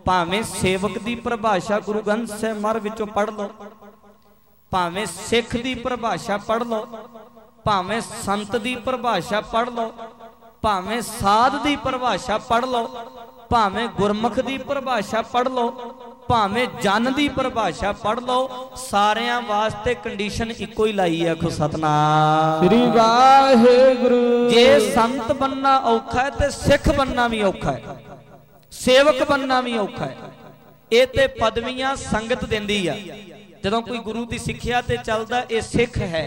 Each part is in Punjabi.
भावें सेवक की परिभाषा गुरु ग्रंथ साहिब महाराज विचों पढ़ लो, भावें सिख की परिभाषा पढ़ लो, भावें संत की परिभाषा पढ़ लो, भावें साध की परिभाषा पढ़ लो, भावें गुरमुख की परिभाषा पढ़ लो, भावें जन की परिभाषा पढ़ लो, सारियां वास्ते कंडीशन इको ही लाई है। आखो सतनाम श्री वाहिगुरु। जे संत बनना औखा है तो सिख बनना भी औखा है, सेवक बनना भी औखा है। ये ते पदवियां संगत देंदी है। जदों कोई गुरु की सिक्ख्या ते चलदा ये सिख है,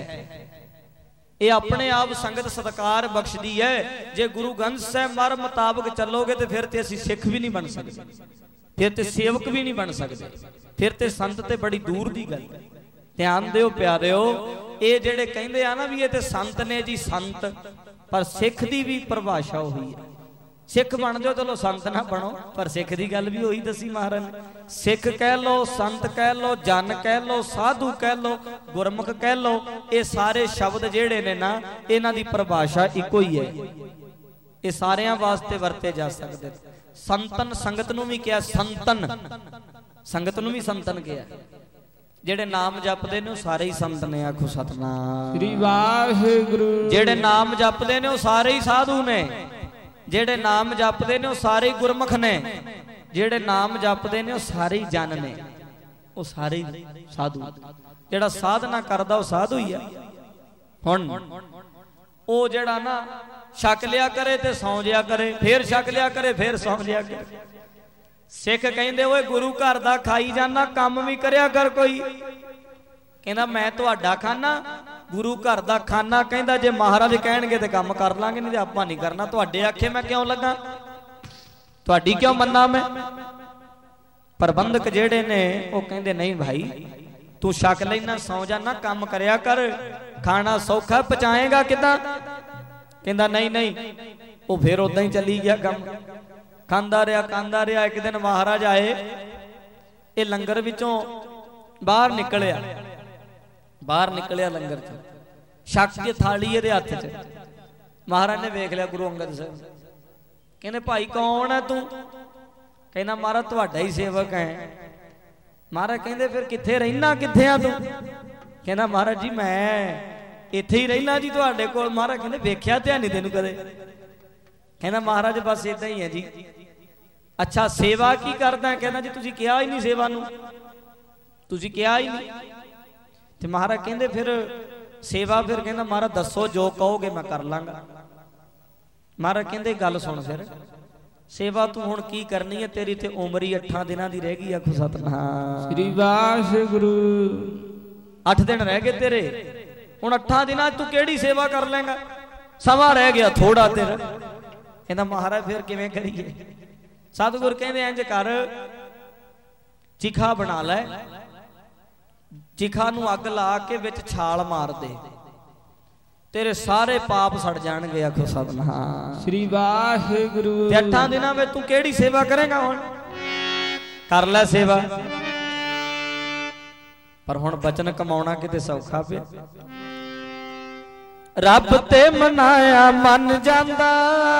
ये अपने आप संगत सत्कार बख्शदी है। जे गुरु ग्रंथ साहिब महाराज मुताबिक चलोगे तो फिर ते असीं सिख भी नहीं बन सकते, फिर ते सेवक भी नहीं बन सकते, फिर ते संत ते बड़ी दूर की गल। ध्यान दिओ प्यारिओ, ये जेड़े कहंदे आ ना भी ये ते संत ने जी संत, पर सिख की भी परिभाषा उही है। सिख बन जाओ चलो संत ना बनो, पर सिख की गल भी उही दसी महाराज ने। सिख कह लो, संत कह लो, जन कह लो, साधु कह लो, गुरमुख कह लो, ये सारे शब्द जेड़े ने ना इन्हां दी परिभाषा इको ही है। ये सारियां वास्ते वरते जा सकते। संतन संगत नूं भी कहा संतन, संगत नूं भी संतन कहा। जेड़े नाम जपदे ने सारे ही संत ने। आखो सतनाम श्री वाहिगुरु। जेड़े नाम जपदे ने सारे ही साधु ने, जेड़े नाम जपदे ने सारे ही गुरमुख ने, जेड़े नाम जपदे ने सारे ही जन ने, वो सारे ही साधु। जेड़ा साधना करदा वो साधु ही है। हुण वो जेड़ा ना छक लिया करे ते सौ जिया करे, फिर छक लिया करे फिर सौ जिया करे। सिख कहंदे ओए गुरु घर दा खाई जाना, काम भी करया कर कोई। कहंदा मैं तुहाडा खाना, गुरु घर दा खाना। कहंदा जे महाराज कहणगे ते काम कर लांगे, नहीं ते आपां नहीं करना। तुहाडे आखे मैं क्यों लगा, तुहाडी क्यों मन्ना मैं। प्रबंधक जेड़े ने वो कहंदे नहीं भाई तू छक लैना, सौ जाना, काम करया कर, खाना सौखा, पचाएगा किदां। कहंदा नहीं नहीं। वो फिर उदां ही चली गया काम, खांदा रहा। एक दिन महाराज आए, ये लंगर विचों बाहर निकलिया, लंगर च छक के थाली ये हथ च। महाराज ने वेख लिया गुरु अंगद साहब, कहने भाई कौन है तू। कहना महाराज तुहाडा ही सेवक है। महाराज कहंदे फिर कित्थे रहना, कित्थे आ तू। कहना महाराज जी मैं इत्थे ही रहना जी तुहाडे कोल। महाराज कहंदे वेख्या ते नहीं तैनूं कदे। कहना महाराज बस इदां ही है जी। अच्छा सेवा की करदा। कहना जी तुसीं कहा ही नहीं सेवा नूं, तुसीं कहा ही नहीं। ते महाराज कहंदे फिर सेवा, फिर कहंदा महाराज दसो जो कहोगे मैं कर लांगा। महाराज कहंदे गल सुन फिर, सेवा तू हुण की करनी है, तेरी ते उम्र ही 8 दिनां दी रह गई। आखो सतनाम श्री वाहिगुरु। 8 दिन रह गए तेरे, हुण 8 दिनां तू केड़ी सेवा कर लेंगा, समा रह गया थोड़ा तेरा। कहंदा महाराज फिर किवें करिए। सतगुर कहंदे इंज कर, चिखा बना लै, चिखा नूं अग ला के विच छाल मार दे, तेरे सारे पाप सड़ जाणगे। आखो सतनाम श्री वाहिगुरु। 8 दिनां में तू केड़ी सेवा करेगा, हुण कर लै सेवा। पर हुण बचन कमाउणा किते सौखा पिया। रब ते मनाया मन जांदा,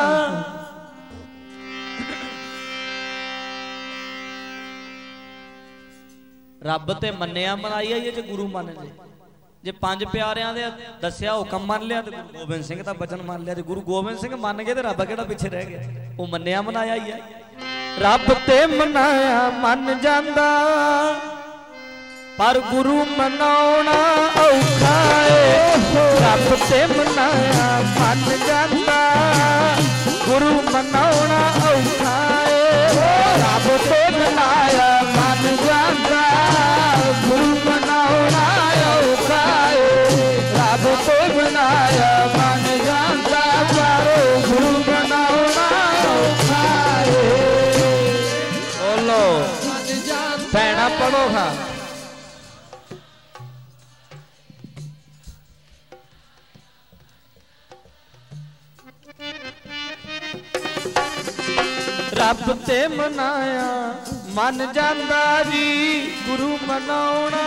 रब ते मन्निया मनाई है जे गुरु मान ले। जे 5 प्यारियां दे दस्या हुकम मान लिया तो गुरु गोबिंद सिंह दा बचन मान लिया। जे गुरु गोबिंद सिंह मान गए तो रब केड़ा पीछे रह गया, वो मन्निया मनाया ही है। रब ते मनाया मन जांदा, पर गुरु मनाउणा औखा है। रब ते मनाया मन जांदा, गुरु मनाउणा औखा है। रब ते मनाया मन जांदा, गुरु मनाउणा औखा है। रब ते मनाया मन जांदा, पर गुरु मनाउणा औखा है। बोलो भैणा पढ़ो। हाँ रब ते मनाया मन जांदा जी, गुरु मनाउणा।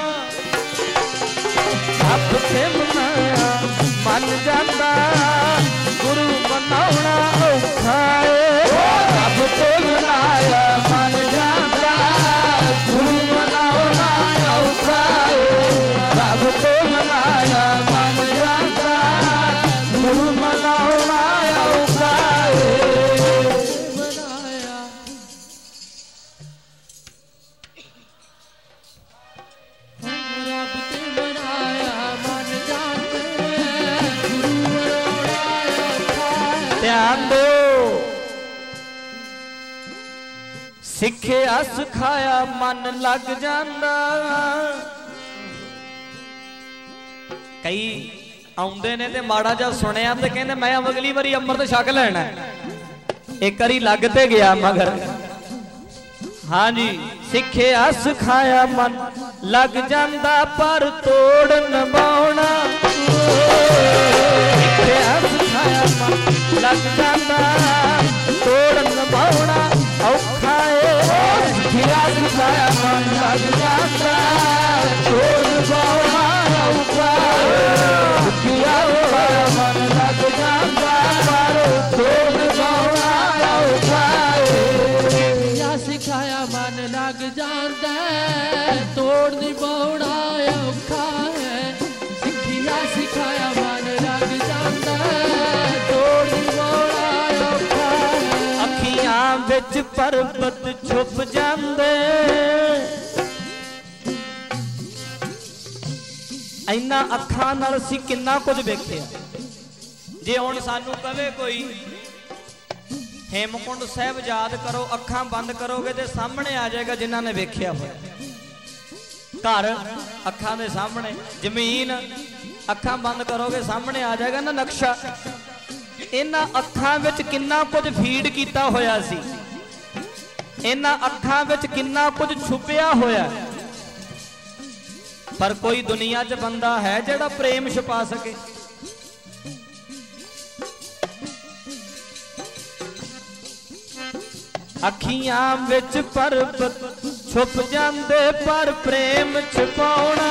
रब ते मनाया मन जांदा, गुरु मनाउणा औखा है। रब ते मनाया मन जांदा, ਸਿੱਖਿਆ ਸਿਖਾਇਆ ਮਨ ਲੱਗ ਜਾਂਦਾ। ਕਈ ਆਉਂਦੇ ਨੇ ਤੇ ਮਾੜਾ ਜਿਹਾ ਸੁਣਿਆ ਤੇ ਕਹਿੰਦੇ ਮੈਂ ਅਗਲੀ ਵਾਰੀ ਅੰਮ੍ਰਿਤ ਛਕ ਲੈਣਾ। ਇੱਕ ਵਾਰੀ ਲੱਗ ਤੇ ਗਿਆ ਮਗਰ। ਹਾਂਜੀ, ਸਿੱਖਿਆ ਸਿਖਾਇਆ ਮਨ ਲੱਗ ਜਾਂਦਾ ਪਰ ਤੋੜ ਨਿਭਾਉਣਾ। ਸਿੱਖਿਆ ਸਿਖਾਇਆ ਮਨ ਲੱਗ ਜਾਂਦਾ ਤੋੜ ਨਿਭਾਉਣਾ ਔਖਾ ਏ। ਸਿੱਖਿਆ ਸਿਖਾਇਆ ਮਨ ਲੱਗ ਜਾਂਦਾ ਤੋੜ ਨਿਭਾਉਣਾ ਔਖਾ ਏ। ਸਿੱਖਿਆ ਸਿਖਾਇਆ ਮਨ ਲੱਗ ਜਾਂਦਾ ਪਰ ਤੋੜ ਨਿਭਾਉਣਾ ਔਖਾ ਏ। ਸਿਖਾਇਆ ਮਨ ਲੱਗ ਜਾਂਦਾ ਤੋੜ ਨਿਭਾਉਣਾ ਔਖਾ ਹੈ। ਸਿੱਖਿਆ ਸਿਖਾਇਆ ਮਨ ਲੱਗ ਜਾਂਦਾ ਤੋੜ ਨਿਭਾਉਣਾ ਔਖਾ ਹੈ। ਅੱਖੀਆਂ ਵਿੱਚ ਪਰਬਤ ਛੁਪ ਜਾਂਦੇ। ਇੰਨਾ ਅੱਖਾਂ ਨਾਲ ਅਸੀਂ ਕਿੰਨਾ ਕੁਝ ਵੇਖਿਆ। ਜੇ ਹੁਣ ਸਾਨੂੰ ਕਵੇ ਕੋਈ ਹੇਮਕੁੰਡ ਸਾਹਿਬ ਯਾਦ ਕਰੋ, ਅੱਖਾਂ ਬੰਦ ਕਰੋਗੇ ਤੇ ਸਾਹਮਣੇ ਆ ਜਾਏਗਾ ਜਿਨ੍ਹਾਂ ਨੇ ਵੇਖਿਆ ਹੋਇਆ। ਘਰ ਅੱਖਾਂ ਦੇ ਸਾਹਮਣੇ, ਜ਼ਮੀਨ ਅੱਖਾਂ ਬੰਦ ਕਰੋਗੇ ਸਾਹਮਣੇ ਆ ਜਾਏਗਾ ਨਾ ਨਕਸ਼ਾ। ਇਹਨਾਂ ਅੱਖਾਂ ਵਿੱਚ ਕਿੰਨਾ ਕੁਝ ਫੀਡ ਕੀਤਾ ਹੋਇਆ ਸੀ। ਇਹਨਾਂ ਅੱਖਾਂ ਵਿੱਚ ਕਿੰਨਾ ਕੁਝ ਛੁਪਿਆ ਹੋਇਆ। ਪਰ ਕੋਈ ਦੁਨੀਆ 'ਚ ਬੰਦਾ ਹੈ ਜਿਹੜਾ ਪ੍ਰੇਮ ਛੁਪਾ ਸਕੇ। ਅੱਖੀਆਂ ਵਿੱਚ ਪਰਬਤ ਛੁਪ ਜਾਂਦੇ ਪਰ ਪ੍ਰੇਮ ਛੁਪਾਉਣਾ।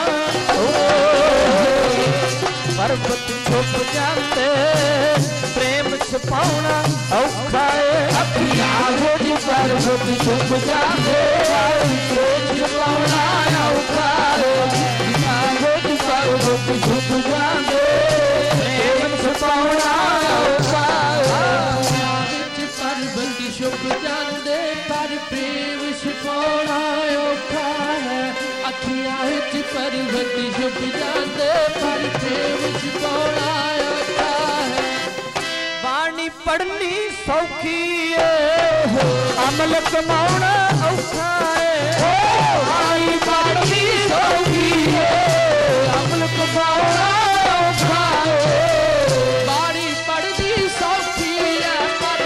ਪਰਬਤ ਛੁਪ ਜਾਂਦੇ ਪ੍ਰੇਮ ਛੁਪਾਉਣਾ ਔਖਾ ਏ। ਅੱਖੀਆਂ ਵਿੱਚ ਪਰਬਤ ਛੁਪ ਜਾਂਦੇ ਪ੍ਰੇਮ ਛੁਪਾਉਣਾ ਔਖਾ ਏ। ਅੱਖੀਆਂ ਵਿੱਚ ਪਰਬਤ ਛੁਪ ਜਾਂਦੇ ਪ੍ਰੇਮ ਛੁਪਾਉਣਾ ਔਖਾ ਏ। ਪਰਬਤ ਛੁਪ ਜਾਂਦੇ ਪਰ ਪ੍ਰੇਮ ਛੁਪਾਉਣਾ ਔਖਾ ਹੈ। ਅੱਖੀਆਂ ਵਿੱਚ ਪਰਬਤ ਛੁਪ ਜਾਂਦੇ ਪਰ ਪ੍ਰੇਮ ਛੁਪਾਉਣਾ ਔਖਾ ਹੈ। ਬਾਣੀ ਪੜ੍ਹਨੀ ਸੌਖੀ ਏ ਅਮਲ ਕਮਾਉਣਾ ਔਖਾ ਏ। ਬਾਣੀ ਪੜ੍ਹਨੀ ਸੌਖੀ ਏ ਅਮਲ ਕਮਾਉਣਾ ਔਖਾ ਏ। ਬਾਣੀ ਪੜ੍ਹਨੀ ਸੌਖੀ ਹੈ ਪਰ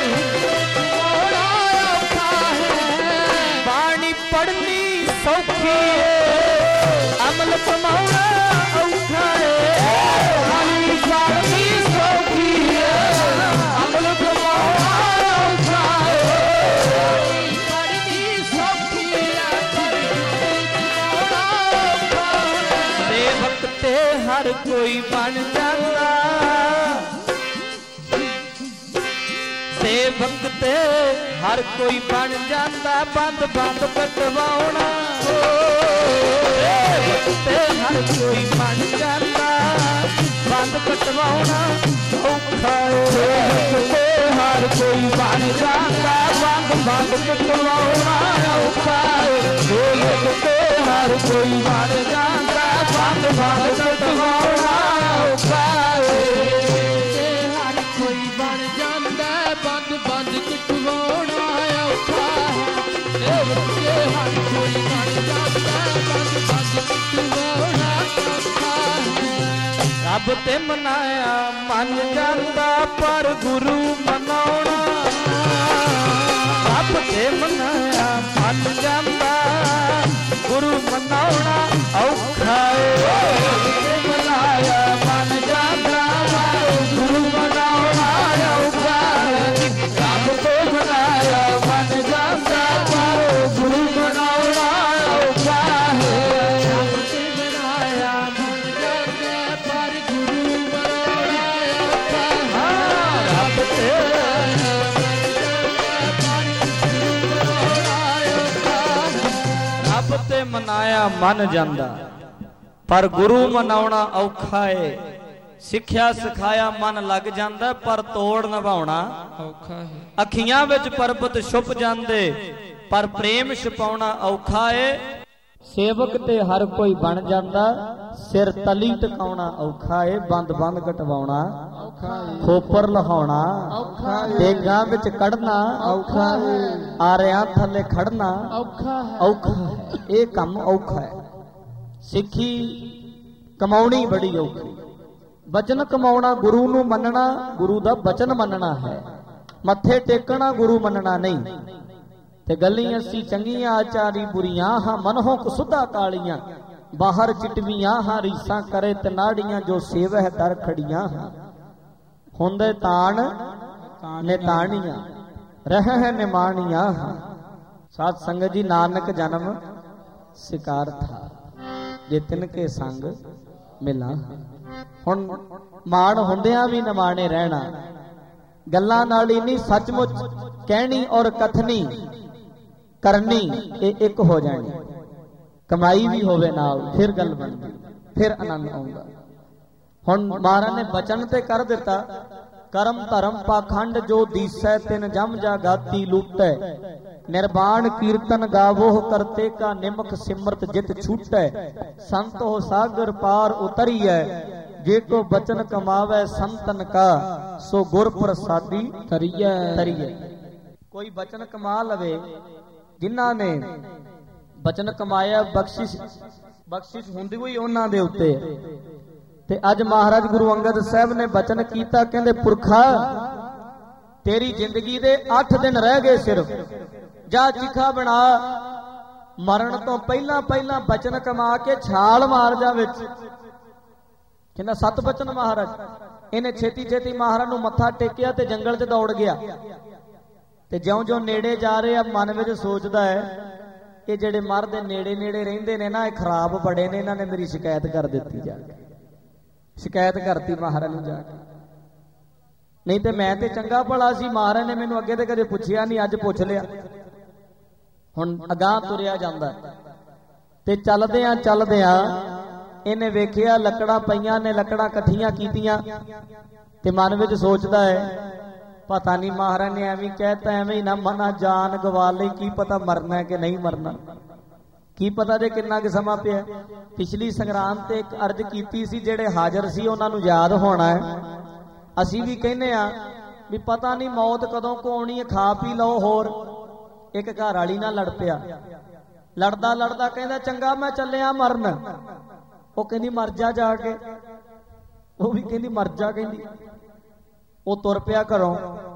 ਪੜ੍ਹਨੀ ਸੌਖੀ ਏ ਅਮਲ ਕਮਾਉਣਾ ਔਖਾ ਏ। ਬਾਣੀ ਪੜ੍ਹਨੀ ਸੌਖੀ ਏ ਅਮਲ ਕਮਾਉਣਾ ਔਖਾ ਏ। ਪੜ੍ਹਨੀ ਸੌਖੀ ਹੈ ਪਰ ਕਮਾਉਣਾ ਔਖਾ ਹੈ। ਸੇਵਕ ਤੇ ਹਰ ਕੋਈ ਬਣ ਜਾਂਦਾ। ਸੇਵਕ ਤੇ ਹਰ ਕੋਈ ਬਣ ਜਾਂਦਾ ਬੰਦ ਬੰਦ ਕਟਵਾਉਣਾ। ਸੇਵਕ ਤੇ ਹਰ ਕੋਈ ਬਣ ਜਾਂਦਾ ਬੰਦ ਕਟਵਾਉਣਾ ਔਖਾ ਏ। ਸੇਵਕ ਤੇ ਹਰ ਕੋਈ ਬਣ ਜਾਂਦਾ ਬੰਦ ਬੰਦ ਕਟਵਾਉਣਾ ਔਖਾ ਏ। ਸੇਵਕ ਤੇ ਹਰ ਕੋਈ ਬਣ ਜਾਂਦਾ ਬੰਦ ਬੰਦ ਕਟਵਾਉਣਾ ਔਖਾ ਏ। ਹਰ ਕੋਈ ਬਣ ਜਾਂਦਾ ਬੰਦ ਬੰਦ ਕਟਵਾਉਣਾ ਔਖਾ ਹੈ। ਸੇਵਕ ਤੇ ਹਰ ਕੋਈ ਬਣ ਜਾਂਦਾ ਬੰਦ ਬੰਦ ਕਟਵਾਉਣਾ ਔਖਾ ਹੈ। ਰੱਬ ਤੇ ਮਨਾਇਆ ਮੰਨ ਜਾਂਦਾ ਪਰ ਗੁਰੂ ਮਨਾਉਣਾ। ਰੱਬ ਤੇ ਮਨਾਇਆ ਮੰਨ ਜਾਂਦਾ ਗੁਰੂ ਮਨਾਉਣਾ ਔਖਾ ਏ। ਰੱਬ ਤੇ ਮਨਾਇਆ ਮੰਨ ਜਾਂਦਾ ਗੁਰੂ ਮਨਾਉਣਾ ਔਖਾ ਏ। ਰੱਬ ਤੇ ਮਨਾਇਆ ਮੰਨ ਜਾਂਦਾ ਪਰ ਗੁਰੂ ਮਨਾਉਣਾ ਔਖਾ ਏ। ਰੱਬ ਤੇ ਬਣਾਇਆ ਮੰਨ ਜਾਂਦਾ ਪਰ ਗੁਰੂ ਮਨਾਉਣਾ ਔਖਾ ਹੈ। ਰੱਬ ਤੇ ਰੱਬ ਤੇ ਮਨਾਇਆ ਮੰਨ ਜਾਂਦਾ ਪਰ ਗੁਰੂ ਮਨਾਉਣਾ ਔਖਾ ਏ। ਸਿੱਖਿਆ ਸਿਖਾਇਆ ਮਨ ਲੱਗ ਜਾਂਦਾ ਪਰ ਤੋੜ ਨਿਭਾਉਣਾ ਔਖਾ ਹੈ। ਅੱਖੀਆਂ ਵਿੱਚ ਪਰਬਤ ਛੁਪ ਜਾਂਦੇ ਪਰ ਪ੍ਰੇਮ ਛੁਪਾਉਣਾ ਔਖਾ ਏ। ਸੇਵਕ ਤੇ ਹਰ ਕੋਈ ਬਣ ਜਾਂਦਾ ਸਿਰ ਤਲੀ ਟਿਕਾਉਣਾ ਔਖਾ ਏ। ਬੰਦ ਬੰਦ ਕਟਵਾਉਣਾ ਖੋਪਰ ਲਹਾਉਣਾ, ਡੇਗਾਂ ਵਿੱਚ ਕੱਢਣਾ, ਆਰਿਆਂ ਥੱਲੇ ਖੜਨਾ ਔਖਾ ਹੈ। ਇਹ ਕੰਮ ਔਖਾ ਹੈ। ਸਿੱਖੀ ਕਮਾਉਣੀ ਬੜੀ ਔਖੀ। ਬਚਨ ਕਮਾਉਣਾ, ਗੁਰੂ ਨੂੰ ਮੰਨਣਾ, ਗੁਰੂ ਦਾ ਬਚਨ ਮੰਨਣਾ ਹੈ। ਮੱਥੇ ਟੇਕਣਾ, ਗੁਰੂ ਮੰਨਣਾ ਨਹੀਂ। ਤੇ ਗੱਲੀਆਂ ਅਸੀਂ ਚੰਗੀਆਂ ਆਚਾਰੀ ਬੁਰੀਆਂ ਹਾਂ, ਮਨੋਂ ਕੁਸੁਧਾ ਕਾਲੀਆਂ, ਬਾਹਰ ਚਿਟਵੀਆਂ ਹਾਂ, ਰੀਸਾਂ ਕਰੇ ਤਨਾੜੀਆਂ, ਜੋ ਸੇਵਹਿ ਦਰ ਖੜੀਆਂ ਹਾਂ। ਹੁੰਦੇ ਤਾਣ ਨਿਤਾਣੀਆਂ, ਰਹਿ ਨਿਮਾਣੀਆਂ ਹਾਂ। ਸਾਧ ਸੰਗਤ ਜੀ, ਨਾਨਕ ਜਨਮ ਸਿਕਾਰ ਥਾ, ਜੇ ਤਿਨ ਕੇ ਸੰਗ ਮਿਲਾਂ। ਹੁਣ ਮਾਣ ਹੁੰਦਿਆਂ ਵੀ ਨਿਮਾਣੇ ਰਹਿਣਾ, ਗੱਲਾਂ ਨਾਲ ਹੀ ਨਹੀਂ, ਸੱਚਮੁੱਚ ਕਹਿਣੀ ਔਰ ਕਥਨੀ ਕਰਨੀ ਇਹ ਇੱਕ ਹੋ ਜਾਣੀ। ਕਮਾਈ ਵੀ ਹੋਵੇ ਨਾਲ, ਫਿਰ ਗੱਲ ਬਣਦੀ, ਫਿਰ ਆਨੰਦ ਆਉਂਦਾ। ਹੁਣ ਮਹਾਰਾਜ ਨੇ ਬਚਨ ਤੇ ਕਰ ਦਿੱਤਾ, ਕਰਮ ਧਰਮ ਪਾਖੰਡ ਜੋ ਦੀਸੈ, ਤਿਨ ਜਮ ਜਾਗਾਤੀ ਲੂਟੈ, ਨਿਰਵਾਣ ਕੀਰਤਨ ਗਾਵੋਹ, ਕਰਤੇ ਕਾ ਨਿਮਕ ਸਿਮਰਤ ਜਿਤ ਛੂਟੈ, ਸੰਤ ਹੋ ਸਾਗਰ ਪਾਰ ਉਤਰੀਐ, ਜੇ ਕੋ ਬਚਨ ਕਮਾਵੇ ਸੰਤਨ ਕਾ, ਸੋ ਗੁਰ ਪ੍ਰਸਾਦੀ ਤਰੀਐ। ਕੋਈ ਬਚਨ ਕਮਾ ਲਵੇ, ਜਿਨ੍ਹਾਂ ਨੇ ਬਚਨ ਕਮਾਇਆ, ਬਖਸ਼ਿਸ਼ ਹੁੰਦੀ ਹੋਈ ਉਹਨਾਂ ਦੇ ਉੱਤੇ। ਤੇ ਅੱਜ ਮਹਾਰਾਜ ਗੁਰੂ ਅੰਗਦ ਸਾਹਿਬ ਨੇ ਬਚਨ ਕੀਤਾ, ਕਹਿੰਦੇ ਪੁਰਖਾ ਤੇਰੀ ਜ਼ਿੰਦਗੀ ਦੇ 8 ਦਿਨ ਰਹਿ ਗਏ ਸਿਰਫ, ਜਾ ਚਿਖਾ ਬਣਾ, ਮਰਨ ਤੋਂ ਪਹਿਲਾਂ ਪਹਿਲਾਂ ਬਚਨ ਕਮਾ ਕੇ ਛਾਲ ਮਾਰ ਜਾ ਵਿੱਚ। ਕਹਿੰਦਾ 7 ਬਚਨ ਮਹਾਰਾਜ। ਇਹਨੇ ਛੇਤੀ ਛੇਤੀ ਮਹਾਰਾਜ ਨੂੰ ਮੱਥਾ ਟੇਕਿਆ ਤੇ ਜੰਗਲ 'ਚ ਦੌੜ ਗਿਆ। ਤੇ ਜਿਉਂ-ਜਿਉਂ ਨੇੜੇ ਜਾ ਰਹੇ ਆ, ਮਨ ਵਿੱਚ ਸੋਚਦਾ ਹੈ ਇਹ ਜਿਹੜੇ ਮਰਦੇ ਨੇੜੇ ਨੇੜੇ ਰਹਿੰਦੇ ਨੇ ਨਾ, ਇਹ ਖਰਾਬ ਬੜੇ ਨੇ, ਇਹਨਾਂ ਨੇ ਮੇਰੀ ਸ਼ਿਕਾਇਤ ਕਰ ਦਿੱਤੀ। ਜਾ ਕੇ ਸ਼ਿਕਾਇਤ ਕਰਤੀ ਮਹਾਰਾਜ ਨੂੰ ਜਾ ਕੇ, ਨਹੀਂ ਤੇ ਮੈਂ ਤੇ ਚੰਗਾ ਭਲਾ ਸੀ, ਮਹਾਰਾਜ ਨੇ ਮੈਨੂੰ ਅੱਗੇ ਤੇ ਕਦੇ ਪੁੱਛਿਆ ਨਹੀਂ, ਅੱਜ ਪੁੱਛ ਲਿਆ। ਹੁਣ ਅਗਾਂਹ ਤੁਰਿਆ ਜਾਂਦਾ ਤੇ ਚੱਲਦਿਆਂ ਇਹਨੇ ਵੇਖਿਆ ਲੱਕੜਾਂ ਪਈਆਂ ਨੇ, ਲੱਕੜਾਂ ਇਕੱਠੀਆਂ ਕੀਤੀਆਂ ਤੇ ਮਨ ਵਿੱਚ ਸੋਚਦਾ ਹੈ ਪਤਾ ਨਹੀਂ ਮਹਾਰਾਜ ਨੇ ਐਵੇਂ ਕਹਿਤਾ, ਐਵੇਂ ਹੀ ਨਾ ਮਨਾ ਜਾਨ ਗਵਾ ਲਈ, ਕੀ ਪਤਾ ਮਰਨਾ ਕਿ ਨਹੀਂ ਮਰਨਾ, ਕੀ ਪਤਾ ਜੇ ਕਿੰਨਾ ਕੁ ਸਮਾਂ ਪਿਆ। ਪਿਛਲੀ ਸੰਗਰਾਮ ਤੇ ਇੱਕ ਅਰਜ਼ ਕੀਤੀ ਸੀ, ਜਿਹੜੇ ਹਾਜ਼ਰ ਸੀ ਉਹਨਾਂ ਨੂੰ ਯਾਦ ਹੋਣਾ ਹੈ। ਅਸੀਂ ਵੀ ਕਹਿੰਦੇ ਆ ਵੀ ਪਤਾ ਨਹੀਂ ਮੌਤ ਕਦੋਂ ਕੋ ਆਉਣੀ ਹੈ, ਖਾ ਪੀ ਲਓ ਹੋਰ। ਇੱਕ ਘਰ ਵਾਲੀ ਨਾਲ ਲੜ ਪਿਆ, ਲੜਦਾ ਲੜਦਾ ਕਹਿੰਦਾ ਚੰਗਾ ਮੈਂ ਚੱਲਿਆ ਮਰਨ। ਉਹ ਕਹਿੰਦੀ ਮਰ ਜਾ ਕੇ, ਉਹ ਵੀ ਕਹਿੰਦੀ ਮਰ ਜਾ, ਕਹਿੰਦੀ। ਉਹ ਤੁਰ ਪਿਆ ਘਰੋਂ,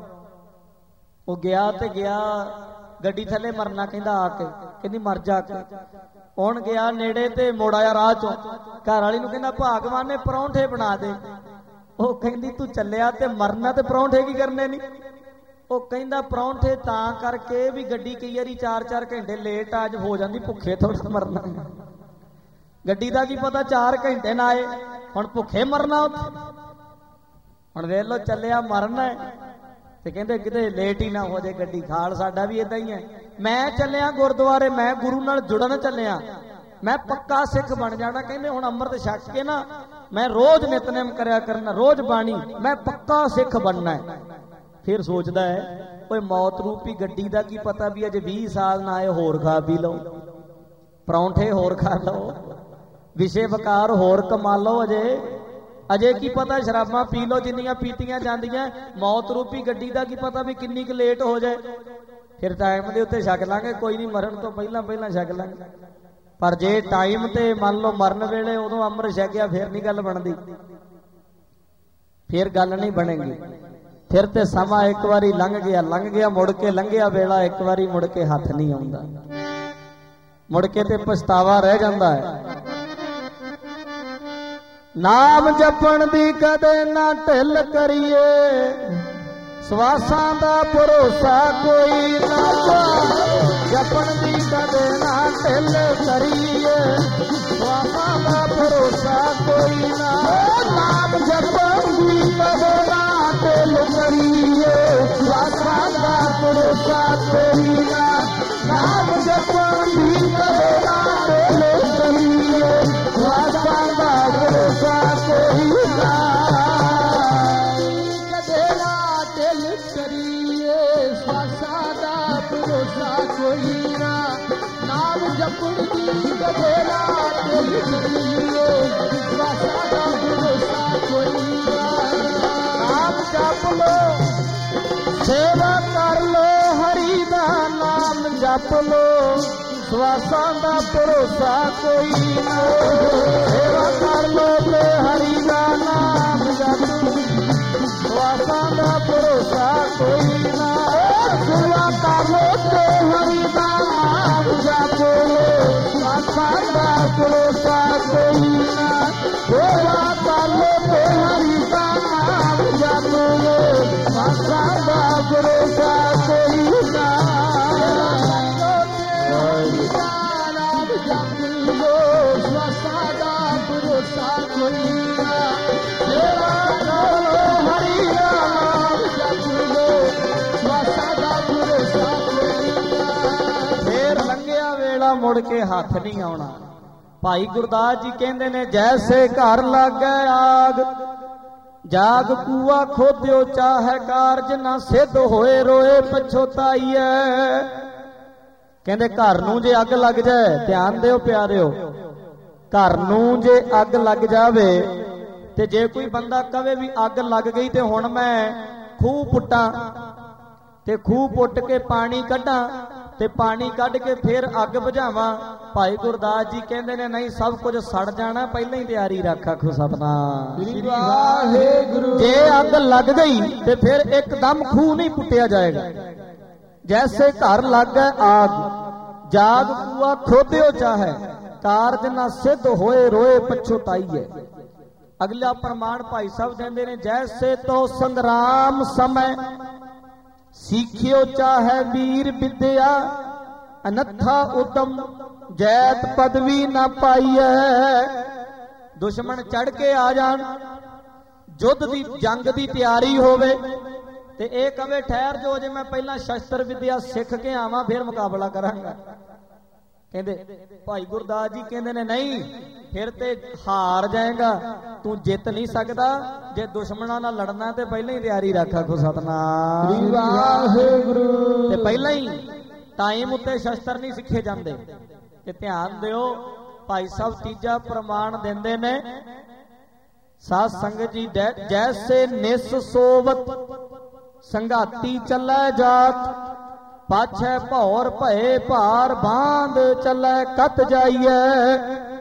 ਉਹ ਗਿਆ ਤੇ ਗਿਆ ਗੱਡੀ ਥੱਲੇ ਮਰਨਾ ਕਹਿੰਦਾ ਆ ਕੇ, ਕਹਿੰਦੀ ਮਰ ਜਾ ਕੇ। ਹੁਣ ਗਿਆ ਨੇੜੇ ਤੇ ਮੋੜ ਆਇਆ ਰਾਹ ਚੋਂ, ਘਰ ਵਾਲੀ ਨੂੰ ਕਹਿੰਦਾ ਭਗਵਾਨ ਨੇ ਪਰੌਂਠੇ ਬਣਾ ਦੇ। ਉਹ ਕਹਿੰਦੀ ਤੂੰ ਚੱਲਿਆ ਤੇ ਮਰਨਾ, ਤੇ ਪਰੌਂਠੇ ਕੀ ਕਰਨੇ ਨਹੀਂ। ਉਹ ਕਹਿੰਦਾ ਪਰੌਂਠੇ ਤਾਂ ਕਰਕੇ ਵੀ ਗੱਡੀ ਕਈ ਵਾਰੀ 4-4 ਘੰਟੇ ਲੇਟ ਅੱਜ ਹੋ ਜਾਂਦੀ, ਭੁੱਖੇ ਥੋੜਾ ਮਰਨਾ। ਗੱਡੀ ਦਾ ਕੀ ਪਤਾ 4 ਘੰਟੇ ਨਾ ਆਏ, ਹੁਣ ਭੁੱਖੇ ਮਰਨਾ ਉੱਥੇ। ਹੁਣ ਵੇਖ ਲੋ ਚੱਲਿਆ ਮਰਨਾ ਤੇ ਕਹਿੰਦੇ ਕਿਤੇ ਲੇਟ ਹੀ ਨਾ ਹੋ ਜਾਏ ਗੱਡੀ। ਖਾਲ ਸਾਡਾ ਵੀ ਏਦਾਂ ਹੀ ਹੈ। ਮੈਂ ਚੱਲਿਆ ਗੁਰਦੁਆਰੇ, ਮੈਂ ਗੁਰੂ ਨਾਲ ਜੁੜਨ ਚੱਲਿਆ, ਮੈਂ ਪੱਕਾ ਸਿੱਖ ਬਣ ਜਾਣਾ। ਕਹਿੰਦੇ ਹੁਣ ਅੰਮ੍ਰਿਤ ਛਕ ਕੇ ਨਾ ਮੈਂ ਰੋਜ਼ ਨਿਤਨੇਮ ਕਰਿਆ ਕਰਨਾ, ਰੋਜ਼ ਬਾਣੀ, ਮੈਂ ਪੱਕਾ ਸਿੱਖ ਬਣਨਾ ਹੈ। ਫਿਰ ਸੋਚਦਾ ਹੈ ਓਏ ਮੌਤ ਰੂਪੀ ਗੱਡੀ ਦਾ ਕੀ ਪਤਾ ਵੀ ਅਜੇ 20 ਸਾਲ ਨਾ ਆਏ, ਹੋਰ ਖਾ ਪੀ ਲਓ, ਪਰੌਂਠੇ ਹੋਰ ਖਾ ਲਓ, ਵਿਸ਼ੇ ਵਕਾਰ ਹੋਰ ਕਮਾ ਲਓ, ਅਜੇ ਕੀ ਪਤਾ ਸ਼ਰਾਬਾਂ ਪੀ ਲਓ ਜਿੰਨੀਆਂ ਪੀਤੀਆਂ ਜਾਂਦੀਆਂ। ਮੌਤ ਰੂਪੀ ਗੱਡੀ ਦਾ ਕੀ ਪਤਾ ਵੀ ਕਿੰਨੀ ਕੁ ਲੇਟ ਹੋ ਜਾਏ। ਫਿਰ ਟਾਈਮ ਦੇ ਉੱਤੇ ਛਕ ਲਾਂਗੇ, ਕੋਈ ਨਹੀਂ ਮਰਨ ਤੋਂ ਪਹਿਲਾਂ ਪਹਿਲਾਂ ਛਕ ਲਾਂਗੇ। ਪਰ ਜੇ ਟਾਈਮ ਤੇ ਮੰਨ ਲਓ ਮਰਨ ਵੇਲੇ ਉਦੋਂ ਅੰਮ੍ਰਿਤ ਛਕਿਆ, ਫਿਰ ਨਹੀਂ ਗੱਲ ਬਣਦੀ, ਫਿਰ ਗੱਲ ਨਹੀਂ ਬਣੇਗੀ। ਫਿਰ ਤੇ ਸਮਾਂ ਇੱਕ ਵਾਰੀ ਲੰਘ ਗਿਆ, ਮੁੜ ਕੇ ਲੰਘਿਆ ਵੇਲਾ ਇੱਕ ਵਾਰੀ ਮੁੜ ਕੇ ਹੱਥ ਨਹੀਂ ਆਉਂਦਾ, ਮੁੜ ਕੇ ਤੇ ਪਛਤਾਵਾ ਰਹਿ ਜਾਂਦਾ ਹੈ। ਨਾਮ ਜਪਣ ਦੀ ਕਦੇ ਨਾ ਢਿੱਲ ਕਰੀਏ, ਸਵਾਸਾਂ ਦਾ ਭਰੋਸਾ ਕੋਈ ਨਾ, ਜਪਣ ਦੀ ਕਦੇ ਨਾ ਢਿੱਲ ਕਰੀਏ, ਸਵਾਸਾਂ ਦਾ ਭਰੋਸਾ ਕੋਈ ਨਾ। ਨਾਮ ਜਪਣ ਦੀ ਕਦੇ ਨਾ ਢਿੱਲ ਕਰੀਏ, ਸਵਾਸਾਂ ਦਾ ਭਰੋਸਾ ਕੋਈ ਨਾ। ਨਾਮ ਜਪਣ ਦੀ ਕਦੇ ਨਾ ਢਿੱਲ ਕਰੀਏ, ਸਵਾਸਾਂ ਦਾ ਭਰੋਸਾ ਕੋਈ ਨਾ। ਕਦੇ ਨਾ ਢਿੱਲ ਕਰੀਏ, ਸਵਾਸਾਂ ਦਾ ਭਰੋਸਾ ਕੋਈ ਨਾ। ਨਾਮ ਜਪਣ ਦੀ ਕਦੇ ਨਾ ਢਿੱਲ ਕਰੀਏ, ਸਵਾਸਾਂ ਦਾ ਭਰੋਸਾ ਕੋਈ ਨਾ। ਜਪ ਲੋ ਸਵਾਸਾਂ ਦਾ ਭਰੋਸਾ ਕੋਈ ਨਾ ਸੇਵਾ ਕਰ ਲੋ ਤੇ ਹਰੀ ਦਾ ਨਾਮ ਜਪ ਸਵਾਸਾਂ ਦਾ ਭਰੋਸਾ ਕੋਈ ਨਾ ਸੇਵਾ ਕਰ ਲੋ ਤੇ ਹਰੀ ਦਾ ਨਾਮ ਜਪ ਸਵਾਸਾਂ ਦਾ ਭਰੋਸਾ ਕੋਈ ਨਾ ਸੇਵਾ ਕਰ ਲੋ ਤੇ ਹਰੀ ਦਾ ਨਾਮ ਜਪ ਸਵਾਸਾਂ ਦਾ ਭਰੋਸਾ ਕੋਈ ਨਾ ਫੇਰ ਲੰਘਿਆ ਵੇਲਾ ਮੁੜ ਕੇ ਹੱਥ ਨਹੀਂ ਆਉਣਾ। ਭਾਈ ਗੁਰਦਾਸ ਜੀ ਕਹਿੰਦੇ ਨੇ ਜੈਸੇ ਘਰ ਲਾਗੈ ਆਗ ਜਾਗ ਕੂਆ ਖੋਦਿਓ ਚਾਹੇ ਕਾਰਜ ਨਾ ਸਿੱਧ ਹੋਏ ਰੋਏ ਪਛੋਤਾਈਐ। ਕਹਿੰਦੇ ਘਰ ਨੂੰ ਜੇ ਅੱਗ ਲੱਗ ਜਾਏ, ਧਿਆਨ ਦਿਓ ਪਿਆਰਿਓ, ਘਰ ਨੂੰ ਜੇ ਅੱਗ ਲੱਗ ਜਾਵੇ ਤੇ ਜੇ ਕੋਈ ਬੰਦਾ ਕਵੇ ਵੀ ਅੱਗ ਲੱਗ ਗਈ ਤੇ ਹੁਣ ਮੈਂ ਖੂਹ ਪੁੱਟਾਂ ਤੇ ਖੂਹ ਪੁੱਟ ਕੇ ਪਾਣੀ ਕੱਢਾਂ ਤੇ ਪਾਣੀ ਕੱਢ ਕੇ ਫਿਰ ਅੱਗ ਬੁਝਾਵਾਂ, ਭਾਈ ਗੁਰਦਾਸ ਜੀ ਕਹਿੰਦੇ ਨੇ ਨਹੀਂ, ਸਭ ਕੁਝ ਸੜ ਜਾਣਾ, ਪਹਿਲਾਂ ਹੀ ਤਿਆਰੀ ਰੱਖ। ਆਖੋ ਸਤਨਾਮ ਸ੍ਰੀ ਵਾਹਿਗੁਰੂ। ਜੇ ਅੱਗ ਲੱਗ ਗਈ ਤੇ ਫਿਰ ਇੱਕਦਮ ਖੂਹ ਨਹੀਂ ਪੁੱਟਿਆ ਜਾਏਗਾ। ਜੈਸੇ ਘਰ ਲਾਗੈ ਆਗ ਜਾਗ ਕੂਆ ਖੋਦਿਓ ਚਾਹੇ ਕਾਰਜ ਨਾ ਸਿੱਧ ਹੋਏ ਰੋਏ ਪਛੋਤਾਈਐ। ਅਗਲਾ ਪ੍ਰਮਾਣ ਭਾਈ ਸਾਹਿਬ ਦਿੰਦੇ ਨੇ ਜੈਸੇ ਤੋ ਸੰਗਰਾਮ ਸਮੇਂ ਸਿੱਖਿਓ ਚਾਹੇ ਵੀਰ ਵਿਦਿਆ ਅਨੱਥਾ ਉਦਮ ਜੈਤ ਪਦਵੀ ਨਾ ਪਾਈਐ। ਦੁਸ਼ਮਣ ਚੜ ਕੇ ਆ ਜਾਣ, ਯੁੱਧ ਦੀ ਜੰਗ ਦੀ ਤਿਆਰੀ ਹੋਵੇ ਤੇ ਇਹ ਕਵੇ ਠਹਿਰ ਜੋ ਜੇ ਮੈਂ ਪਹਿਲਾਂ ਸ਼ਸਤਰ ਵਿਦਿਆ ਸਿੱਖ ਕੇ ਆਵਾਂ ਫਿਰ ਮੁਕਾਬਲਾ ਕਰਾਂਗਾ। ਕਹਿੰਦੇ ਭਾਈ ਗੁਰਦਾਸ ਜੀ ਕਹਿੰਦੇ ਨੇ ਨਹੀਂ, ਫਿਰ ਤੇ ਹਾਰ ਜਾਏਗਾ, ਤੂੰ ਜਿੱਤ ਨਹੀਂ ਸਕਦਾ। ਜੇ ਦੁਸ਼ਮਣਾਂ ਨਾਲ ਲੜਨਾ ਤੇ ਪਹਿਲਾਂ ਹੀ ਤਿਆਰੀ ਰੱਖ। ਆਖੋ ਸਤਨਾਮ ਵਾਹਿਗੁਰੂ। ਤੇ ਪਹਿਲਾਂ ਹੀ ਟਾਈਮ ਉੱਤੇ ਸ਼ਸਤਰ ਨਹੀਂ ਸਿੱਖੇ ਜਾਂਦੇ। ਤੇ ਧਿਆਨ ਦਿਓ ਭਾਈ ਸਾਹਿਬ ਤੀਜਾ ਪ੍ਰਮਾਣ ਦਿੰਦੇ ਨੇ ਸਾਧ ਸੰਗਤ ਜੀ ਜੈਸੇ ਨਿਸ ਸੋਵਤ ਸੰਗਾਤੀ ਚੱਲੈ ਜਾਤ ਪਾਛੈ ਭੌਰ ਭਏ ਭਾਰ ਬਾਂਧ ਚੱਲੈ ਕਤ ਜਾਈਐ।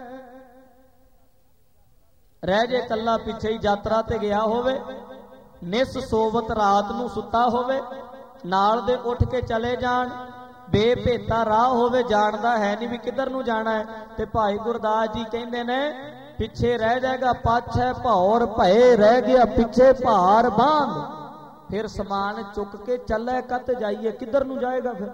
ਰਹਿ ਜੇ ਕੱਲਾ ਪਿੱਛੇ ਹੀ ਯਾਤਰਾ ਤੇ ਗਿਆ ਹੋਵੇ, ਨਿਸ ਸੋਵਤ ਰਾਤ ਨੂੰ ਸੁੱਤਾ ਹੋਵੇ, ਨਾਲ ਦੇ ਉੱਠ ਕੇ ਚਲੇ ਜਾਣ, ਬੇਭੇਤਾ ਰਾਹ ਹੋਵੇ, ਜਾਣਦਾ ਹੈ ਨਹੀਂ ਵੀ ਕਿੱਧਰ ਨੂੰ ਜਾਣਾ ਹੈ, ਤੇ ਭਾਈ ਗੁਰਦਾਸ ਜੀ ਕਹਿੰਦੇ ਨੇ ਪਿੱਛੇ ਰਹਿ ਜਾਏਗਾ। ਪਾਛੈ ਭੌਰ ਭਏ ਰਹਿ ਗਿਆ ਪਿੱਛੇ ਭਾਰ ਬਾਂਧ, ਫਿਰ ਸਮਾਨ ਚੁੱਕ ਕੇ ਚੱਲੇ ਕਤ ਜਾਈਏ। ਕਿੱਧਰ ਨੂੰ ਜਾਏਗਾ? ਫਿਰ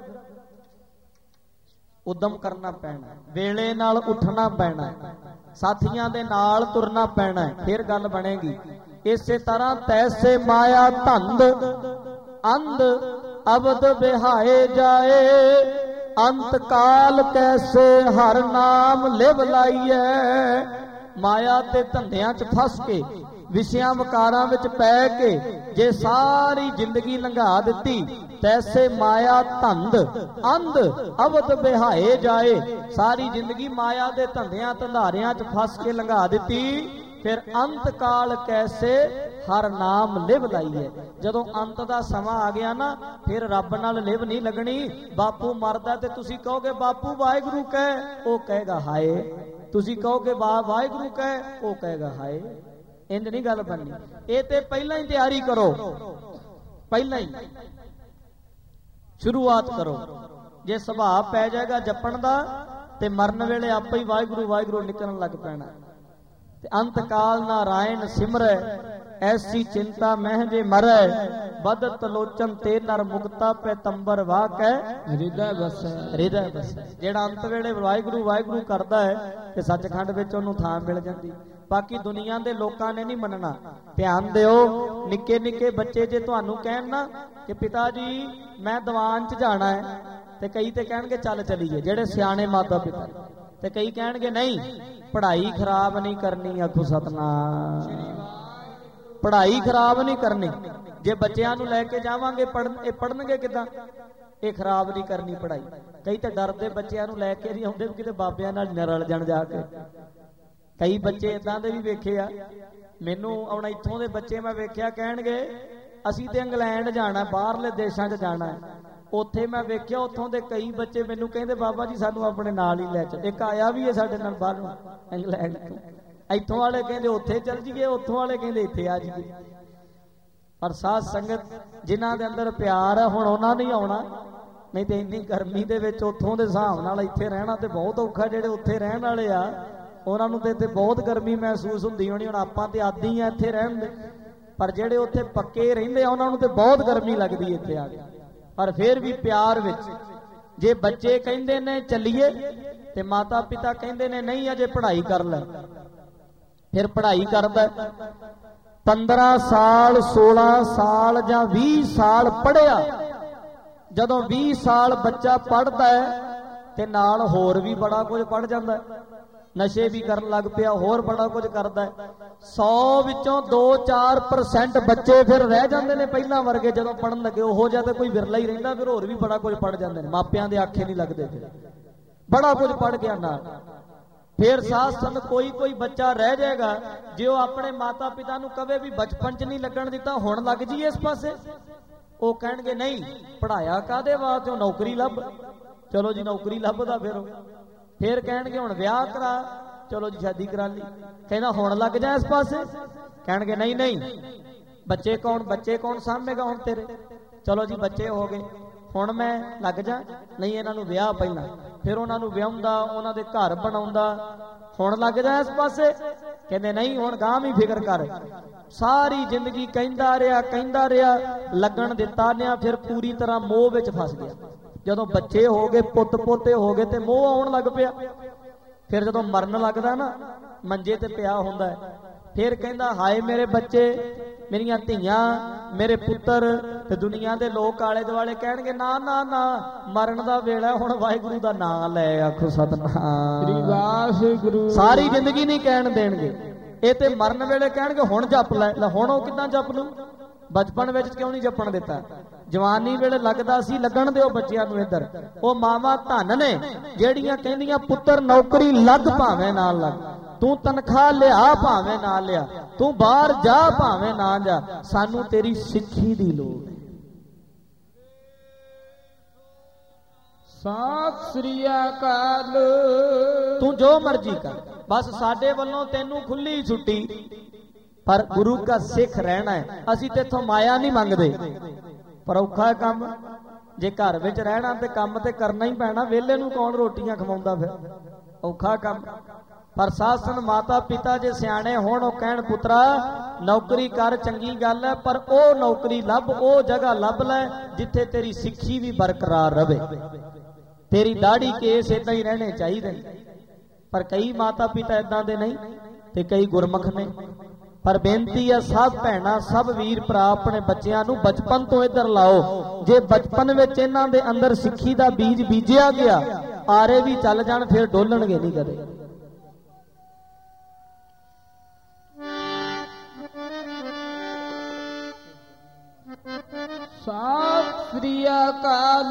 ਉਦਮ ਕਰਨਾ ਪੈਣਾ, ਵੇਲੇ ਨਾਲ ਉੱਠਣਾ ਪੈਣਾ, ਸਾਥੀਆਂ ਦੇ ਨਾਲ ਤੁਰਨਾ ਪੈਣਾ, ਫਿਰ ਗੱਲ ਬਣੇਗੀ। ਇਸੇ ਤਰ੍ਹਾਂ ਤੈਸੇ ਮਾਇਆ ਧੰਦ ਅੰਧ ਅਬਦ ਬਿਹਾਏ ਜਾਏ ਅੰਤ ਕਾਲ ਕੈਸੇ ਹਰ ਨਾਮ ਲਿਵ ਲਾਈਐ। ਮਾਇਆ ਤੇ ਧੰਦਿਆਂ 'ਚ ਫਸ ਕੇ ਵਿਸ਼ਿਆਂ ਵਕਾਰਾਂ ਵਿੱਚ ਪੈ ਕੇ ਜੇ ਸਾਰੀ ਜ਼ਿੰਦਗੀ ਲੰਘਾ ਦਿੱਤੀ, ਤੈਸੇ ਮਾਇਆ ਧੰਦ ਅੰਧ ਅਵਧ ਬਿਹਾਏ ਜਾਏ, ਸਾਰੀ ਜ਼ਿੰਦਗੀ ਮਾਇਆ ਦੇ ਧੰਦਿਆਂ ਧੰਦਾਰਿਆਂ 'ਚ ਫਸ ਕੇ ਲੰਘਾ ਦਿੱਤੀ, ਫਿਰ ਅੰਤ ਕਾਲ ਕੈਸੇ ਹਰ ਨਾਮ ਲਿਵ ਲਾਈਏ। ਜਦੋਂ ਅੰਤ ਦਾ ਸਮਾਂ ਆ ਗਿਆ ਨਾ, ਫਿਰ ਰੱਬ ਨਾਲ ਲਿਵ ਨਹੀਂ ਲੱਗਣੀ। ਬਾਪੂ ਮਰਦਾ ਤੇ ਤੁਸੀਂ ਕਹੋਗੇ ਬਾਪੂ ਵਾਹਿਗੁਰੂ ਕਹਿ, ਉਹ ਕਹੇਗਾ ਹਾਏ। ਤੁਸੀਂ ਕਹੋਗੇ ਵਾਹਿਗੁਰੂ ਕਹਿ, ਉਹ ਕਹੇਗਾ ਹਾਏ। ਇੰਜ ਨਹੀਂ ਗੱਲ ਬਣਨੀ। ਇਹ ਤੇ ਪਹਿਲਾਂ ਹੀ ਤਿਆਰੀ ਕਰੋ, ਪਹਿਲਾਂ ਹੀ ਸ਼ੁਰੂਆਤ ਕਰੋ। ਜੇ ਸੁਭਾਅ ਪੈ ਜਾਏਗਾ ਜਪਣ ਦਾ ਤੇ ਮਰਨ ਵੇਲੇ ਆਪੇ ਹੀ ਵਾਹਿਗੁਰੂ ਵਾਹਿਗੁਰੂ ਨਿਕਲਣ ਲੱਗ ਪੈਣਾ। ਤੇ ਅੰਤ ਕਾਲ ਨਾਰਾਇਣ ਸਿਮਰੈ ਐਸੀ ਚਿੰਤਾ ਮਹਿ ਜੇ ਮਰੈ ਬਦਤ ਲੋਚਨ ਤੇ ਨਰ ਮੁਕਤਾ ਪੈਤੰਬਰ ਵਾਕੈ ਹਿਰਦੈ ਬਸੈ। ਹਿਰਦੈ ਬਸੈ ਜਿਹੜਾ ਅੰਤ ਵੇਲੇ ਵਾਹਿਗੁਰੂ ਵਾਹਿਗੁਰੂ ਕਰਦਾ ਹੈ ਤੇ ਸੱਚਖੰਡ ਵਿੱਚ ਉਹਨੂੰ ਥਾਂ ਮਿਲ ਜਾਂਦੀ। ਬਾਕੀ ਦੁਨੀਆ ਦੇ ਲੋਕਾਂ ਨੇ ਨਹੀਂ ਮੰਨਣਾ। ਧਿਆਨ ਦਿਓ, ਨਿੱਕੇ ਨਿੱਕੇ ਬੱਚੇ ਜੇ ਤੁਹਾਨੂੰ ਕਹਿਣ ਨਾ ਕਿ ਪਿਤਾ ਜੀ ਮੈਂ ਦੀਵਾਨ 'ਚ ਜਾਣਾ ਹੈ, ਤੇ ਕਈ ਤੇ ਕਹਿਣਗੇ ਚੱਲ ਚਲੀਏ, ਜਿਹੜੇ ਸਿਆਣੇ ਮਾਤਾ ਪਿਤਾ, ਤੇ ਕਈ ਕਹਿਣਗੇ ਨਹੀਂ ਪੜ੍ਹਾਈ ਖਰਾਬ ਨਹੀਂ ਕਰਨੀ। ਆਖੋ ਸਤਨਾਮ। ਪੜ੍ਹਾਈ ਖਰਾਬ ਨਹੀਂ ਕਰਨੀ। ਜੇ ਬੱਚਿਆਂ ਨੂੰ ਲੈ ਕੇ ਜਾਵਾਂਗੇ ਇਹ ਪੜ੍ਹਨਗੇ ਕਿੱਦਾਂ? ਇਹ ਖਰਾਬ ਨਹੀਂ ਕਰਨੀ ਪੜ੍ਹਾਈ। ਕਈ ਤਾਂ ਡਰਦੇ ਬੱਚਿਆਂ ਨੂੰ ਲੈ ਕੇ ਨਹੀਂ ਆਉਂਦੇ, ਕਿਤੇ ਬਾਬਿਆਂ ਨਾਲ ਨਾ ਰਲ ਜਾਣ ਜਾ ਕੇ। ਕਈ ਬੱਚੇ ਇਦਾਂ ਦੇ ਵੀ ਵੇਖੇ ਆ ਮੈਨੂੰ, ਹੁਣ ਇੱਥੋਂ ਦੇ ਬੱਚੇ ਮੈਂ ਵੇਖਿਆ ਕਹਿਣਗੇ ਅਸੀਂ ਤੇ ਇੰਗਲੈਂਡ ਜਾਣਾ, ਬਾਹਰਲੇ ਦੇਸ਼ਾਂ 'ਚ ਜਾਣਾ। ਉੱਥੇ ਮੈਂ ਵੇਖਿਆ ਉੱਥੋਂ ਦੇ ਕਈ ਬੱਚੇ ਮੈਨੂੰ ਕਹਿੰਦੇ ਬਾਬਾ ਜੀ ਸਾਨੂੰ ਆਪਣੇ ਨਾਲ ਹੀ ਲੈ ਚੱਲ। ਇੱਕ ਆਇਆ ਵੀ ਹੈ ਸਾਡੇ ਨਾਲ ਬਾਹਰੋਂ ਇੰਗਲੈਂਡ ਤੋਂ, ਇੱਥੋਂ ਵਾਲੇ ਕਹਿੰਦੇ ਉੱਥੇ ਚੱਲ ਜੀਏ, ਉੱਥੋਂ ਵਾਲੇ ਕਹਿੰਦੇ ਇੱਥੇ ਆ ਜਾਈਏ। ਪਰ ਸਾਧ ਸੰਗਤ ਜਿਨ੍ਹਾਂ ਦੇ ਅੰਦਰ ਪਿਆਰ ਹੈ ਹੁਣ ਉਹਨਾਂ ਨੇ ਆਉਣਾ, ਨਹੀਂ ਤੇ ਇੰਨੀ ਗਰਮੀ ਦੇ ਵਿੱਚ ਉੱਥੋਂ ਦੇ ਹਿਸਾਬ ਨਾਲ ਇੱਥੇ ਰਹਿਣਾ ਤੇ ਬਹੁਤ ਔਖਾ। ਜਿਹੜੇ ਉੱਥੇ ਰਹਿਣ ਵਾਲੇ ਆ ਉਹਨਾਂ ਨੂੰ ਤੇ ਇੱਥੇ ਬਹੁਤ ਗਰਮੀ ਮਹਿਸੂਸ ਹੁੰਦੀ ਹੋਣੀ। ਹੁਣ ਆਪਾਂ ਤੇ ਆਦੀ ਆ ਇੱਥੇ ਰਹਿਣ ਦੇ, ਪਰ ਜਿਹੜੇ ਉੱਥੇ ਪੱਕੇ ਰਹਿੰਦੇ ਆ ਉਹਨਾਂ ਨੂੰ ਤੇ ਬਹੁਤ ਗਰਮੀ ਲੱਗਦੀ ਇੱਥੇ ਆ ਕੇ। ਪਰ ਫਿਰ ਵੀ ਪਿਆਰ ਵਿੱਚ ਜੇ ਬੱਚੇ ਕਹਿੰਦੇ ਨੇ ਚੱਲੀਏ ਤੇ ਮਾਤਾ ਪਿਤਾ ਕਹਿੰਦੇ ਨੇ ਨਹੀਂ ਅਜੇ ਪੜ੍ਹਾਈ ਕਰ ਲੈ, ਫਿਰ ਪੜ੍ਹਾਈ ਕਰਦਾ। 15 ਸਾਲ 16 ਸਾਲ ਜਾਂ 20 ਸਾਲ ਪੜ੍ਹਿਆ। ਜਦੋਂ 20 ਸਾਲ ਬੱਚਾ ਪੜ੍ਹਦਾ ਹੈ ਤੇ ਨਾਲ ਹੋਰ ਵੀ ਬੜਾ ਕੁਝ ਪੜ੍ਹ ਜਾਂਦਾ, ਨਸ਼ੇ ਵੀ ਕਰਨ ਲੱਗ ਪਿਆ, ਹੋਰ ਬੜਾ ਕੁਝ ਕਰਦਾ। 100 ਵਿੱਚੋਂ 2-4% ਬੱਚੇ ਫਿਰ ਰਹਿ ਜਾਂਦੇ ਨੇ ਪਹਿਲਾਂ ਵਰਗੇ ਜਦੋਂ ਪੜ੍ਹਨ ਲੱਗੇ। ਉਹੋ ਜਿਹਾ ਤਾਂ ਕੋਈ ਵਿਰਲਾ ਹੀ ਰਹਿੰਦਾ, ਫਿਰ ਹੋਰ ਵੀ ਬੜਾ ਕੁਝ ਪੜ੍ਹ ਜਾਂਦੇ ਨੇ, ਮਾਪਿਆਂ ਦੇ ਆਖੇ ਨਹੀਂ ਲੱਗਦੇ, ਫਿਰ ਬੜਾ ਕੁਝ ਪੜ੍ਹ ਗਿਆ ਨਾਲ। ਫਿਰ ਸਾਧ ਸੰਗਤ ਕੋਈ ਬੱਚਾ ਰਹਿ ਜਾਏਗਾ ਜੇ ਉਹ ਆਪਣੇ ਮਾਤਾ ਪਿਤਾ ਨੂੰ ਕਵੇ ਵੀ ਬਚਪਨ 'ਚ ਨਹੀਂ ਲੱਗਣ ਦਿੱਤਾ ਹੁਣ ਲੱਗ ਜਾਈਏ ਇਸ ਪਾਸੇ, ਉਹ ਕਹਿਣਗੇ ਨਹੀਂ ਪੜ੍ਹਾਇਆ ਕਾਹਦੇ ਵਾਸਤੇ, ਉਹ ਨੌਕਰੀ ਲੱਭ। ਚਲੋ ਜੀ ਨੌਕਰੀ ਲੱਭਦਾ ਫਿਰ ਕਹਿਣਗੇ ਹੁਣ ਵਿਆਹ ਕਰਾ, ਚਲੋ ਜੀ ਸ਼ਾਦੀ ਕਰਾ ਲਈ। ਕਹਿੰਦਾ ਹੁਣ ਲੱਗ ਜਾ ਇਸ ਪਾਸੇ, ਕਹਿਣਗੇ ਨਹੀਂ ਬੱਚੇ ਕੌਣ ਸਾਂਭੇਗਾ ਹੁਣ ਤੇਰੇ, ਚਲੋ ਜੀ ਬੱਚੇ ਹੋ ਗਏ ਹੁਣ ਮੈਂ ਲੱਗ ਜਾ, ਨਹੀਂ ਇਹਨਾਂ ਨੂੰ ਵਿਆਹ ਪਹਿਲਾਂ। ਫਿਰ ਉਹਨਾਂ ਨੂੰ ਵਿਆਹੁੰਦਾ, ਉਹਨਾਂ ਦੇ ਘਰ ਬਣਾਉਂਦਾ, ਹੁਣ ਲੱਗ ਜਾ ਇਸ ਪਾਸੇ, ਕਹਿੰਦੇ ਨਹੀਂ ਹੁਣ ਗਾਂ ਵੀ ਫਿਕਰ ਕਰ। ਸਾਰੀ ਜ਼ਿੰਦਗੀ ਕਹਿੰਦਾ ਰਿਹਾ ਲੱਗਣ ਦਿੱਤਾ ਨਿਆ, ਫਿਰ ਪੂਰੀ ਤਰ੍ਹਾਂ ਮੋਹ ਵਿੱਚ ਫਸ ਗਿਆ। ਜਦੋਂ ਬੱਚੇ ਹੋ ਗਏ, ਪੁੱਤ ਪੋਤੇ ਹੋ ਗਏ ਤੇ ਮੋਹ ਆਉਣ ਲੱਗ ਪਿਆ। ਫਿਰ ਜਦੋਂ ਮਰਨ ਲੱਗਦਾ ਨਾ, ਮੰਜੇ ਤੇ ਪਿਆ ਹੁੰਦਾ, ਫਿਰ ਕਹਿੰਦਾ ਹਾਏ ਮੇਰੇ ਬੱਚੇ, ਮੇਰੀਆਂ ਧੀਆਂ, ਮੇਰੇ ਪੁੱਤਰ। ਤੇ ਦੁਨੀਆ ਦੇ ਲੋਕ ਆਲੇ ਦੁਆਲੇ ਕਹਿਣਗੇ ਨਾ ਮਰਨ ਦਾ ਵੇਲਾ ਹੁਣ, ਵਾਹਿਗੁਰੂ ਦਾ ਨਾਮ ਲੈ ਆਖੋ ਸਤਿਨਾਮ ਵਾਹਿਗੁਰੂ। ਸਾਰੀ ਜ਼ਿੰਦਗੀ ਨਹੀਂ ਕਹਿਣ ਦੇਣਗੇ, ਇਹ ਤੇ ਮਰਨ ਵੇਲੇ ਕਹਿਣਗੇ ਹੁਣ ਜਪ ਲੈ। ਹੁਣ ਉਹ ਕਿੱਦਾਂ ਜਪ ਲੂ, ਬਚਪਨ ਵਿੱਚ ਕਿਉਂ ਨਹੀਂ ਜਪਣ ਦਿੱਤਾ? ਜਵਾਨੀ ਵੇਲੇ ਲੱਗਦਾ ਸੀ ਲੱਗਣ ਦਿਓ ਬੱਚਿਆਂ ਨੂੰ ਇੱਧਰ। ਉਹ ਮਾਵਾਂ ਧੰਨ ਨੇ ਜਿਹੜੀਆਂ ਕਹਿੰਦੀਆਂ ਪੁੱਤਰ ਨੌਕਰੀ ਲੱਗ ਭਾਵੇਂ ਨਾ ਲੱਗ, ਤੂੰ ਤਨਖਾਹ ਲਿਆ ਭਾਵੇਂ ਨਾ ਲਿਆ, ਤੂੰ ਬਾਹਰ ਜਾ ਭਾਵੇਂ ਨਾ ਜਾ, ਸਾਨੂੰ ਤੇਰੀ ਸਿੱਖੀ ਦੀ ਲੋੜ ਹੈ। ਸਤਿ ਸ੍ਰੀ ਅਕਾਲ। ਤੂੰ ਜੋ ਮਰਜ਼ੀ ਕਰ, ਬਸ ਸਾਡੇ ਵੱਲੋਂ ਤੈਨੂੰ ਖੁੱਲੀ ਛੁੱਟੀ, ਪਰ ਗੁਰੂ ਦਾ ਸਿੱਖ ਰਹਿਣਾ ਹੈ। ਅਸੀਂ ਤੇਥੋਂ ਮਾਇਆ ਨਹੀਂ ਮੰਗਦੇ, ਪਰ ਔਖਾ ਕੰਮ। ਜੇ ਘਰ ਵਿੱਚ ਰਹਿਣਾ ਤੇ ਕੰਮ ਤੇ ਕਰਨਾ ਹੀ ਪੈਣਾ, ਵਿਹਲੇ ਨੂੰ ਕੌਣ ਰੋਟੀਆਂ ਖਵਾਉਂਦਾ, ਫਿਰ ਔਖਾ ਕੰਮ। ਪਰ ਸਾਸਨ ਮਾਤਾ ਪਿਤਾ ਜੇ ਸਿਆਣੇ ਹੋਣ, ਉਹ ਕਹਿਣ ਪੁੱਤਰਾ ਨੌਕਰੀ ਕਰ, ਚੰਗੀ ਗੱਲ ਹੈ, ਪਰ ਉਹ ਨੌਕਰੀ ਲੱਭ, ਉਹ ਜਗ੍ਹਾ ਲੱਭ ਲੈ ਜਿੱਥੇ ਤੇਰੀ ਸਿੱਖੀ ਵੀ ਬਰਕਰਾਰ ਰਵੇ, ਤੇਰੀ ਦਾੜੀ ਕੇਸ ਏਦਾਂ ਹੀ ਰਹਿਣੇ ਚਾਹੀਦੇ। ਪਰ ਕਈ ਮਾਤਾ ਪਿਤਾ ਏਦਾਂ ਦੇ ਨਹੀਂ ਤੇ ਕਈ ਗੁਰਮੁਖ ਨੇ। ਪਰ ਬੇਨਤੀ ਹੈ ਸਭ ਭੈਣਾਂ, ਸਭ ਵੀਰ ਭਰਾ ਆਪਣੇ ਬੱਚਿਆਂ ਨੂੰ ਬਚਪਨ ਤੋਂ ਇੱਧਰ ਲਾਓ। ਜੇ ਬਚਪਨ ਵਿੱਚ ਇਹਨਾਂ ਦੇ ਅੰਦਰ ਸਿੱਖੀ ਦਾ ਬੀਜ ਬੀਜਿਆ ਗਿਆ, ਆਰੇ ਵੀ ਚੱਲ ਜਾਣ ਫਿਰ ਡੋਲਣਗੇ ਨਹੀਂ ਕਦੇ। ਸਤਿ ਸ੍ਰੀ ਅਕਾਲ।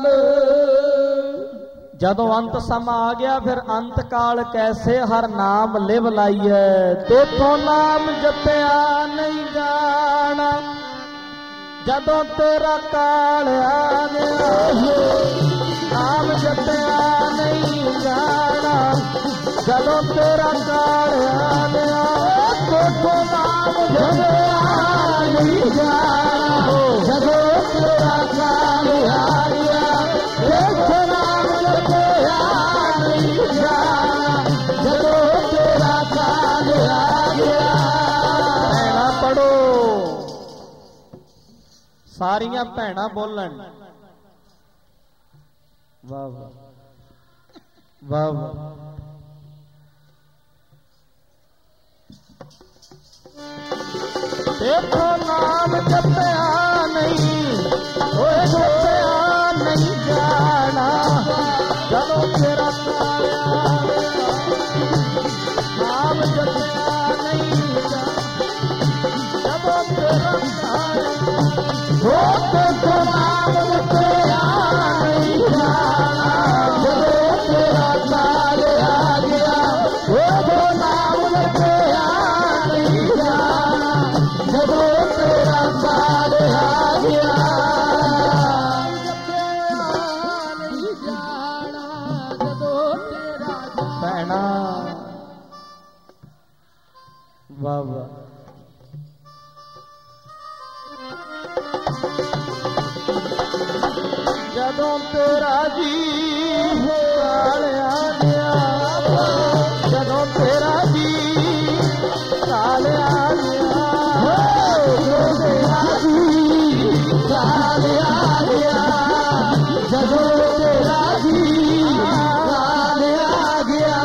ਜਦੋਂ ਅੰਤ ਸਮਾਂ ਆ ਗਿਆ, ਫਿਰ ਅੰਤ ਕਾਲ ਕੈਸੇ ਹਰ ਨਾਮ ਲਿਵ ਲਾਈਏ, ਤੇਥੋਂ ਨਾਮ ਜਪਿਆ ਨਹੀਂ ਜਾਣਾ। ਜਦੋਂ ਤੇਰਾ ਕਾਲ ਆ ਗਿਆ, ਨਾਮ ਜਪਿਆ ਨਹੀਂ ਜਾਣਾ। ਜਦੋਂ ਤੇਰਾ ਕਾਲ ਆ ਗਿਆ, ਤੇਥੋਂ ਨਾਮ ਜਪਿਆ ਨਹੀਂ ਜਾਣਾ। ਜਦੋਂ ਤੇਰਾ ਕਾਲ ਆ ਗਿਆ, ਤੇਥੋਂ ਨਾਮ ਜਪਿਆ ਨਹੀਂ ਜਾਣਾ। ਜਦੋਂ ਤੇਰਾ ਕਾਲ ਆ ਗਿਆ। ਭੈਣਾਂ ਪੜੋ, ਸਾਰੀਆਂ ਭੈਣਾਂ ਬੋਲਣ ਵਾਹ ਵਾਹ ਵਾਹ ਵਾਹ। ਦੇਖੋ ਨਾਮ ਜਪਿਆ ਨਹੀਂ, ਓਏ ਜਪਿਆ ਨਹੀਂ ਜਾਣਾ। ਜਦੋਂ ਤੇਰਾ ਕਾਲ ਆ ਗਿਆ, ਨਾਮ ਜਪਿਆ ਨਹੀਂ ਜਾਣਾ। ਜਦੋਂ ਤੇਰਾ ਕਾਲ ਨਾਮ ਜਪਿਆ ਨਹੀਂ ਜਾਣਾ। ਜਦੋਂ ਤੇਰਾ ਕਾਲ ਆ ਗਿਆ, ਉਹ ਨਾਮ ਜਪਿਆ ਨਹੀਂ ਜਾਣਾ। ਜਦੋਂ ਭੈਣਾ ਵਾਹ ਵਾਹ। ਜਦੋਂ ਤੇਰਾ ਜੀ ਕਾਲਿਆ ਗਿਆ, ਜਦੋਂ ਤੇਰਾ ਜੀ ਕਾਲਿਆ ਗਿਆ, ਜਦੋਂ ਤੇਰਾ ਜੀ ਕਾਲਿਆ ਗਿਆ, ਜਦੋਂ ਤੇਰਾ ਜੀ ਕਾਲਿਆ ਗਿਆ।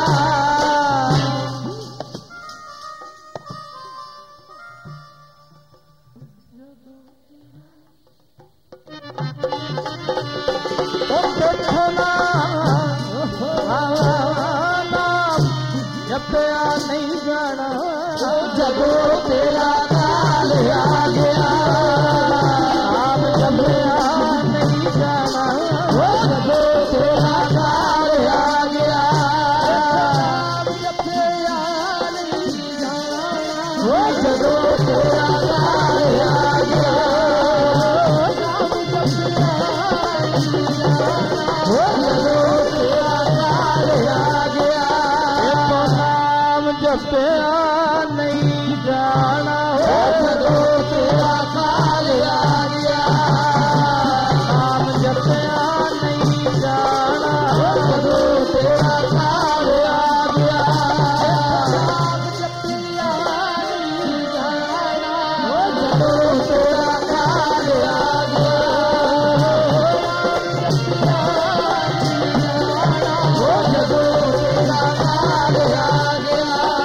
ਜਪਿਆ ਨਹੀਂ ਜਾਣਾ ਜਦੋਂ ਤੇਰਾ ਕਾਲ ਆ ਗਿਆ, ਨਾਮ ਜਪਿਆ ਨਹੀਂ ਜਾਣਾ ਜਦੋਂ ਤੇਰਾ ਕਾਲ ਆ ਗਿਆ, ਨਾਮ ਜਪਿਆ ਨਹੀਂ ਜਾਣਾ ਜਦੋਂ ਤੇਰਾ ਕਾਲ ਆ ਗਿਆ, ਨਾਮ ਜਪਿਆ ਨਹੀਂ ਜਾਣਾ ਜਦੋਂ ਤੇਰਾ ਕਾਲ ਆ ਗਿਆ। ਜਪਿਆ ਨਹੀਂ ਜਾਣਾ ਜਦੋਂ ਤੇਰਾ ਕਾਲ ਆ ਗਿਆ, ਨਾਮ ਜਪਿਆ ਨਹੀਂ ਜਾਣਾ ਜਦੋਂ ਤੇਰਾ ਕਾਲ ਆ ਗਿਆ, ਨਾਮ ਜਪਿਆ ਨਹੀਂ ਜਾਣਾ ਜਦੋਂ ਤੇਰਾ ਕਾਲ ਆ ਗਿਆ, ਜਦੋਂ ਤੇਰਾ ਕਾਲ ਆ ਗਿਆ।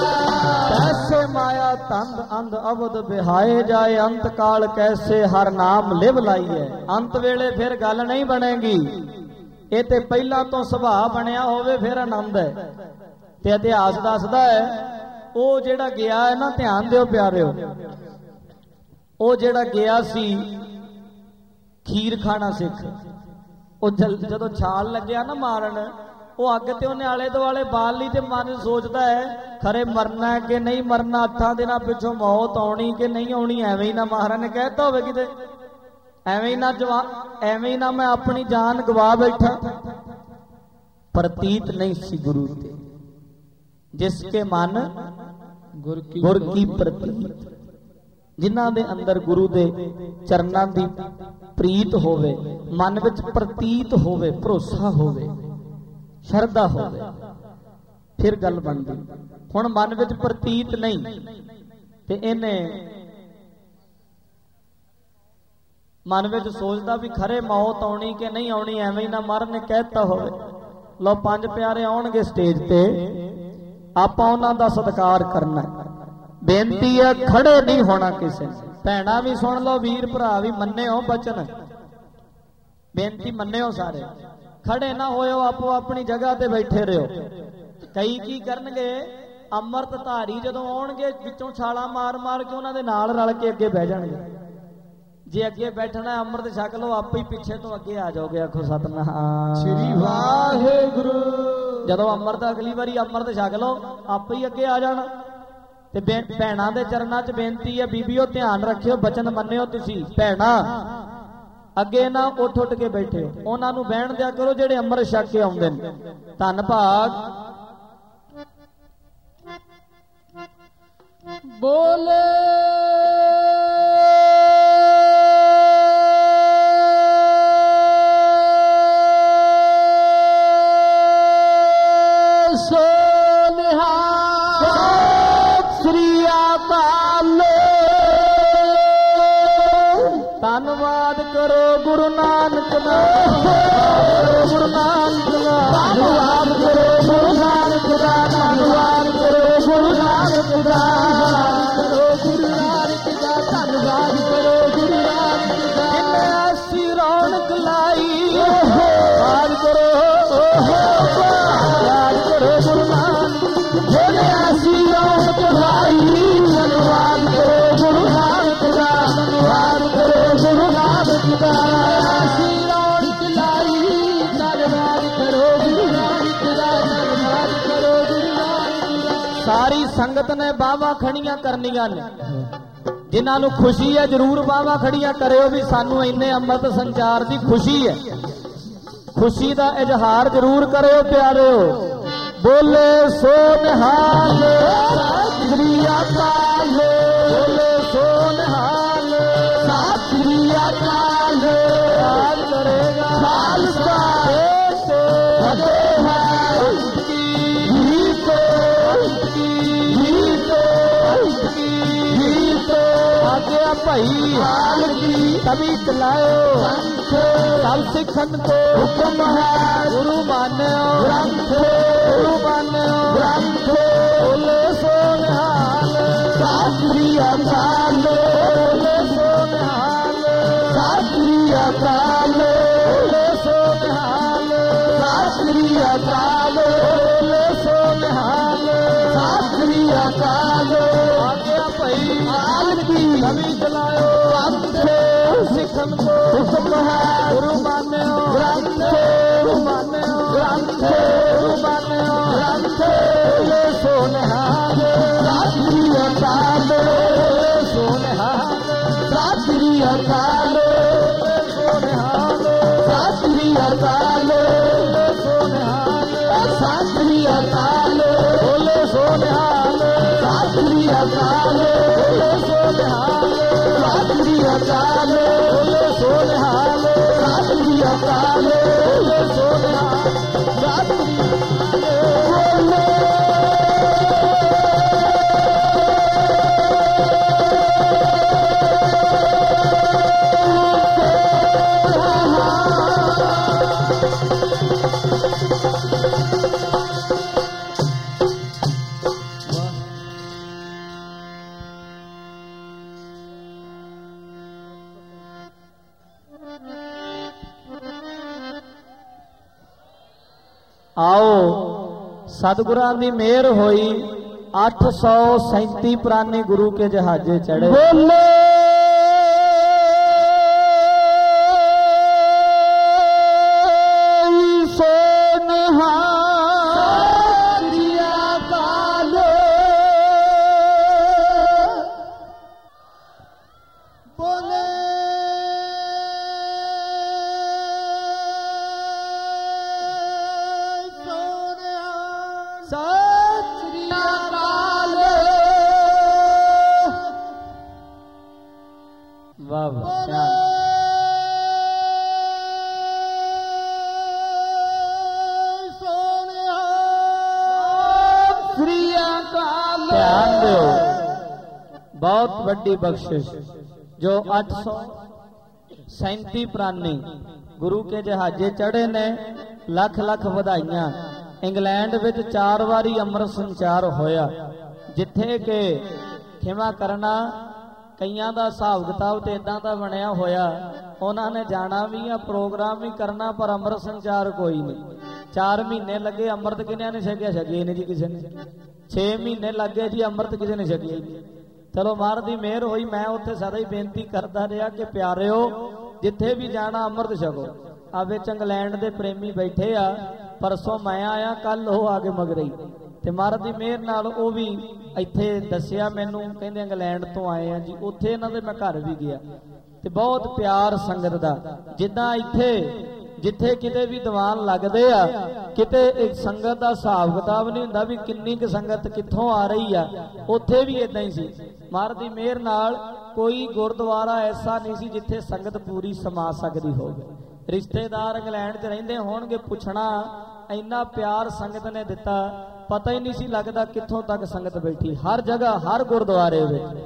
माया तंद अंध अवध बिहाए जाए, अंत काल कैसे हर नाम लिव लाइए। अंत वेले फिर गल नहीं बनेगी, ये ते पहला तो सुभाव बनया होवे फिर आनंद है। ते इतिहास दसदा है वो जेड़ा गया है ना, ध्यान दिओ प्यारिओ, वो जेड़ा गया सी खीर खाना सिख, वो जदों छाल लग्या ना मारन, वो अग ते उन्हें आले दुआले बाल ली ते मन सोचता है खरे मरना है कि नहीं मरना, 8 दिनों पिछों मौत आनी कि नहीं आनी। एवं ही ना महाराज ने कहता होवे किते, एवं ही ना मैं अपनी जान गवा बैठा। प्रतीत नहीं सी गुरु ते, जिसके मन गुर की प्रतीत, जिन्हां दे अंदर गुरु दे चरनां दी प्रीत होवे, मन विच प्रतीत होवे, भरोसा होवे, शरदा होवे, फिर गल बनदी। हुण मन विच प्रतीत नहीं ते इन्हें मन विच सोचदा भी खरे मौत आउणी कि नहीं आउणी, एवें ही ना महाराज ने कहता होवे। लो 5 प्यारे आउणगे स्टेज ते, आपां उन्हां दा सत्कार करना है। बेनती है खड़े नहीं होना किसे। भैणां भी सुन लो, वीर भरा भी मन्निओ बचन, बेनती मन्निओ सारे, खड़े ना होयो, आपो अपनी जगह ते बैठे रहो। कई की करनगे, अमृत धारी जदों आउणगे विचों छाला मार मार के उन्हां दे नाल रल के अगे बह जाणगे। जे अगे बैठना अमृत छक लो, आपे ही पीछे तो अगे आ जाओगे। आखो सतनाम श्री वाहिगुरू। जदों अमृत अगली बारी अमृत छक लो, आपे ही अगे आ जाना। ते भैणां दे चरनां च बेनती है, बीबीओ ध्यान रखियो, बचन मन्निओ। तुसीं भैणां अगे ना उठ उठ के बैठे, उन्हां नूं बहण दिया करो जेड़े अमृत छक के आउंदे ने। धन भाग बोले सो निहाल श्री अकाल। धन्यवाद करो गुरु नानक दा, गुरु नानक दा धन्यवाद करो, गुरु नानक दा धन्यवाद करो, गुरु नानक दा गुरु नानक दा धन्यवाद करो, गुरु नानक दा। जिन्हें ऐसी रौनक लाई याद करो, याद करो गुरु नानक। जिन्हें ऐसी रौनक लाई धन्यवाद करो, गुरु नानक दा धन्यवाद करो, गुरु नानक दा। ऐसी रौनक लाई धन्यवाद करो, गुरु नानक दा धन्यवाद करो, गुरु नानक दा। सारी संगत ने बावां खड़ियां करनियां ने, जिन्हां नूं खुशी है जरूर बावां खड़ियां करियो भी सानू इन्ने अमृत संचार दी खुशी है। खुशी दा इजहार जरूर करियो प्यारिओ। बोले सो निहाल शास्त्री अकाल बोले सो निहाल शास्त्री अकाल हाल करेगा खालसा भाई हाल की तभी चलाओ सब सिखन को हुक्म है गुरु मानो ग्रंथ गुरु मानो ग्रंथ बोले सो निहाल शास्त्री अकाल बोले सो निहाल शास्त्री अकाल बोले सो निहाल शास्त्री अकाल बोले सो निहाल शास्त्री अकाल आज्ञा भाई हाल की तभी चलाओ सिखन को हुक्म है गुरु मानो ग्रंथ गुरु मानो ग्रंथ गुरु मानो ग्रंथ बोले सो निहाल शास्त्री अकाल बोले सो निहाल शास्त्री अकाल बोले सो निहाल शास्त्री अकाल बोले सो निहाल शास्त्री अकाल बोले सो निहाल शास्त्री अकाल बोले सो निहाल शास्त्री अकाल बोले सो निहाल शास्त्री अकाल बोले सो निहाल शास्त्री बोले आओ सतगुरां दी मेहर होई 837 प्राणी गुरु के जहाजे चढ़े बोले सो निहाल काल बोले बहुत बड़ी बख्शिश जो 837 प्राणी गुरु के जहाजे चढ़े ने लख लख बधाइयां। इंग्लैंड विच 4 वारी अमृत संचार होया जिथे के खिमा करना कईयां दा हिसाब किताब ते इदां दा बनया होया उन्होंने जाना भी है प्रोग्राम भी करना पर अमृत संचार कोई नहीं। 4 महीने लगे अमृत किन्या ने छकिया छकिया नहीं जी किसी ने 6 महीने लगे जी अमृत किसी ने छकिया नहीं। चलो मार दी मेहर हुई मैं उत्थे सदा ही बेनती करता रहा कि प्यारिओ जिथे भी जाना अमृत छको। आ विच इंग्लैंड दे प्रेमी बैठे आ परसों मैं आया कल वो आगे मगरई ते महाराज दी मेहर नाल वो भी इत्थे दसिया मैनू कहंदे इंग्लैंड तो आए हैं जी उत्थे इन्हां दे मैं घर भी गया ते बहुत प्यार संगत दा जिद्दां इत्थे जिथे किते भी दीवान लगदे आ किते एक संगत दा हिसाब किताब नहीं हुंदा भी किन्नी क संगत कित्थों आ रही आ उत्थे भी इदां ही सी। महाराज दी मेहर नाल कोई गुरुद्वारा ऐसा नहीं सी जिथे संगत पूरी समा सकदी होवे। रिश्तेदार इंग्लैंड च रहिंदे होणगे पुछना इन्ना प्यार संगत ने दिता पता ही नहीं सी लगदा कित्थों तक संगत बैठी हर जगह हर गुरुद्वारे विच।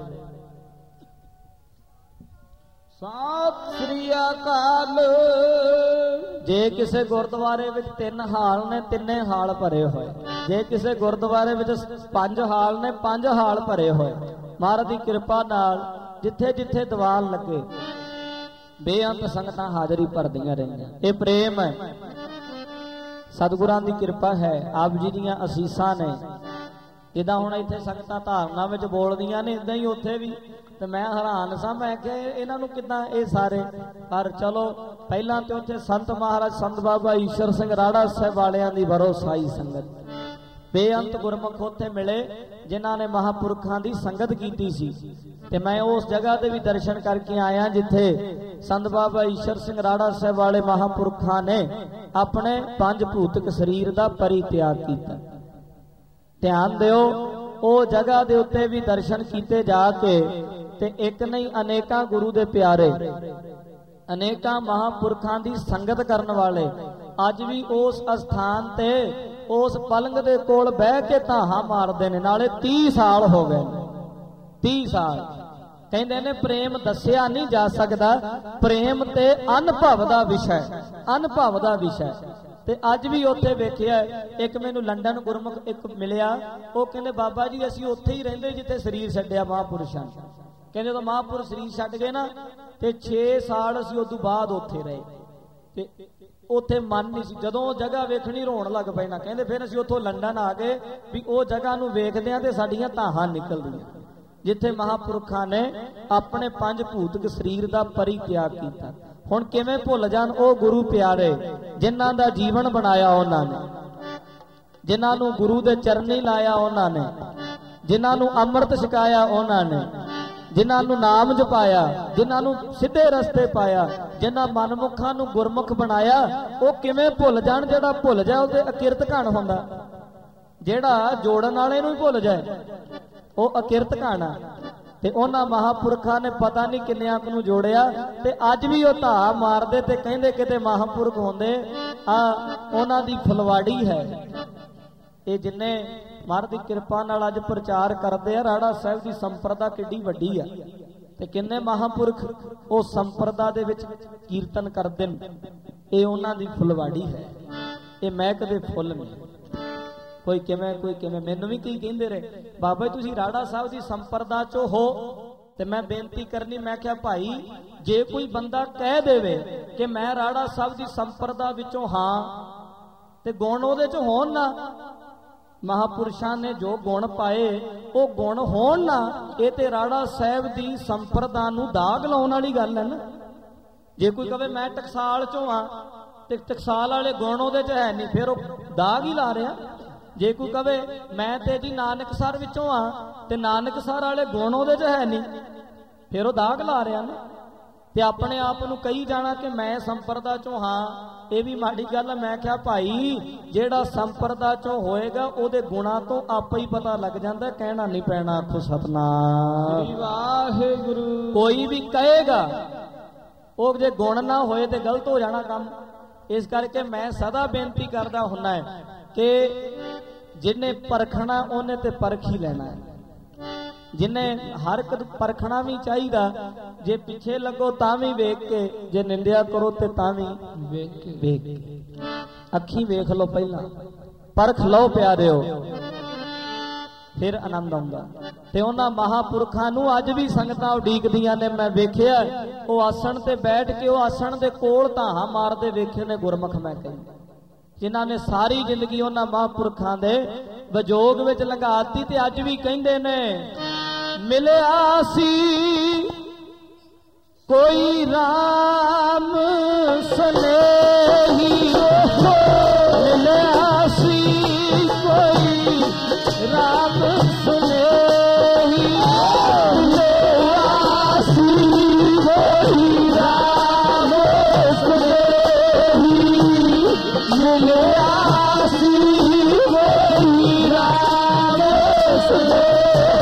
सत श्री अकाल जे किसी गुरुद्वारे विच 3 हाल ने 3 हाल भरे हुए जे किसी गुरुद्वारे विच 5 हाल ने 5 हाल भरे हुए। महाराज की कृपा नाल जिथे जिथे दीवान लगे बेअंत संगतां हाजरी भरदियां रहियां। ये प्रेम है सतगुरां दी कृपा है आप जी दीयां असीसां ने। जिदा हुण इत्थे संगतां धारना विच बोलदियां ने इदां ही उत्थे भी ते मैं हैरान सा मैं कि इन्हां नूं किदां ये सारे पर चलो पहलां ते उत्थे संत महाराज संत बाबा ईश्वर सिंह राड़ा साहिब वालियां दी भरोसाई संगत बेअंत गुरमुख उत्थे मिले जिन्हां ने महापुरखां दी संगत कीती सी ते मैं उस जगह ते भी दर्शन करके आया जिथे संत बाबा ईश्वर सिंह राड़ा साहिब वाले महापुरखां ने अपने 5 भूतक शरीर दा परित्याग कीता। ਧਿਆਨ ਦਿਓ, ਉਹ ਜਗ੍ਹਾ ਦੇ ਉੱਤੇ ਵੀ ਦਰਸ਼ਨ ਕੀਤੇ ਜਾ ਕੇ ਤੇ ਇੱਕ ਨਹੀਂ ਅਨੇਕਾਂ ਗੁਰੂ ਦੇ ਪਿਆਰੇ, ਅਨੇਕਾਂ ਮਹਾਂਪੁਰਖਾਂ ਦੀ ਸੰਗਤ ਕਰਨ ਵਾਲੇ ਅੱਜ ਵੀ ਉਸ ਅਸਥਾਨ ਤੇ ਉਸ ਪਲੰਗ ਦੇ ਕੋਲ ਬਹਿ ਕੇ ਧਾਹਾਂ ਮਾਰਦੇ ਨੇ। ਨਾਲੇ 30 ਸਾਲ ਹੋ ਗਏ, 30 ਸਾਲ। ਕਹਿੰਦੇ ਨੇ ਪ੍ਰੇਮ ਦੱਸਿਆ ਨਹੀਂ ਜਾ ਸਕਦਾ, ਪ੍ਰੇਮ ਤੇ ਅਨੁਭਵ ਦਾ ਵਿਸ਼ਾ, ਅਨੁਭਵ ਦਾ ਵਿਸ਼ਾ। ਤੇ ਅੱਜ ਵੀ ਉੱਥੇ ਵੇਖਿਆ, ਇੱਕ ਮੈਨੂੰ ਲੰਡਨ ਗੁਰਮੁਖ ਇੱਕ ਮਿਲਿਆ, ਉਹ ਕਹਿੰਦੇ ਬਾਬਾ ਜੀ ਅਸੀਂ ਉੱਥੇ ਹੀ ਰਹਿੰਦੇ ਜਿੱਥੇ ਸਰੀਰ ਛੱਡਿਆ ਮਹਾਂਪੁਰਸ਼ਾਂ ਨੇ। ਕਹਿੰਦੇ ਜਦੋਂ ਮਹਾਂਪੁਰਸ਼ ਸਰੀਰ ਛੱਡ ਗਏ ਨਾ ਤੇ 6 ਸਾਲ ਅਸੀਂ ਉਦੋਂ ਬਾਅਦ ਉੱਥੇ ਰਹੇ ਤੇ ਉੱਥੇ ਮਨ ਨਹੀਂ ਸੀ। ਜਦੋਂ ਉਹ ਜਗ੍ਹਾ ਵੇਖਣੀ ਰੋਣ ਲੱਗ ਪੈਣਾ। ਕਹਿੰਦੇ ਫਿਰ ਅਸੀਂ ਉੱਥੋਂ ਲੰਡਨ ਆ ਗਏ ਵੀ ਉਹ ਜਗ੍ਹਾ ਨੂੰ ਵੇਖਦੇ ਆ ਤੇ ਸਾਡੀਆਂ ਧਾਹਾਂ ਨਿਕਲਦੀਆਂ, ਜਿੱਥੇ ਮਹਾਂਪੁਰਖਾਂ ਨੇ ਆਪਣੇ 5 ਭੂਤਿਕ ਸਰੀਰ ਦਾ ਪਰਿਤਿਆਗ ਕੀਤਾ। ਹੁਣ ਕਿਵੇਂ ਭੁੱਲ ਜਾਣ ਉਹ ਗੁਰੂ ਪਿਆਰੇ ਜਿਨ੍ਹਾਂ ਦਾ ਜੀਵਨ ਬਣਾਇਆ ਉਹਨਾਂ ਨੇ, ਜਿਨ੍ਹਾਂ ਨੂੰ ਗੁਰੂ ਦੇ ਚਰਨੀ ਲਾਇਆ ਉਹਨਾਂ ਨੇ, ਜਿਨ੍ਹਾਂ ਨੂੰ ਅੰਮ੍ਰਿਤ ਛਕਾਇਆ ਉਹਨਾਂ ਨੇ, ਜਿਨ੍ਹਾਂ ਨੂੰ ਨਾਮ ਜਪਾਇਆ, ਜਿਨ੍ਹਾਂ ਨੂੰ ਸਿੱਧੇ ਰਸਤੇ ਪਾਇਆ, ਜਿਨ੍ਹਾਂ ਮਨਮੁਖਾਂ ਨੂੰ ਗੁਰਮੁਖ ਬਣਾਇਆ। ਉਹ ਕਿਵੇਂ ਭੁੱਲ ਜਾਣ? ਜਿਹੜਾ ਭੁੱਲ ਜਾਏ ਉਹਦੇ ਅਕਿਰਤ ਘਣ ਹੁੰਦਾ, ਜਿਹੜਾ ਜੋੜਨ ਵਾਲੇ ਨੂੰ ਹੀ ਭੁੱਲ ਜਾਏ ਉਹ ਅਕਿਰਤ ਘਣ ਆ। ਤੇ ਉਹਨਾਂ ਮਹਾਂਪੁਰਖਾਂ ਨੇ ਪਤਾ ਨਹੀਂ ਕਿੰਨਿਆਂ ਨੂੰ ਜੋੜਿਆ ਤੇ ਅੱਜ ਵੀ ਉਹ ਧਾ ਮਾਰਦੇ ਤੇ ਕਹਿੰਦੇ ਕਿਤੇ ਮਹਾਂਪੁਰਖ ਹੁੰਦੇ ਆ ਉਹਨਾਂ ਦੀ ਫੁਲਵਾੜੀ ਹੈ। ਇਹ ਜਿੰਨੇ ਮਹਾਰਾਜ ਦੀ ਕਿਰਪਾ ਨਾਲ ਅੱਜ ਪ੍ਰਚਾਰ ਕਰਦੇ ਆ, ਰਾੜਾ ਸਾਹਿਬ ਦੀ ਸੰਪਰਦਾ ਕਿੱਡੀ ਵੱਡੀ ਆ ਤੇ ਕਿੰਨੇ ਮਹਾਂਪੁਰਖ ਉਹ ਸੰਪਰਦਾ ਦੇ ਵਿੱਚ ਕੀਰਤਨ ਕਰਦੇ ਨੇ। ਇਹ ਉਹਨਾਂ ਦੀ ਫੁਲਵਾੜੀ ਹੈ, ਇਹ ਮਹਿਕਦੇ ਫੁੱਲ ਨੇ। ਕੋਈ ਕਿਵੇਂ ਕੋਈ ਕਿਵੇਂ, ਮੈਨੂੰ ਵੀ ਕੀ ਕਹਿੰਦੇ ਰਹੇ ਬਾਬਾ ਜੀ ਤੁਸੀਂ ਰਾੜਾ ਸਾਹਿਬ ਦੀ ਸੰਪਰਦਾ ਚੋਂ ਹੋ ਤੇ ਮੈਂ ਬੇਨਤੀ ਕਰਨੀ, ਮੈਂ ਕਿਹਾ ਭਾਈ ਜੇ ਕੋਈ ਬੰਦਾ ਕਹਿ ਦੇਵੇ ਕਿ ਮੈਂ ਰਾੜਾ ਸਾਹਿਬ ਦੀ ਸੰਪਰਦਾ ਵਿੱਚੋਂ ਹਾਂ ਤੇ ਗੁਣ ਉਹਦੇ ਚ ਹੋਣ ਨਾ, ਮਹਾਂਪੁਰਸ਼ਾਂ ਨੇ ਜੋ ਗੁਣ ਪਾਏ ਉਹ ਗੁਣ ਹੋਣ ਨਾ, ਇਹ ਤੇ ਰਾੜਾ ਸਾਹਿਬ ਦੀ ਸੰਪਰਦਾ ਨੂੰ ਦਾਗ ਲਾਉਣ ਵਾਲੀ ਗੱਲ ਹੈ ਨਾ। ਜੇ ਕੋਈ ਕਵੇ ਮੈਂ ਟਕਸਾਲ ਚੋਂ ਆ ਤੇ ਟਕਸਾਲ ਵਾਲੇ ਗੁਣ ਉਹਦੇ ਚ ਹੈ ਨਹੀਂ, ਫਿਰ ਉਹ ਦਾਗ ਹੀ ਲਾ ਰਿਹਾ। ਜੇ ਕੋਈ ਕਵੇ ਮੈਂ ਤੇ ਜੀ ਨਾਨਕਸਰ ਵਿੱਚੋਂ ਆ ਤੇ ਨਾਨਕਸਰ ਵਾਲੇ ਗੁਣ ਉਹਦੇ ਚ ਹੈ ਨਹੀਂ, ਫਿਰ ਉਹ ਦਾਗ ਲਾ ਰਿਹਾ ਨਾ। ਤੇ ਆਪਣੇ ਆਪ ਨੂੰ ਕਹੀ ਜਾਣਾ ਕਿ ਮੈਂ ਸੰਪਰਦਾ ਚੋਂ ਹਾਂ, ਇਹ ਵੀ ਮਾੜੀ ਗੱਲ ਹੈ। ਮੈਂ ਕਿਹਾ ਭਾਈ ਜਿਹੜਾ ਸੰਪਰਦਾ ਚੋਂ ਹੋਏਗਾ ਉਹਦੇ ਗੁਣਾਂ ਤੋਂ ਆਪੇ ਹੀ ਪਤਾ ਲੱਗ ਜਾਂਦਾ, ਕਹਿਣਾ ਨਹੀਂ ਪੈਣਾ। ਆਖੋ ਸਤਨਾਮ ਵਾਹਿਗੁਰੂ। ਕੋਈ ਵੀ ਕਹੇਗਾ ਉਹ ਜੇ ਗੁਣ ਨਾ ਹੋਏ ਤੇ ਗਲਤ ਹੋ ਜਾਣਾ ਕੰਮ। ਇਸ ਕਰਕੇ ਮੈਂ ਸਦਾ ਬੇਨਤੀ ਕਰਦਾ ਹੁੰਦਾ ਹੈ ਕਿ ਜਿਹਨੇ ਪਰਖਣਾ ਉਹਨੇ ਤੇ ਪਰਖ ਹੀ ਲੈਣਾ ਹੈ। ਜਿਨੇ ਹਰ ਇੱਕ ਪਰਖਣਾ ਵੀ ਚਾਹੀਦਾ, ਜੇ ਪਿੱਛੇ ਲੱਗੋ ਤਾਂ ਵੀ ਵੇਖ ਕੇ, ਜੇ ਨਿੰਦਿਆ ਕਰੋ ਤੇ ਤਾਂ ਵੀ ਵੇਖ ਕੇ। ਅੱਖੀ ਵੇਖ ਲਓ ਪਹਿਲਾਂ, ਪਰਖ ਲਓ ਪਿਆਰਿਓ, ਫਿਰ ਆਨੰਦ ਆਉਂਦਾ। ਤੇ ਉਹਨਾਂ ਮਹਾਂਪੁਰਖਾਂ ਨੂੰ ਅੱਜ ਵੀ ਸੰਗਤਾਂ ਉਡੀਕਦੀਆਂ ਨੇ। ਮੈਂ ਵੇਖਿਆ ਉਹ ਆਸਣ ਤੇ ਬੈਠ ਕੇ, ਉਹ ਆਸਣ ਦੇ ਕੋਲ ਧਾਹਾਂ ਮਾਰਦੇ ਵੇਖੇ ਨੇ ਗੁਰਮੁਖ। ਮੈਂ ਕਹਿੰਦਾ ਜਿਨ੍ਹਾਂ ਨੇ ਸਾਰੀ ਜ਼ਿੰਦਗੀ ਉਹਨਾਂ ਮਹਾਂਪੁਰਖਾਂ ਦੇ ਵਿਜੋਗ ਵਿੱਚ ਲੰਘਾਤੀ ਤੇ ਅੱਜ ਵੀ ਕਹਿੰਦੇ ਨੇ ਮਿਲਿਆ ਸੀ ਕੋਈ ਰਾਮ ਸਨੇਹੀ, ਮਿਲਿਆ ਸੀ ਕੋਈ ਰਾਮ ਸਨੇਹੀ, ਮਿਲਿਆ ਸੀ ਕੋਈ ਰਾਮ ਸਨੇਹੀ, ਮਿਲਿਆ ਸੀ ਕੋਈ ਰਾਮ ਸਨੇਹੀ।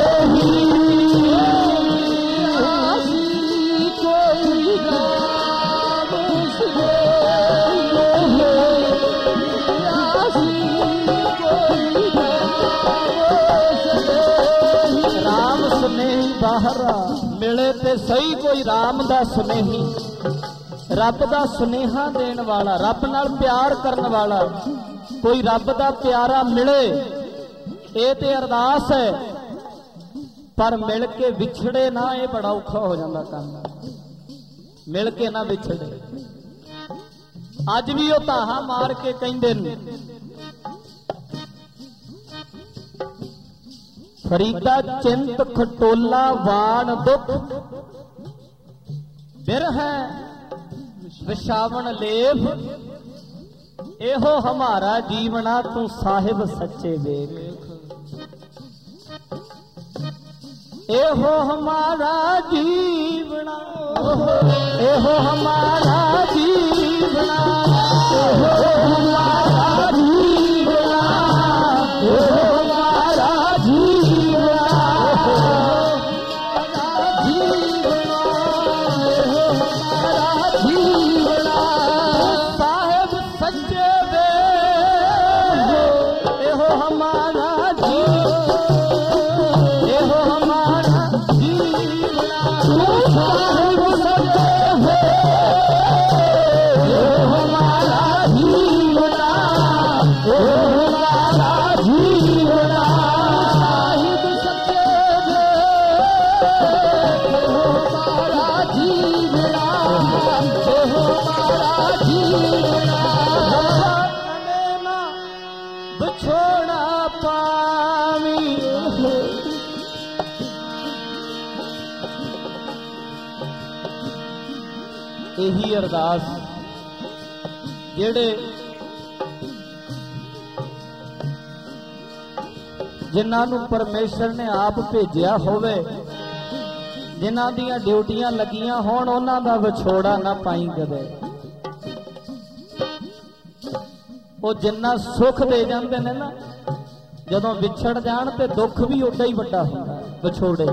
ਬਾਹਰਾ ਮਿਲੇ ਤੇ ਸਹੀ ਕੋਈ ਰਾਮ ਦਾ ਸੁਨੇਹੀ, ਰੱਬ ਦਾ ਸੁਨੇਹਾ ਦੇਣ ਵਾਲਾ, ਰੱਬ ਨਾਲ ਪਿਆਰ ਕਰਨ ਵਾਲਾ ਕੋਈ ਰੱਬ ਦਾ ਪਿਆਰਾ ਮਿਲੇ। ਇਹ ਤੇ ਅਰਦਾਸ ਹੈ, ਪਰ ਮਿਲ ਕੇ ਵਿਛੜੇ ਨਾ, ਇਹ ਬੜਾ ਔਖਾ ਹੋ ਜਾਂਦਾ ਕੰਮ। ਮਿਲ ਕੇ ਨਾ ਵਿਛੜੇ। ਅੱਜ ਵੀ ਉਹ ਧਾਹਾਂ ਮਾਰ ਕੇ ਕਹਿੰਦੇ ਨੇ ਫਰੀਦਾ ਚਿੰਤ ਖਟੋਲਾ ਵਾਣ ਦੁੱਖ, ਬਿਰਹ ਵਿਛਾਵਣ ਲੇਫ, ਇਹੋ ਹਮਾਰਾ ਜੀਵਨਾ ਤੂੰ ਸਾਹਿਬ ਸੱਚੇ ਵੇਖ। ਇਹੋ ਹਮਾਰਾ ਜੀਵਨਾ, ਇਹੋ ਹਮਾਰਾ ਜੀਵਨਾ, ਇਹੋ ਹਮਾਰਾ ਜੀਵਨਾ, ਇਹੋ ਹਮਾਰਾ हमारा जीवन एहो हमारा जीवना साहिब सके है एहो हमारा जीवना एहो हमारा जीवना साहिब सके है एहो हमारा जीवना एहो हमारा जीवना छोड़ा पावी यही अरदास जेड़े जिन्हां नूं परमेश्वर ने आप भेजिया होवे जिन्हां दियां ड्यूटियां लगियां होण उन्हां दा विछोड़ा ना पाई कदे वो जिन्ना सुख दे जाते ने ना जदों विछड़ जाण ते दुख भी उड्डा ही वड्डा हुंदा विछोड़े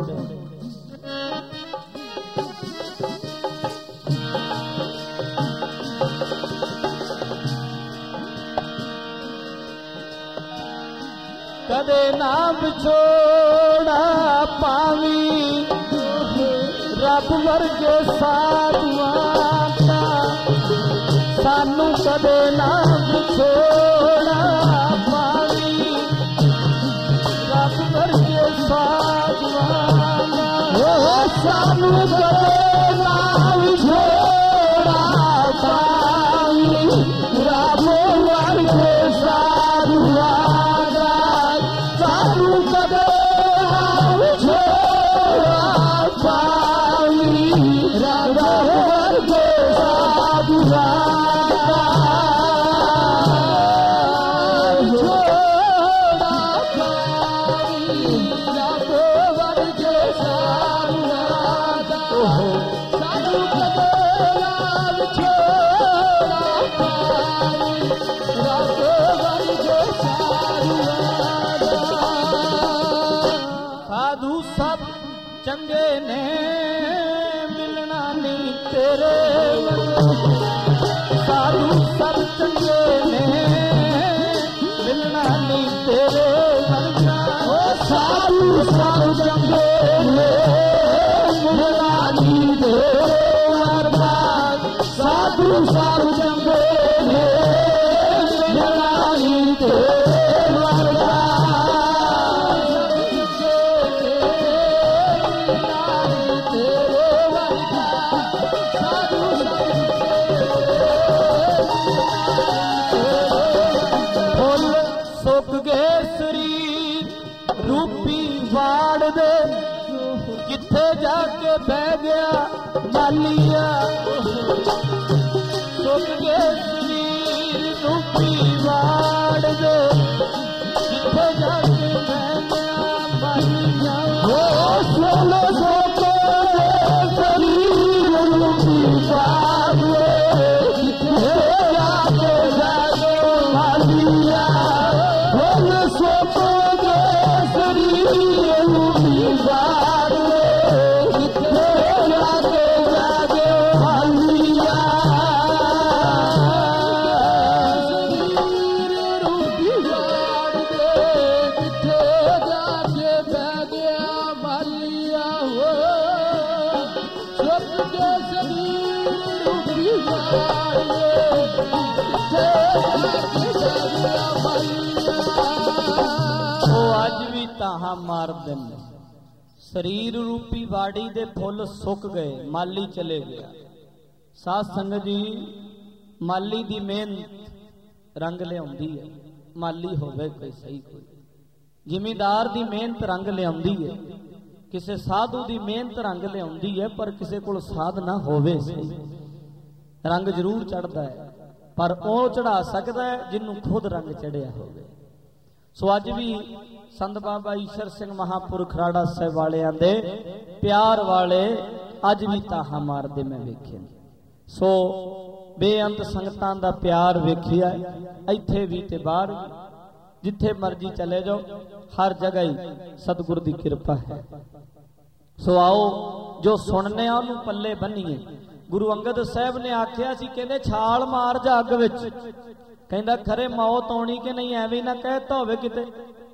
कदे ना विछोड़ा पावी रब वर्गे साधुआं दा सानू कदे ना विछोड़ा पावी रब वर्गे साधुआं दा सानू कदे ना विछोड़ा पावी रब वर्गे साधुआं दा सानू कदे ना विछोड़ा पावी रब वर्गे साधुआं साधु सब चंगे ने मिलना नहीं तेरे साधु सब चंगे ने मिलना नहीं तेरे साधु सब चंगे ने मिलना नहीं तेरे साधु सब चंगे ने मिलना नहीं तेरे किथे जाके बह गया मालिया सुख के शरीर रूपी वाड़ दे किथे जाके बह गया मालिया सोलो सोको शरीर रूपी वाड़ दे किथे जाके बह गया मालिया सोलो सोको शरीर रूपी वाड़ मार दिन शरीर रूपी वाड़ी दे फुल सुक गए माली चले गया। साध संगत जी माली दी मेहनत रंग लियाउंदी है। माली होवे कोई सही कोई जिमीदार दी मेहनत रंग लियाउंदी है। किसी साधु दी मेहनत रंग लियाउंदी है पर किसी कोल साध ना होवे सही रंग जरूर चढ़ता है पर वो चढ़ा सकता है जिन्हों खुद रंग चढ़िया होवे। सो अज भी संत बाबा ईश्वर सिंह महापुरख राड़ा साहिब वाले दे प्यार वाले अज भी ताहा मारदे मैं वेखे। सो बेअंत संगतां दा प्यार वेखिया इत्थे भी ते बाहर जिथे मर्जी चले जाओ हर जगह ही सतगुर दी कृपा है। सो आओ जो सुनने उन्होंने पल्ले बनीए। गुरु अंगद साहब ने आख्या सी कहंदे छाल मार जा अग विच कहंदा खरे मौत आउणी कि नहीं एवें ना कहता होवे किते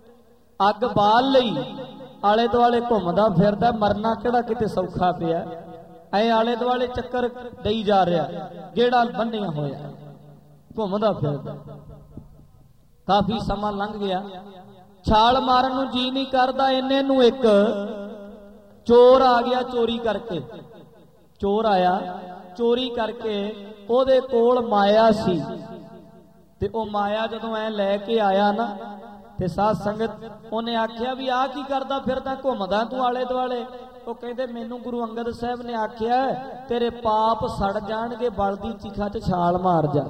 ਅੱਗ ਬਾਲ ਲਈ ਆਲੇ ਦੁਆਲੇ ਘੁੰਮਦਾ ਫਿਰਦਾ, ਮਰਨਾ ਕਿਹੜਾ ਕਿਤੇ ਸੌਖਾ ਪਿਆ। ਐ ਆਲੇ ਦੁਆਲੇ ਚੱਕਰ ਦੇਈ ਜਾ ਰਿਹਾ, ਗੇੜਾ ਬੰਨਿਆ ਹੋਇਆ, ਘੁੰਮਦਾ ਫਿਰਦਾ। ਕਾਫੀ ਸਮਾਂ ਲੰਘ ਗਿਆ, ਛਾਲ ਮਾਰਨ ਨੂੰ ਜੀ ਨਹੀਂ ਕਰਦਾ। ਇੰਨੇ ਨੂੰ ਇੱਕ ਚੋਰ ਆ ਗਿਆ ਚੋਰੀ ਕਰਕੇ। ਚੋਰ ਆਇਆ ਚੋਰੀ ਕਰਕੇ, ਉਹਦੇ ਕੋਲ ਮਾਇਆ ਸੀ, ਤੇ ਉਹ ਮਾਇਆ ਜਦੋਂ ਐ ਲੈ ਕੇ ਆਇਆ ਨਾ, ਤੇ ਸਾਧ ਸੰਗਤ ਉਹਨੇ ਆਖਿਆ ਵੀ ਆਹ ਕੀ ਕਰਦਾ ਫਿਰਦਾ, ਘੁੰਮਦਾ ਤੂੰ ਆਲੇ ਦੁਆਲੇ। ਉਹ ਕਹਿੰਦੇ ਮੈਨੂੰ ਗੁਰੂ ਅੰਗਦ ਸਾਹਿਬ ਨੇ ਆਖਿਆ ਤੇਰੇ ਪਾਪ ਸੜ ਜਾਣਗੇ, ਬਲਦੀ ਚਿਖਾ 'ਚ ਛਾਲ ਮਾਰ ਜਾ,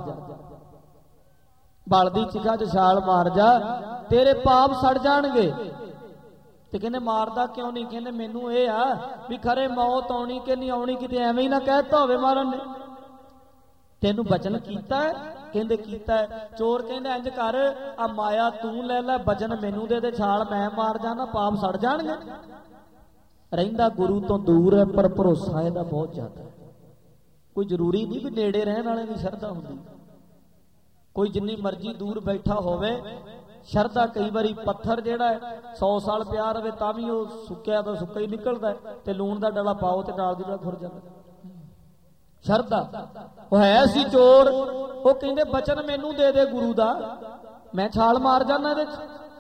ਬਲਦੀ ਚਿਖਾ 'ਚ ਛਾਲ ਮਾਰ ਜਾ, ਤੇਰੇ ਪਾਪ ਸੜ ਜਾਣਗੇ। ਤੇ ਕਹਿੰਦੇ ਮਾਰਦਾ ਕਿਉਂ ਨਹੀਂ? ਕਹਿੰਦੇ ਮੈਨੂੰ ਇਹ ਆ ਵੀ ਖਰੇ ਮੌਤ ਆਉਣੀ ਕਿ ਨਹੀਂ ਆਉਣੀ, ਕਿਤੇ ਐਵੇਂ ਹੀ ਨਾ ਕਹਿਤਾ ਹੋਵੇ ਮਾਰਨ ਨੇ। ਤੈਨੂੰ ਬਚਨ ਕੀਤਾ? ਕਹਿੰਦੇ ਕੀਤਾ। ਚੋਰ ਕਹਿੰਦੇ ਇੰਜ ਕਰ, ਆ ਮਾਇਆ ਤੂੰ ਲੈ ਲੈ, ਬਚਨ ਮੈਨੂੰ ਦੇ ਦੇ, ਛਾਲ ਮੈਂ ਮਾਰ ਜਾਣਾ, ਪਾਪ ਸੜ ਜਾਣਗੇ। ਰਹਿੰਦਾ ਗੁਰੂ ਤੋਂ ਦੂਰ ਹੈ, ਪਰ ਭਰੋਸਾ ਇਹਦਾ ਬਹੁਤ ਜ਼ਿਆਦਾ। ਕੋਈ ਜ਼ਰੂਰੀ ਨਹੀਂ ਵੀ ਨੇੜੇ ਰਹਿਣ ਵਾਲੇ ਦੀ ਸ਼ਰਧਾ ਹੁੰਦੀ, ਕੋਈ ਜਿੰਨੀ ਮਰਜ਼ੀ ਦੂਰ ਬੈਠਾ ਹੋਵੇ ਸ਼ਰਧਾ। ਕਈ ਵਾਰੀ ਪੱਥਰ ਜਿਹੜਾ 100 ਸਾਲ ਪਿਆ ਰਵੇ ਤਾਂ ਵੀ ਉਹ ਸੁੱਕਿਆ ਤਾਂ ਸੁੱਕਾ ਹੀ ਨਿਕਲਦਾ, ਤੇ ਲੂਣ ਦਾ ਡਲਾ ਪਾਓ ਤੇ ਨਾਲ ਦੀ ਨਾਲ ਖੁਰ ਜਾਂਦਾ। ਸ਼ਰਧਾ ਉਹ ਹੈ ਸੀ ਚੋਰ। ਉਹ ਕਹਿੰਦੇ ਬਚਨ ਮੈਨੂੰ ਦੇ ਦੇ ਗੁਰੂ ਦਾ, ਮੈਂ ਛਾਲ ਮਾਰ ਜਾਣਾ ਇਹਦੇ 'ਚ।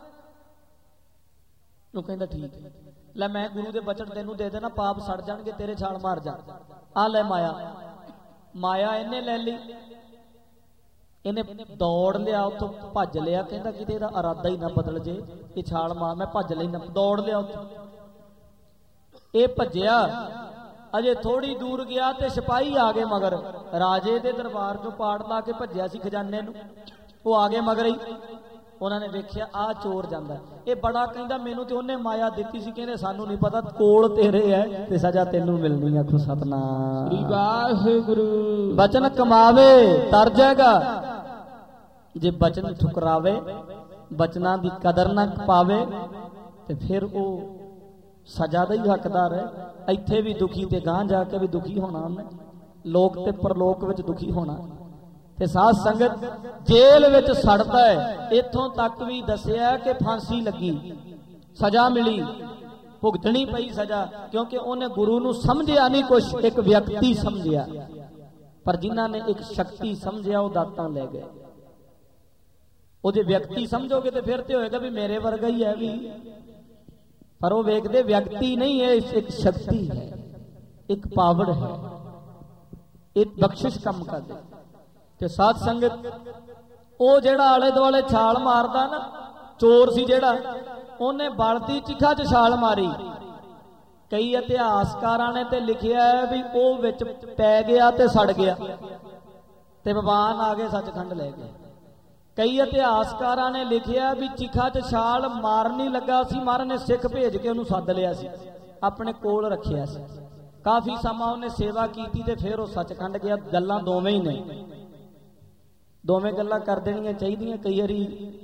ਉਹ ਕਹਿੰਦਾ ਠੀਕ ਹੈ, ਲੈ ਮੈਂ ਗੁਰੂ ਦੇ ਬਚਨ ਤੈਨੂੰ ਦੇ ਦੇਣਾ, ਪਾਪ ਸੜ ਜਾਣਗੇ ਤੇਰੇ, ਛਾਲ ਮਾਰ ਜਾ। ਆ ਲੈ ਮਾਇਆ। ਮਾਇਆ ਇਹਨੇ ਲੈ ਲਈ, ਇਹਨੇ ਦੌੜ ਲਿਆ, ਉੱਥੋਂ ਭੱਜ ਲਿਆ। ਕਹਿੰਦਾ ਕਿਤੇ ਇਹਦਾ ਇਰਾਦਾ ਹੀ ਨਾ ਬਦਲ ਜੇ, ਇਹ ਛਾਲ ਮਾਰ, ਮੈਂ ਭੱਜ ਲਈ ਨਾ। ਦੌੜ ਲਿਆ ਉੱਥੋਂ, ਇਹ ਭੱਜਿਆ। ਅਜੇ ਥੋੜੀ ਦੂਰ ਗਿਆ ਤੇ ਸਿਪਾਹੀ ਆ ਗਏ ਮਗਰ। ਰਾਜੇ ਦੇ ਦਰਬਾਰ ਚੋਂ ਪਾੜ ਲਾ ਕੇ ਭੱਜਿਆ ਸੀ ਖਜ਼ਾਨੇ ਨੂੰ, ਉਹ ਆ ਗਏ ਮਗਰ ਹੀ। ਉਹਨਾਂ ਨੇ ਵੇਖਿਆ ਆ ਚੋਰ ਜਾਂਦਾ। ਇਹ ਬੜਾ ਕਹਿੰਦਾ ਮੈਨੂੰ ਤੇ ਉਹਨੇ ਮਾਇਆ ਦਿੱਤੀ ਸੀ। ਕਹਿੰਦੇ ਸਾਨੂੰ ਨਹੀਂ ਪਤਾ, ਕੋਲ ਤੇਰੇ ਹੈ ਤੇ ਸਜ਼ਾ ਤੈਨੂੰ ਮਿਲਣੀ। ਆਖੋ ਸਤਨਾਮ ਸ੍ਰੀ ਵਾਹਿਗੁਰੂ। ਬਚਨ ਕਮਾਵੇ ਤਰ ਜਾਏਗਾ, ਜੇ ਬਚਨ ਠੁਕਰਾਵੇ, ਬਚਨਾਂ ਦੀ ਕਦਰ ਨਾ ਪਾਵੇ, ਤੇ ਫਿਰ ਉਹ ਸਜ਼ਾ ਦਾ ਹੀ ਹੱਕਦਾਰ ਹੈ। ਇੱਥੇ ਵੀ ਦੁਖੀ ਤੇ ਗਾਂ ਜਾ ਕੇ ਵੀ ਦੁਖੀ ਹੋਣਾ ਉਹਨੇ, ਲੋਕ ਤੇ ਪਰਲੋਕ ਵਿੱਚ ਦੁਖੀ ਹੋਣਾ। ਤੇ ਸਾਧ ਸੰਗਤ ਜੇਲ੍ਹ ਵਿੱਚ ਸੜਦਾ ਹੈ। ਇੱਥੋਂ ਤੱਕ ਵੀ ਦੱਸਿਆ ਕਿ ਫਾਂਸੀ ਲੱਗੀ, ਸਜ਼ਾ ਮਿਲੀ, ਭੁਗਤਣੀ ਪਈ ਸਜ਼ਾ, ਕਿਉਂਕਿ ਉਹਨੇ ਗੁਰੂ ਨੂੰ ਸਮਝਿਆ ਨਹੀਂ ਕੁਛ, ਇੱਕ ਵਿਅਕਤੀ ਸਮਝਿਆ। ਪਰ ਜਿਨ੍ਹਾਂ ਨੇ ਇੱਕ ਸ਼ਕਤੀ ਸਮਝਿਆ ਉਹ ਦਾਤਾਂ ਲੈ ਗਏ। ਉਹ ਜੇ ਵਿਅਕਤੀ ਸਮਝੋਗੇ ਤੇ ਫਿਰ ਤੇ ਹੋਏਗਾ ਵੀ ਮੇਰੇ ਵਰਗਾ ਹੀ ਹੈ ਵੀ, ਪਰ ਉਹ ਵੇਖਦੇ ਵਿਅਕਤੀ ਨਹੀਂ ਹੈ, ਇੱਕ ਸ਼ਕਤੀ ਹੈ, ਇੱਕ ਪਾਵਰ ਹੈ, ਇੱਕ ਬਖਸ਼ਿਸ਼ ਕੰਮ ਕਰਦੇ। ਤੇ ਸਾਧ ਸੰਗਤ ਉਹ ਜਿਹੜਾ ਆਲੇ ਦੁਆਲੇ ਛਾਲ ਮਾਰਦਾ ਨਾ, ਚੋਰ ਸੀ ਜਿਹੜਾ, ਉਹਨੇ ਬਲਦੀ ਚਿਖਾ 'ਚ ਛਾਲ ਮਾਰੀ। ਕਈ ਇਤਿਹਾਸਕਾਰਾਂ ਨੇ ਤੇ ਲਿਖਿਆ ਹੈ ਵੀ ਉਹ ਵਿੱਚ ਪੈ ਗਿਆ ਤੇ ਸੜ ਗਿਆ, ਤੇ ਭਗਵਾਨ ਆ ਗਏ ਸੱਚਖੰਡ ਲੈ ਗਏ। ਕਈ ਇਤਿਹਾਸਕਾਰਾਂ ਨੇ ਲਿਖਿਆ ਵੀ ਚਿਖਾ 'ਚ ਛਾਲ ਮਾਰਨ ਹੀ ਲੱਗਾ ਸੀ, ਮਹਾਰਾਜ ਨੇ ਸਿੱਖ ਭੇਜ ਕੇ ਉਹਨੂੰ ਸੱਦ ਲਿਆ ਸੀ, ਆਪਣੇ ਕੋਲ ਰੱਖਿਆ ਸੀ। ਕਾਫੀ ਸਮਾਂ ਉਹਨੇ ਸੇਵਾ ਕੀਤੀ ਤੇ ਫਿਰ ਉਹ ਸੱਚਖੰਡ ਗਿਆ। ਗੱਲਾਂ ਦੋਵੇਂ ਹੀ ਨੇ, ਦੋਵੇਂ ਗੱਲਾਂ ਕਰ ਦੇਣੀਆਂ ਚਾਹੀਦੀਆਂ। ਕਈ ਵਾਰੀ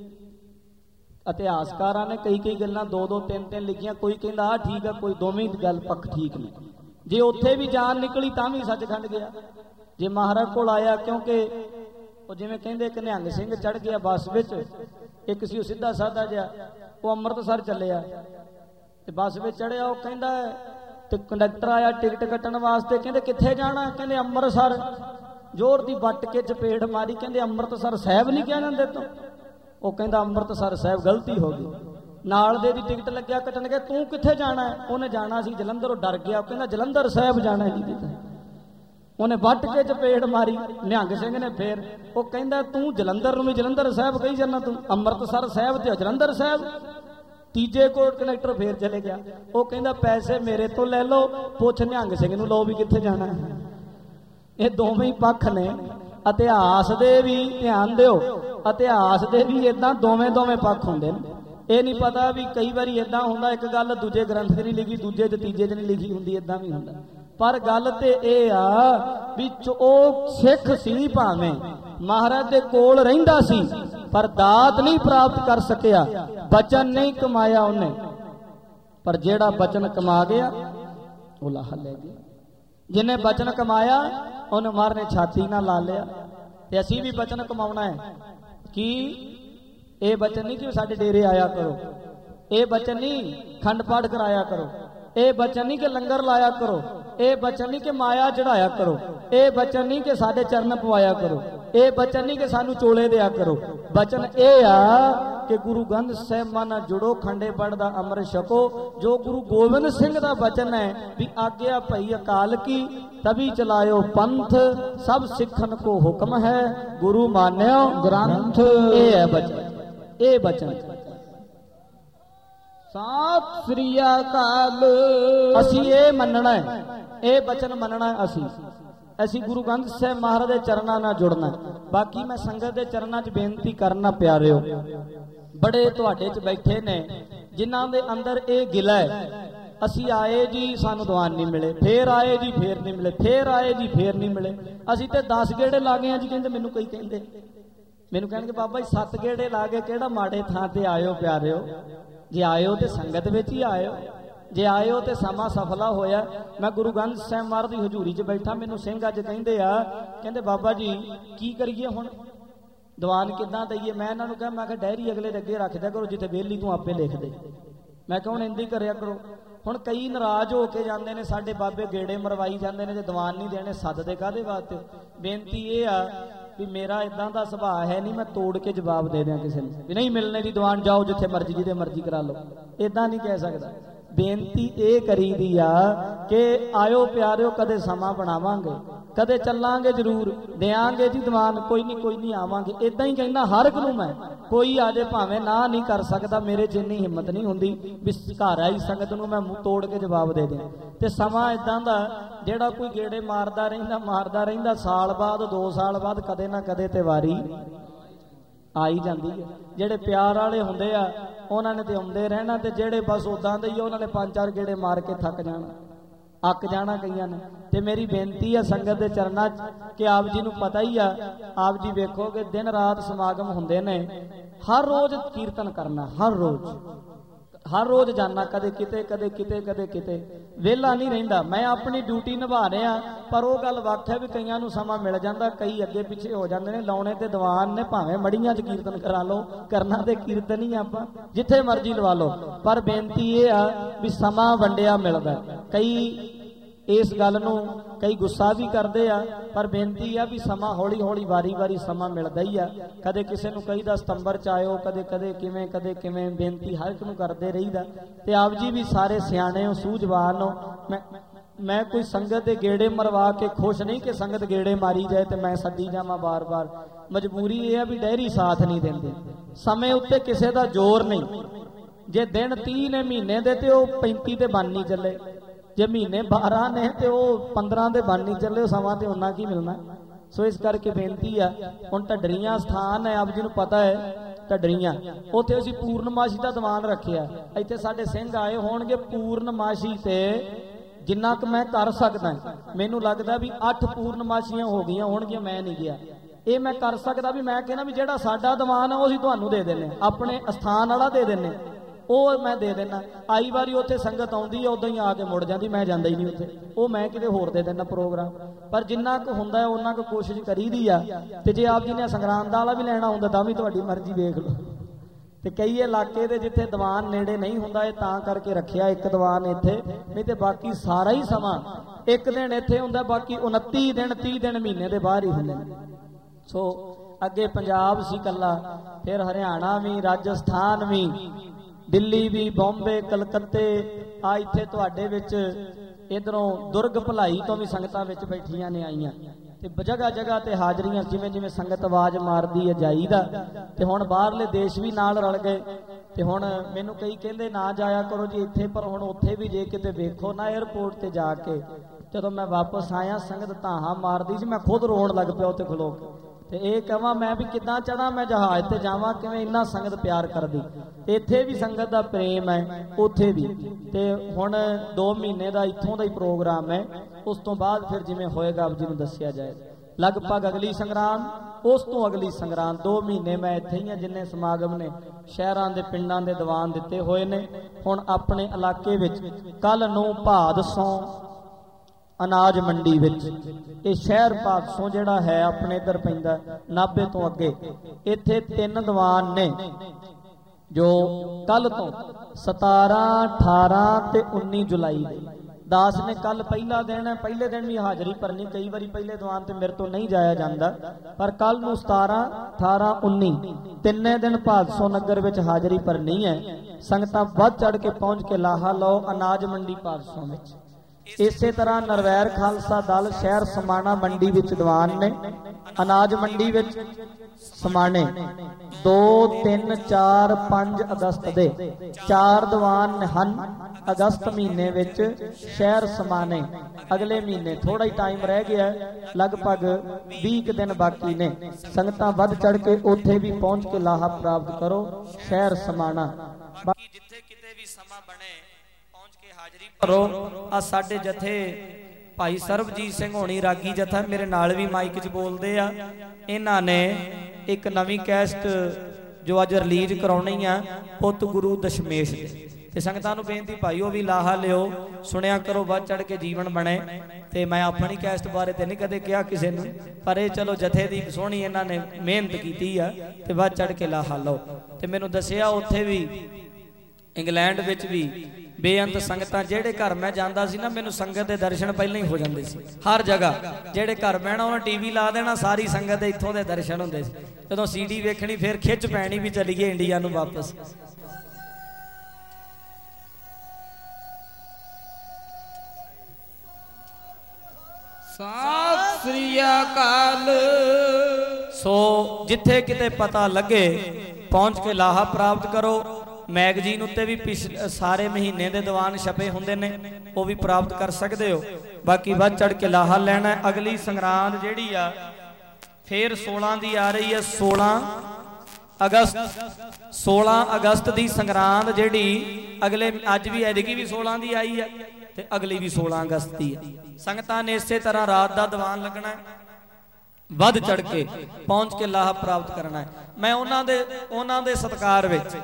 ਇਤਿਹਾਸਕਾਰਾਂ ਨੇ ਕਈ ਗੱਲਾਂ 2-2 3-3 ਲਿਖੀਆਂ, ਕੋਈ ਕਹਿੰਦਾ ਆ ਠੀਕ ਆ, ਕੋਈ ਦੋਵੇਂ ਗੱਲ ਪੱਖ ਠੀਕ ਨਹੀਂ। ਜੇ ਉੱਥੇ ਵੀ ਜਾਨ ਨਿਕਲੀ ਤਾਂ ਵੀ ਸੱਚਖੰਡ ਗਿਆ, ਜੇ ਮਹਾਰਾਜ ਕੋਲ ਆਇਆ। ਕਿਉਂਕਿ ਉਹ ਜਿਵੇਂ ਕਹਿੰਦੇ ਇੱਕ ਨਿਹੰਗ ਸਿੰਘ ਚੜ ਗਿਆ ਬੱਸ ਵਿੱਚ, ਇੱਕ ਸੀ ਉਹ ਸਿੱਧਾ ਸਾਦਾ ਜਿਹਾ, ਉਹ ਅੰਮ੍ਰਿਤਸਰ ਚੱਲਿਆ ਤੇ ਬੱਸ ਵਿੱਚ ਚੜਿਆ। ਉਹ ਕਹਿੰਦਾ ਤੇ ਕੰਡਕਟਰ ਆਇਆ ਟਿਕਟ ਕੱਟਣ ਵਾਸਤੇ, ਕਹਿੰਦੇ ਕਿੱਥੇ ਜਾਣਾ? ਕਹਿੰਦੇ ਅੰਮ੍ਰਿਤਸਰ। ਜ਼ੋਰ ਦੀ ਵੱਟ ਕੇ ਚਪੇੜ ਮਾਰੀ, ਕਹਿੰਦੇ ਅੰਮ੍ਰਿਤਸਰ ਸਾਹਿਬ ਨਹੀਂ ਕਿਹਾ ਜਾਂਦੇ ਤੋਂ। ਉਹ ਕਹਿੰਦਾ ਅੰਮ੍ਰਿਤਸਰ ਸਾਹਿਬ ਗਲਤੀ ਹੋ ਗਈ। ਨਾਲ ਦੇ ਦੀ ਟਿਕਟ ਲੱਗਿਆ ਕੱਟਣ ਕੇ, ਤੂੰ ਕਿੱਥੇ ਜਾਣਾ? ਉਹਨੇ ਜਾਣਾ ਸੀ ਜਲੰਧਰ, ਉਹ ਡਰ ਗਿਆ, ਉਹ ਕਹਿੰਦਾ ਜਲੰਧਰ ਸਾਹਿਬ ਜਾਣਾ ਜੀ ਕਿਤੇ। ਉਹਨੇ ਵੱਟ ਕੇ ਚਪੇੜ ਮਾਰੀ ਨਿਹੰਗ ਸਿੰਘ ਨੇ। ਫੇਰ ਉਹ ਕਹਿੰਦਾ ਤੂੰ ਜਲੰਧਰ ਨੂੰ ਵੀ ਜਲੰਧਰ ਸਾਹਿਬ ਕਹੀ ਜਾਂਦਾ, ਤੂੰ ਅੰਮ੍ਰਿਤਸਰ ਸਾਹਿਬ ਤੇ ਜਲੰਧਰ ਸਾਹਿਬ। ਤੀਜੇ ਕੋਲ ਕੰਡਕਟਰ ਫੇਰ ਚਲੇ ਗਿਆ। ਉਹ ਕਹਿੰਦਾ ਪੈਸੇ ਮੇਰੇ ਤੋਂ ਲੈ ਲਓ, ਪੁੱਛ ਨਿਹੰਗ ਸਿੰਘ ਨੂੰ ਲਓ ਵੀ ਕਿੱਥੇ ਜਾਣਾ। ਇਹ ਦੋਵੇਂ ਹੀ ਪੱਖ ਨੇ। ਇਤਿਹਾਸ ਦੇ ਵੀ ਧਿਆਨ ਦਿਓ, ਇਤਿਹਾਸ ਦੇ ਵੀ ਇਦਾਂ ਦੋਵੇਂ ਪੱਖ ਹੁੰਦੇ ਨੇ। ਇਹ ਨਹੀਂ ਪਤਾ ਵੀ ਕਈ ਵਾਰੀ ਇਦਾਂ ਹੁੰਦਾ, ਇੱਕ ਗੱਲ ਦੂਜੇ ਗ੍ਰੰਥ 'ਚ ਨਹੀਂ ਲਿਖੀ, ਦੂਜੇ 'ਚ ਤੀਜੇ 'ਚ ਨਹੀਂ ਲਿਖੀ ਹੁੰਦੀ, ਇਦਾਂ ਵੀ ਹੁੰਦਾ। ਪਰ ਗੱਲ ਤੇ ਇਹ ਆ ਵੀ ਉਹ ਸਿੱਖ ਸੀ, ਭਾਵੇਂ ਮਹਾਰਾਜ ਦੇ ਕੋਲ ਰਹਿੰਦਾ ਸੀ, ਪਰ ਦਾਤ ਨਹੀਂ ਪ੍ਰਾਪਤ ਕਰ ਸਕਿਆ, ਬਚਨ ਨਹੀਂ ਕਮਾਇਆ ਉਹਨੇ। ਪਰ ਜਿਹੜਾ ਬਚਨ ਕਮਾ ਗਿਆ ਉਹ ਲਾਹਾ ਲੈ ਗਿਆ। ਜਿਹਨੇ ਬਚਨ ਕਮਾਇਆ ਉਹਨੇ ਮਹਾਰਾਜ ਨੇ ਛਾਤੀ ਨਾਲ ਲਾ ਲਿਆ। ਤੇ ਅਸੀਂ ਵੀ ਬਚਨ ਕਮਾਉਣਾ ਹੈ। ਕੀ ਇਹ ਬਚਨ ਨਹੀਂ ਕਿ ਸਾਡੇ ਡੇਰੇ ਆਇਆ ਕਰੋ, ਇਹ ਬਚਨ ਨਹੀਂ ਖੰਡ ਪਾਠ ਕਰਾਇਆ ਕਰੋ, ਇਹ ਬਚਨ ਨਹੀਂ ਕਿ ਲੰਗਰ ਲਾਇਆ ਕਰੋ, ਇਹ ਬਚਨ ਨਹੀਂ ਕਿ ਮਾਇਆ ਚੜਾਇਆ ਕਰੋ, ਇਹ ਬਚਨ ਨਹੀਂ ਕਿ ਸਾਡੇ ਚਰਨ ਪਵਾਇਆ ਕਰੋ, ਇਹ ਬਚਨ ਨਹੀਂ ਕਿ ਸਾਨੂੰ ਚੋਲੇ ਦਿਆ ਕਰੋ। ਬਚਨ ਇਹ ਆ ਕਿ ਗੁਰੂ ਗ੍ਰੰਥ ਸਾਹਿਬ ਨਾਲ ਜੁੜੋ, ਖੰਡੇ ਪਾਠ ਦਾ ਅੰਮ੍ਰਿਤ ਛਕੋ। ਜੋ ਗੁਰੂ ਗੋਬਿੰਦ ਸਿੰਘ ਦਾ ਬਚਨ ਹੈ ਵੀ ਆਗਿਆ ਭਈ ਅਕਾਲ ਕੀ ਤਭੀ ਚਲਾਇਓ ਪੰਥ, ਸਭ ਸਿੱਖਣ ਕੋ ਹੁਕਮ ਹੈ ਗੁਰੂ ਮਾਨਿਓ ਗ੍ਰੰਥ। ਇਹ ਹੈ ਬਚਨ, ਇਹ ਬਚਨ। ਸਤਿ ਸ੍ਰੀ ਅਕਾਲ। ਅਸੀਂ ਇਹ ਮੰਨਣਾ ਹੈ, ਇਹ ਬਚਨ ਮੰਨਣਾ ਹੈ। ਅਸੀਂ ਗੁਰੂ ਗ੍ਰੰਥ ਸਾਹਿਬ ਮਹਾਰਾਜ ਦੇ ਚਰਨਾਂ ਨਾਲ ਜੁੜਨਾ। ਬਾਕੀ ਮੈਂ ਸੰਗਤ ਦੇ ਚਰਨਾਂ 'ਚ ਬੇਨਤੀ ਕਰਨਾ, ਪਿਆਰਿਓ, ਬੜੇ ਤੁਹਾਡੇ 'ਚ ਬੈਠੇ ਨੇ ਜਿਨ੍ਹਾਂ ਦੇ ਅੰਦਰ ਇਹ ਗਿਲਾ ਹੈ, ਅਸੀਂ ਆਏ ਜੀ ਸਾਨੂੰ ਦੀਵਾਨ ਨਹੀਂ ਮਿਲੇ, ਫੇਰ ਆਏ ਜੀ ਫੇਰ ਨਹੀਂ ਮਿਲੇ, ਫੇਰ ਆਏ ਜੀ ਫੇਰ ਨਹੀਂ ਮਿਲੇ। ਅਸੀਂ ਤੇ 10 ਗੇੜੇ ਲਾ ਗਏ ਆ ਜੀ। ਕਹਿੰਦੇ ਮੈਨੂੰ, ਕਈ ਕਹਿੰਦੇ ਮੈਨੂੰ ਕਹਿਣਗੇ ਬਾਬਾ ਜੀ 7 ਗੇੜੇ ਲਾ ਕੇ ਕਿਹੜਾ ਮਾੜੇ ਥਾਂ ਤੇ ਆਇਓ ਪਿਆਰਿਓ। ਜੇ ਆਇਓ ਤੇ ਸੰਗਤ ਵਿੱਚ ਹੀ ਆਇਓ, ਜੇ ਆਇਓ ਤੇ ਸਮਾਂ ਸਫਲਾ ਹੋਇਆ। ਮੈਂ ਗੁਰੂ ਗ੍ਰੰਥ ਸਾਹਿਬ ਮਹਾਰਾਜ ਦੀ ਹਜ਼ੂਰੀ 'ਚ ਬੈਠਾ, ਮੈਨੂੰ ਸਿੰਘ ਅੱਜ ਕਹਿੰਦੇ ਆ, ਕਹਿੰਦੇ ਬਾਬਾ ਜੀ ਕੀ ਕਰੀਏ ਹੁਣ, ਦੀਵਾਨ ਕਿੱਦਾਂ ਦਈਏ। ਮੈਂ ਇਹਨਾਂ ਨੂੰ ਕਿਹਾ, ਮੈਂ ਕਿਹਾ ਡਾਇਰੀ ਅਗਲੇ ਦੇ ਅੱਗੇ ਰੱਖ ਦਿਆ ਕਰੋ, ਜਿੱਥੇ ਵਿਹਲੀ ਤੂੰ ਆਪੇ ਲਿਖ ਦੇ। ਮੈਂ ਕਿਹਾ ਹੁਣ ਇੰਦੀ ਕਰਿਆ ਕਰੋ। ਹੁਣ ਕਈ ਨਾਰਾਜ਼ ਹੋ ਕੇ ਜਾਂਦੇ ਨੇ, ਸਾਡੇ ਬਾਬੇ ਗੇੜੇ ਮਰਵਾਈ ਜਾਂਦੇ ਨੇ, ਜੇ ਦੀਵਾਨ ਨਹੀਂ ਦੇਣੇ ਸੱਦਦੇ ਕਾਹਦੇ ਵਾਸਤੇ। ਬੇਨਤੀ ਇਹ ਆ ਵੀ ਮੇਰਾ ਇਦਾਂ ਦਾ ਸੁਭਾਅ ਹੈ ਨਹੀਂ, ਮੈਂ ਤੋੜ ਕੇ ਜਵਾਬ ਦੇ ਦਿਆਂ ਕਿਸੇ ਨੂੰ ਵੀ ਨਹੀਂ ਮਿਲਣੇ ਦੀ ਦੀਵਾਨ, ਜਾਓ ਜਿੱਥੇ ਮਰਜ਼ੀ ਜਿਹਦੇ ਮਰਜ਼ੀ ਕਰਾ ਲਓ, ਇਦਾਂ ਨਹੀਂ ਕਹਿ ਸਕਦਾ। ਬੇਨਤੀ ਇਹ ਕਰੀਦੀ ਆ ਕਿ ਆਇਓ ਪਿਆਰਿਓ, ਕਦੇ ਸਮਾਂ ਬਣਾਵਾਂਗੇ, ਕਦੇ ਚੱਲਾਂਗੇ ਜ਼ਰੂਰ, ਦਿਆਂਗੇ ਜੀ ਦੀਵਾਨ, ਕੋਈ ਨਹੀਂ ਆਵਾਂਗੇ। ਇਦਾਂ ਹੀ ਕਹਿੰਦਾ ਹਰ ਇੱਕ ਨੂੰ ਮੈਂ, ਕੋਈ ਆ ਜੇ ਭਾਵੇਂ ਨਾ ਨਹੀਂ ਕਰ ਸਕਦਾ, ਮੇਰੇ 'ਚ ਇੰਨੀ ਹਿੰਮਤ ਨਹੀਂ ਹੁੰਦੀ ਵੀ ਘਰ ਆਈ ਸੰਗਤ ਨੂੰ ਮੈਂ ਮੂੰਹ ਤੋੜ ਕੇ ਜਵਾਬ ਦੇ ਦਿਆਂ। ਤੇ ਸਮਾਂ ਇਦਾਂ ਦਾ ਜਿਹੜਾ ਕੋਈ ਗੇੜੇ ਮਾਰਦਾ ਰਹਿੰਦਾ, ਸਾਲ ਬਾਅਦ 2 ਸਾਲ ਬਾਅਦ ਕਦੇ ਨਾ ਕਦੇ ਤੇ ਵਾਰੀ ਆਈ ਜਾਂਦੀ ਹੈ। ਜਿਹੜੇ ਪਿਆਰ ਵਾਲੇ ਹੁੰਦੇ ਆ ਉਹਨਾਂ ਨੇ ਤੇ ਆਉਂਦੇ ਰਹਿਣਾ, ਤੇ ਜਿਹੜੇ ਬਸ ਉਦਾਂ ਦੇ ਹੀ ਉਹਨਾਂ ਨੇ 5-4 ਗੇੜੇ ਮਾਰ ਕੇ ਥੱਕ ਜਾਣਾ ਕਈਆਂ ਨੇ। ਤੇ ਮੇਰੀ ਬੇਨਤੀ ਆ ਸੰਗਤ ਦੇ ਚਰਨਾਂ 'ਚ ਕਿ ਆਪ ਜੀ ਨੂੰ ਪਤਾ ਹੀ ਆ, ਆਪ ਜੀ ਵੇਖੋਗੇ ਦਿਨ ਰਾਤ ਸਮਾਗਮ ਹੁੰਦੇ ਨੇ, ਹਰ ਰੋਜ਼ ਕੀਰਤਨ ਕਰਨਾ, ਹਰ ਰੋਜ਼ ਜਾਣਾ, ਕਦੇ ਕਿਤੇ ਵਿਹਲਾ ਨਹੀਂ ਰਹਿੰਦਾ। ਮੈਂ ਆਪਣੀ ਡਿਊਟੀ ਨਿਭਾ ਰਿਹਾ, ਪਰ ਉਹ ਗੱਲ ਵੱਖ ਹੈ ਵੀ ਕਈਆਂ ਨੂੰ ਸਮਾਂ ਮਿਲ ਜਾਂਦਾ, ਕਈ ਅੱਗੇ ਪਿੱਛੇ ਹੋ ਜਾਂਦੇ ਨੇ। ਲਾਉਣੇ ਤੇ ਦੀਵਾਨ ਨੇ, ਭਾਵੇਂ ਮੜੀਆਂ 'ਚ ਕੀਰਤਨ ਕਰਾ ਲਓ, ਕਰਨਾ ਤੇ ਕੀਰਤਨ ਹੀ ਆਪਾਂ ਜਿੱਥੇ ਮਰਜ਼ੀ ਲਵਾ ਲਓ। ਪਰ ਬੇਨਤੀ ਇਹ ਆ ਵੀ ਸਮਾਂ ਵੰਡਿਆ ਮਿਲਦਾ। ਕਈ ਇਸ ਗੱਲ ਨੂੰ ਕਈ ਗੁੱਸਾ ਵੀ ਕਰਦੇ ਆ, ਪਰ ਬੇਨਤੀ ਆ ਵੀ ਸਮਾਂ ਹੌਲੀ ਹੌਲੀ ਵਾਰੀ ਸਮਾਂ ਮਿਲਦਾ ਹੀ ਆ। ਕਦੇ ਕਿਸੇ ਨੂੰ ਕਹੀਦਾ ਸਤੰਬਰ 'ਚ ਆਇਓ, ਕਦੇ ਕਿਵੇਂ ਬੇਨਤੀ ਹਰ ਇੱਕ ਨੂੰ ਕਰਦੇ ਰਹੀਦਾ। ਤੇ ਆਪ ਜੀ ਵੀ ਸਾਰੇ ਸਿਆਣੇ ਹੋ, ਸੂਝਵਾਨ ਹੋ। ਮੈਂ ਕੋਈ ਸੰਗਤ ਦੇ ਗੇੜੇ ਮਰਵਾ ਕੇ ਖੁਸ਼ ਨਹੀਂ ਕਿ ਸੰਗਤ ਗੇੜੇ ਮਾਰੀ ਜਾਏ ਤੇ ਮੈਂ ਸੱਦੀ ਜਾਵਾਂ ਬਾਰ-ਬਾਰ। ਮਜਬੂਰੀ ਇਹ ਆ ਵੀ ਡਾਇਰੀ ਸਾਥ ਨਹੀਂ ਦਿੰਦੇ, ਸਮੇਂ ਉੱਤੇ ਕਿਸੇ ਦਾ ਜ਼ੋਰ ਨਹੀਂ। ਜੇ ਦਿਨ 30 ਨੇ ਮਹੀਨੇ ਦੇ ਤੇ ਉਹ 35 ਤੇ ਬਣ ਨਹੀਂ ਚੱਲੇ, ਜੇ ਮਹੀਨੇ 12 ਨੇ ਤੇ ਉਹ 15 ਦੇ ਬਣ ਨਹੀਂ ਚੱਲੇ, ਸਮਾਂ ਤੇ ਉਹਨਾਂ ਕੀ ਮਿਲਣਾ। ਸੋ ਇਸ ਕਰਕੇ ਬੇਨਤੀ ਆ, ਹੁਣ ਢੱਡਰੀਆਂ ਸਥਾਨ ਹੈ, ਆਪ ਜੀ ਨੂੰ ਪਤਾ ਹੈ ਢੱਡਰੀਆਂ, ਉੱਥੇ ਅਸੀਂ ਪੂਰਨਮਾਸ਼ੀ ਦਾ ਦੀਵਾਨ ਰੱਖਿਆ। ਇੱਥੇ ਸਾਡੇ ਸਿੰਘ ਆਏ ਹੋਣਗੇ ਪੂਰਨਮਾਸ਼ੀ ਤੇ, ਜਿੰਨਾ ਕੁ ਮੈਂ ਕਰ ਸਕਦਾ। ਮੈਨੂੰ ਲੱਗਦਾ ਵੀ 8 ਪੂਰਨਮਾਸ਼ੀਆਂ ਹੋ ਗਈਆਂ ਹੋਣਗੀਆਂ, ਮੈਂ ਨਹੀਂ ਗਿਆ। ਇਹ ਮੈਂ ਕਰ ਸਕਦਾ ਵੀ ਮੈਂ ਕਹਿੰਦਾ ਵੀ ਜਿਹੜਾ ਸਾਡਾ ਦੀਵਾਨ ਆ ਉਹ ਅਸੀਂ ਤੁਹਾਨੂੰ ਦੇ ਦਿੰਦੇ, ਆਪਣੇ ਅਸਥਾਨ ਵਾਲਾ ਦੇ ਦਿੰਦੇ, ਉਹ ਮੈਂ ਦੇ ਦੇਣਾ। ਆਈ ਵਾਰੀ ਉੱਥੇ ਸੰਗਤ ਆਉਂਦੀ ਹੈ, ਉਦਾਂ ਹੀ ਆ ਕੇ ਮੁੜ ਜਾਂਦੀ, ਮੈਂ ਜਾਂਦਾ ਹੀ ਨਹੀਂ ਉੱਥੇ, ਉਹ ਮੈਂ ਕਿਤੇ ਹੋਰ ਦੇ ਦੇਣਾ ਪ੍ਰੋਗਰਾਮ। ਪਰ ਜਿੰਨਾ ਕੁ ਹੁੰਦਾ ਹੈ ਉਹਨਾਂ ਕੁ ਕੋਸ਼ਿਸ਼ ਕਰੀਦੀ ਆ। ਤੇ ਜੇ ਆਪ ਜੀ ਨੇ ਸੰਗਰਾਂਦ ਵਾਲਾ ਵੀ ਲੈਣਾ ਹੁੰਦਾ ਤਾਂ ਵੀ ਤੁਹਾਡੀ ਮਰਜ਼ੀ, ਵੇਖ ਲਓ। ਤੇ ਕਈ ਇਲਾਕੇ ਦੇ ਜਿੱਥੇ ਦੀਵਾਨ ਨੇੜੇ ਨਹੀਂ ਹੁੰਦਾ, ਇਹ ਤਾਂ ਕਰਕੇ ਰੱਖਿਆ ਇੱਕ ਦੀਵਾਨ ਇੱਥੇ, ਨਹੀਂ ਤੇ ਬਾਕੀ ਸਾਰਾ ਹੀ ਸਮਾਂ ਇੱਕ ਦਿਨ ਇੱਥੇ ਹੁੰਦਾ, ਬਾਕੀ 29 ਦਿਨ 30 ਦਿਨ ਮਹੀਨੇ ਦੇ ਬਾਹਰ ਹੀ ਹੁੰਦੇ ਨੇ। ਸੋ ਅੱਗੇ ਪੰਜਾਬ ਸੀ ਕੱਲਾ, ਫਿਰ ਹਰਿਆਣਾ ਵੀ, ਰਾਜਸਥਾਨ ਵੀ, ਦਿੱਲੀ ਵੀ, ਬੰਬੇ, ਕਲਕੱਤੇ, ਆ ਇੱਥੇ ਤੁਹਾਡੇ ਵਿੱਚ ਇਧਰੋਂ ਦੁਰਗ ਭਲਾਈ ਤੋਂ ਵੀ ਸੰਗਤਾਂ ਵਿੱਚ ਬੈਠੀਆਂ ਨੇ ਆਈਆਂ। ਤੇ ਜਗ੍ਹਾ ਜਗ੍ਹਾ ਤੇ ਹਾਜ਼ਰੀਆਂ, ਜਿਵੇਂ ਸੰਗਤ ਆਵਾਜ਼ ਮਾਰਦੀ ਹੈ ਜਾਈਦਾ। ਤੇ ਹੁਣ ਬਾਹਰਲੇ ਦੇਸ਼ ਵੀ ਨਾਲ ਰਲ ਗਏ। ਤੇ ਹੁਣ ਮੈਨੂੰ ਕਈ ਕਹਿੰਦੇ ਨਾ ਜਾਇਆ ਕਰੋ ਜੀ ਇੱਥੇ, ਪਰ ਹੁਣ ਉੱਥੇ ਵੀ ਜੇ ਕਿਤੇ ਵੇਖੋ ਨਾ 에ਅਰਪੋਰਟ ਤੇ ਜਾ ਕੇ, ਜਦੋਂ ਮੈਂ ਵਾਪਸ ਆਇਆ ਸੰਗਤ ਧਾਹਾਂ ਮਾਰਦੀ ਸੀ, ਮੈਂ ਖੁਦ ਰੋਣ ਲੱਗ ਪਿਆ ਉੱਥੇ ਖਲੋ ਕੇ। ਤੇ ਇਹ ਕਹਾਂ ਮੈਂ ਵੀ ਕਿੱਦਾਂ ਚੜਾਂ, ਮੈਂ ਜਹਾਜ਼ ਤੇ ਜਾਵਾਂ ਕਿਵੇਂ, ਇੰਨਾ ਸੰਗਤ ਪਿਆਰ ਕਰਦੀ। ਇੱਥੇ ਵੀ ਸੰਗਤ ਦਾ ਪ੍ਰੇਮ ਹੈ, ਉੱਥੇ ਵੀ। ਤੇ ਹੁਣ 2 ਮਹੀਨੇ ਦਾ ਇੱਥੋਂ ਦਾ ਹੀ ਪ੍ਰੋਗਰਾਮ ਹੈ, ਉਸ ਤੋਂ ਬਾਅਦ ਫਿਰ ਜਿਵੇਂ ਹੋਏਗਾ ਆਪ ਜੀ ਨੂੰ ਦੱਸਿਆ ਜਾਏ। ਲਗਭਗ ਅਗਲੀ ਸੰਗਰਾਂਦ, ਉਸ ਤੋਂ ਅਗਲੀ ਸੰਗਰਾਂਦ, 2 ਮਹੀਨੇ ਮੈਂ ਇੱਥੇ ਹੀ ਹਾਂ। ਜਿੰਨੇ ਸਮਾਗਮ ਨੇ ਸ਼ਹਿਰਾਂ ਦੇ ਪਿੰਡਾਂ ਦੇ ਦੀਵਾਨ ਦਿੱਤੇ ਹੋਏ ਨੇ। ਹੁਣ ਆਪਣੇ ਇਲਾਕੇ ਵਿੱਚ ਕੱਲ ਨੂੰ ਭਾਦਸੋਂ ਅਨਾਜ ਮੰਡੀ ਵਿੱਚ, ਇਹ ਸ਼ਹਿਰ ਭਾਦਸੋਂ ਜਿਹੜਾ ਹੈ ਆਪਣੇ ਇੱਧਰ ਪੈਂਦਾ ਨਾਭੇ ਤੋਂ ਅੱਗੇ, ਇੱਥੇ 3 ਦੀਵਾਨ ਨੇ। ਜੋ ਕੱਲ ਤੋਂ 17, 18 ਤੇ 19 ਜੁਲਾਈ ਦੇ ਦਾਸ ਨੇ ਕੱਲ ਪਹਿਲਾ ਦਿਨ ਹੈ, ਪਹਿਲੇ ਦਿਨ ਵੀ ਹਾਜ਼ਰੀ ਭਰਨੀ। ਕਈ ਵਾਰੀ ਪਹਿਲੇ ਦੀਵਾਨ ਤੇ ਮੇਰੇ ਤੋਂ ਨਹੀਂ ਜਾਇਆ ਜਾਂਦਾ, ਪਰ ਕੱਲ ਨੂੰ 17, 18, 19 ਤਿੰਨੇ ਦਿਨ ਭਾਦਸੋਂ ਨਗਰ ਵਿੱਚ ਹਾਜ਼ਰੀ ਭਰਨੀ ਹੈ। ਸੰਗਤਾਂ ਵੱਧ ਚੜ ਕੇ ਪਹੁੰਚ ਕੇ ਲਾਹਾ ਲਓ ਅਨਾਜ ਮੰਡੀ ਭਾਦਸੋਂ ਵਿੱਚ। ਇਸੇ ਤਰ੍ਹਾਂ ਨਰਵੈਰ ਖਾਲਸਾ ਦਲ ਸ਼ਹਿਰ ਸਮਾਣਾ ਮੰਡੀ ਵਿੱਚ ਦੀਵਾਨ ਨੇ। ਅਨਾਜ ਮੰਡੀ ਵਿੱਚ ਸਮਾਣੇ 2, 3, 4, 5 ਅਗਸਤ ਦੇ 4 ਦੀਵਾਨ ਹਨ। ਅਗਸਤ ਮਹੀਨੇ ਵਿੱਚ ਸ਼ਹਿਰ ਸਮਾਣੇ, ਅਗਲੇ ਮਹੀਨੇ ਥੋੜਾ ਹੀ ਟਾਈਮ ਰਹਿ ਗਿਆ, ਲਗਭਗ 20 ਦਿਨ ਬਾਕੀ ਨੇ। ਸੰਗਤਾਂ ਵੱਧ ਚੜ ਕੇ ਉੱਥੇ ਵੀ ਪਹੁੰਚ ਕੇ ਲਾਹਾ ਪ੍ਰਾਪਤ ਕਰੋ। ਸ਼ਹਿਰ ਸਮਾਣਾ ਬਾਕੀ ਜਿੱਥੇ ਕਿਤੇ ਵੀ ਸਮਾਂ ਬਣੇ ਪਹੁੰਚ ਕੇ ਹਾਜ਼ਰੀ ਭਰੋ। ਆ ਸਾਡੇ ਜਥੇ ਭਾਈ ਸਰਬਜੀਤ ਸਿੰਘ ਹੋਣੀ ਰਾਗੀ ਜਥਾ ਮੇਰੇ ਨਾਲ ਵੀ ਮਾਈਕ 'ਚ ਬੋਲਦੇ ਆ। ਇਹਨਾਂ ਨੇ ਇੱਕ ਨਵੀਂ ਕੈਸਟ ਜੋ ਅੱਜ ਰਿਲੀਜ਼ ਕਰਾਉਣੀ ਆ, ਪੁੱਤ ਗੁਰੂ ਦਸ਼ਮੇਸ਼ ਦੇ। ਤੇ ਸੰਗਤਾਂ ਨੂੰ ਬੇਨਤੀ ਭਾਈ ਉਹ ਵੀ ਲਾਹਾ ਲਿਓ, ਸੁਣਿਆ ਕਰੋ, ਵੱਧ ਚੜ ਕੇ ਜੀਵਨ ਬਣੇ। ਤੇ ਮੈਂ ਆਪਣੀ ਕੈਸਟ ਬਾਰੇ ਤੇ ਨਹੀਂ ਕਦੇ ਕਿਹਾ ਕਿਸੇ ਨੂੰ, ਪਰ ਇਹ ਚਲੋ ਜਥੇ ਦੀ ਸੋਹਣੀ ਇਹਨਾਂ ਨੇ ਮਿਹਨਤ ਕੀਤੀ ਆ ਤੇ ਵੱਧ ਚੜ ਕੇ ਲਾਹਾ ਲਓ। ਤੇ ਮੈਨੂੰ ਦੱਸਿਆ ਉੱਥੇ ਵੀ ਇੰਗਲੈਂਡ ਵਿੱਚ ਵੀ ਬੇਅੰਤ ਸੰਗਤਾਂ, ਜਿਹੜੇ ਘਰ ਮੈਂ ਜਾਂਦਾ ਸੀ ਨਾ ਮੈਨੂੰ ਸੰਗਤ ਦੇ ਦਰਸ਼ਨ ਪਹਿਲਾਂ ਹੀ ਹੋ ਜਾਂਦੇ ਸੀ। ਹਰ ਜਗ੍ਹਾ ਜਿਹੜੇ ਘਰ ਬਹਿਣਾ ਉਹਨਾਂ ਟੀਵੀ ਲਾ ਦੇਣਾ, ਸਾਰੀ ਸੰਗਤ ਦੇ ਇੱਥੋਂ ਦੇ ਦਰਸ਼ਨ ਹੁੰਦੇ ਸੀ। ਜਦੋਂ CD ਵੇਖਣੀ ਫਿਰ ਖਿੱਚ ਪੈਣੀ ਵੀ ਚੱਲੀਏ ਇੰਡੀਆ ਨੂੰ ਵਾਪਸ। ਸਤਿ ਸ੍ਰੀ ਅਕਾਲ। ਸੋ ਜਿੱਥੇ ਕਿਤੇ ਪਤਾ ਲੱਗੇ ਪਹੁੰਚ ਕੇ ਲਾਹਾ ਪ੍ਰਾਪਤ ਕਰੋ। ਮੈਗਜ਼ੀਨ ਉੱਤੇ ਵੀ ਸਾਰੇ ਮਹੀਨੇ ਦੇ ਦੀਵਾਨ ਛਪੇ ਹੁੰਦੇ ਨੇ, ਉਹ ਵੀ ਪ੍ਰਾਪਤ ਕਰ ਸਕਦੇ ਹੋ। ਬਾਕੀ ਵੱਧ ਚੜ ਕੇ ਲਾਹਾ ਲੈਣਾ। ਅਗਲੀ ਸੰਗਰਾਂਦ ਜਿਹੜੀ ਆ ਫੇਰ 16 ਦੀ ਆ ਰਹੀ ਹੈ, 16 ਅਗਸਤ। 16 ਅਗਸਤ ਦੀ ਸੰਗਰਾਂਦ ਜਿਹੜੀ ਅਗਲੇ ਅੱਜ ਵੀ ਐਤਕੀ ਵੀ 16 ਦੀ ਆਈ ਹੈ ਤੇ ਅਗਲੀ ਵੀ 16 ਅਗਸਤ ਦੀ ਹੈ। ਸੰਗਤਾਂ ਨੇ ਇਸੇ ਤਰ੍ਹਾਂ ਰਾਤ ਦਾ ਦੀਵਾਨ ਲੱਗਣਾ ਹੈ, ਵੱਧ ਚੜ ਕੇ ਪਹੁੰਚ ਕੇ ਲਾਹਾ ਪ੍ਰਾਪਤ ਕਰਨਾ ਹੈ। ਮੈਂ ਉਹਨਾਂ ਦੇ ਸਤਿਕਾਰ ਵਿੱਚ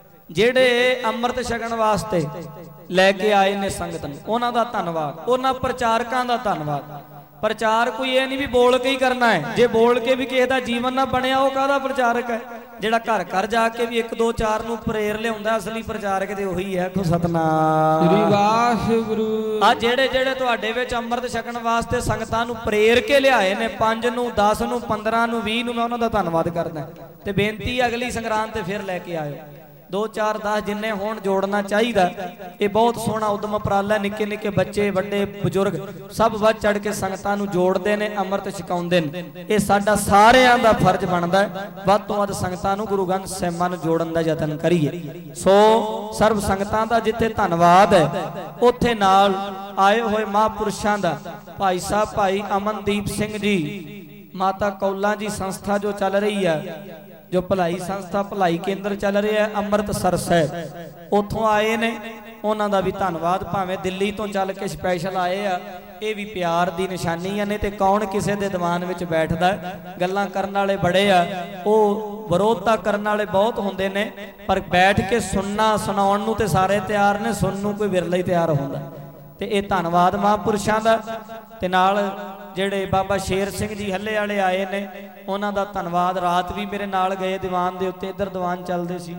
ਜਿਹੜੇ ਅੰਮ੍ਰਿਤ ਛਕਣ ਵਾਸਤੇ ਲੈ ਕੇ ਆਏ ਨੇ ਸੰਗਤ ਨੂੰ, ਉਹਨਾਂ ਦਾ ਧੰਨਵਾਦ। ਉਹਨਾਂ ਪ੍ਰਚਾਰਕਾਂ ਦਾ ਧੰਨਵਾਦ। ਪ੍ਰਚਾਰ ਕੋਈ ਇਹ ਨਹੀਂ ਵੀ ਬੋਲ ਕੇ ਹੀ ਕਰਨਾ ਹੈ। ਜੇ ਬੋਲ ਕੇ ਵੀ ਕਿਸੇ ਦਾ ਜੀਵਨ ਨਾ ਬਣਿਆ ਉਹ ਕਾਹਦਾ ਪ੍ਰਚਾਰਕ ਹੈ। ਜਿਹੜਾ ਘਰ ਘਰ ਜਾ ਕੇ ਵੀ 1, 2, 4 ਨੂੰ ਪ੍ਰੇਰ ਲਿਆਉਂਦਾ, ਅਸਲੀ ਪ੍ਰਚਾਰਕ ਤੇ ਉਹੀ ਹੈ। ਕੋ ਸਤਨਾਮ ਸ੍ਰੀ ਵਾਹਿਗੁਰੂ। ਆ ਜਿਹੜੇ ਤੁਹਾਡੇ ਵਿੱਚ ਅੰਮ੍ਰਿਤ ਛਕਣ ਵਾਸਤੇ ਸੰਗਤਾਂ ਨੂੰ ਪ੍ਰੇਰ ਕੇ ਲਿਆਏ ਨੇ, 5 ਨੂੰ 10 ਨੂੰ 15 ਨੂੰ 20 ਨੂੰ, ਮੈਂ ਉਹਨਾਂ ਦਾ ਧੰਨਵਾਦ ਕਰਦਾ। ਤੇ ਬੇਨਤੀ ਅਗਲੀ ਸੰਗਰਾਂਦ ਤੇ ਫਿਰ ਲੈ ਕੇ ਆਇਓ। 2, 4, 10 ਜਿੰਨੇ ਹੋਣ ਜੋੜਨਾ ਚਾਹੀਦਾ। ਇਹ ਬਹੁਤ ਸੋਹਣਾ ਉਦਮ ਉਪਰਾਲਾ। ਨਿੱਕੇ ਨਿੱਕੇ ਬੱਚੇ, ਵੱਡੇ ਬਜ਼ੁਰਗ ਸਭ ਵੱਧ ਚੜ ਕੇ ਸੰਗਤਾਂ ਨੂੰ ਜੋੜਦੇ ਨੇ, ਅੰਮ੍ਰਿਤ ਛਕਾਉਂਦੇ ਨੇ। ਇਹ ਸਾਡਾ ਸਾਰਿਆਂ ਦਾ ਫਰਜ਼ ਬਣਦਾ ਹੈ। ਵੱਧ ਤੋਂ ਵੱਧ ਸੰਗਤਾਂ ਨੂੰ ਗੁਰੂ ਗ੍ਰੰਥ ਸਾਹਿਬਾਂ ਨੂੰ ਜੋੜਨ ਦਾ ਯਤਨ ਕਰੀਏ। ਸੋ ਸਰਬ ਸੰਗਤਾਂ ਦਾ ਜਿੱਥੇ ਧੰਨਵਾਦ ਹੈ, ਉੱਥੇ ਨਾਲ ਆਏ ਹੋਏ ਮਹਾਂਪੁਰਸ਼ਾਂ ਦਾ ਭਾਈ ਸਾਹਿਬ ਭਾਈ ਅਮਨਦੀਪ ਸਿੰਘ ਜੀ, ਮਾਤਾ ਕੌਲਾਂ ਜੀ ਸੰਸਥਾ ਜੋ ਚੱਲ ਰਹੀ ਹੈ, ਜੋ ਭਲਾਈ ਸੰਸਥਾ ਭਲਾਈ ਕੇਂਦਰ ਚੱਲ ਰਿਹਾ ਹੈ ਅੰਮ੍ਰਿਤਸਰ ਸਾਹਿਬ, ਉੱਥੋਂ ਆਏ ਨੇ। ਉਹਨਾਂ ਦਾ ਵੀ ਧੰਨਵਾਦ। ਭਾਵੇਂ ਦਿੱਲੀ ਤੋਂ ਚੱਲ ਕੇ ਸਪੈਸ਼ਲ ਆਏ ਆ, ਇਹ ਵੀ ਪਿਆਰ ਦੀ ਨਿਸ਼ਾਨੀ ਆ। ਨੇ ਤੇ ਕੌਣ ਕਿਸੇ ਦੇ ਦੀਵਾਨ ਵਿੱਚ ਬੈਠਦਾ। ਗੱਲਾਂ ਕਰਨ ਵਾਲੇ ਬੜੇ ਆ, ਉਹ ਵਿਰੋਧਤਾ ਕਰਨ ਵਾਲੇ ਬਹੁਤ ਹੁੰਦੇ ਨੇ, ਪਰ ਬੈਠ ਕੇ ਸੁਣਨਾ ਸੁਣਾਉਣ ਨੂੰ ਤੇ ਸਾਰੇ ਤਿਆਰ ਨੇ, ਸੁਣਨ ਨੂੰ ਕੋਈ ਵਿਰਲਾ ਹੀ ਤਿਆਰ ਹੁੰਦਾ। ਤੇ ਇਹ ਧੰਨਵਾਦ ਮਹਾਂਪੁਰਸ਼ਾਂ ਦਾ। ਤੇ ਨਾਲ ਜਿਹੜੇ ਬਾਬਾ ਸ਼ੇਰ ਸਿੰਘ ਜੀ ਹੱਲੇ ਵਾਲੇ ਆਏ ਨੇ, ਉਹਨਾਂ ਦਾ ਧੰਨਵਾਦ। ਰਾਤ ਵੀ ਮੇਰੇ ਨਾਲ ਗਏ ਦੀਵਾਨ ਦੇ ਉੱਤੇ। ਇੱਧਰ ਦੀਵਾਨ ਚੱਲਦੇ ਸੀ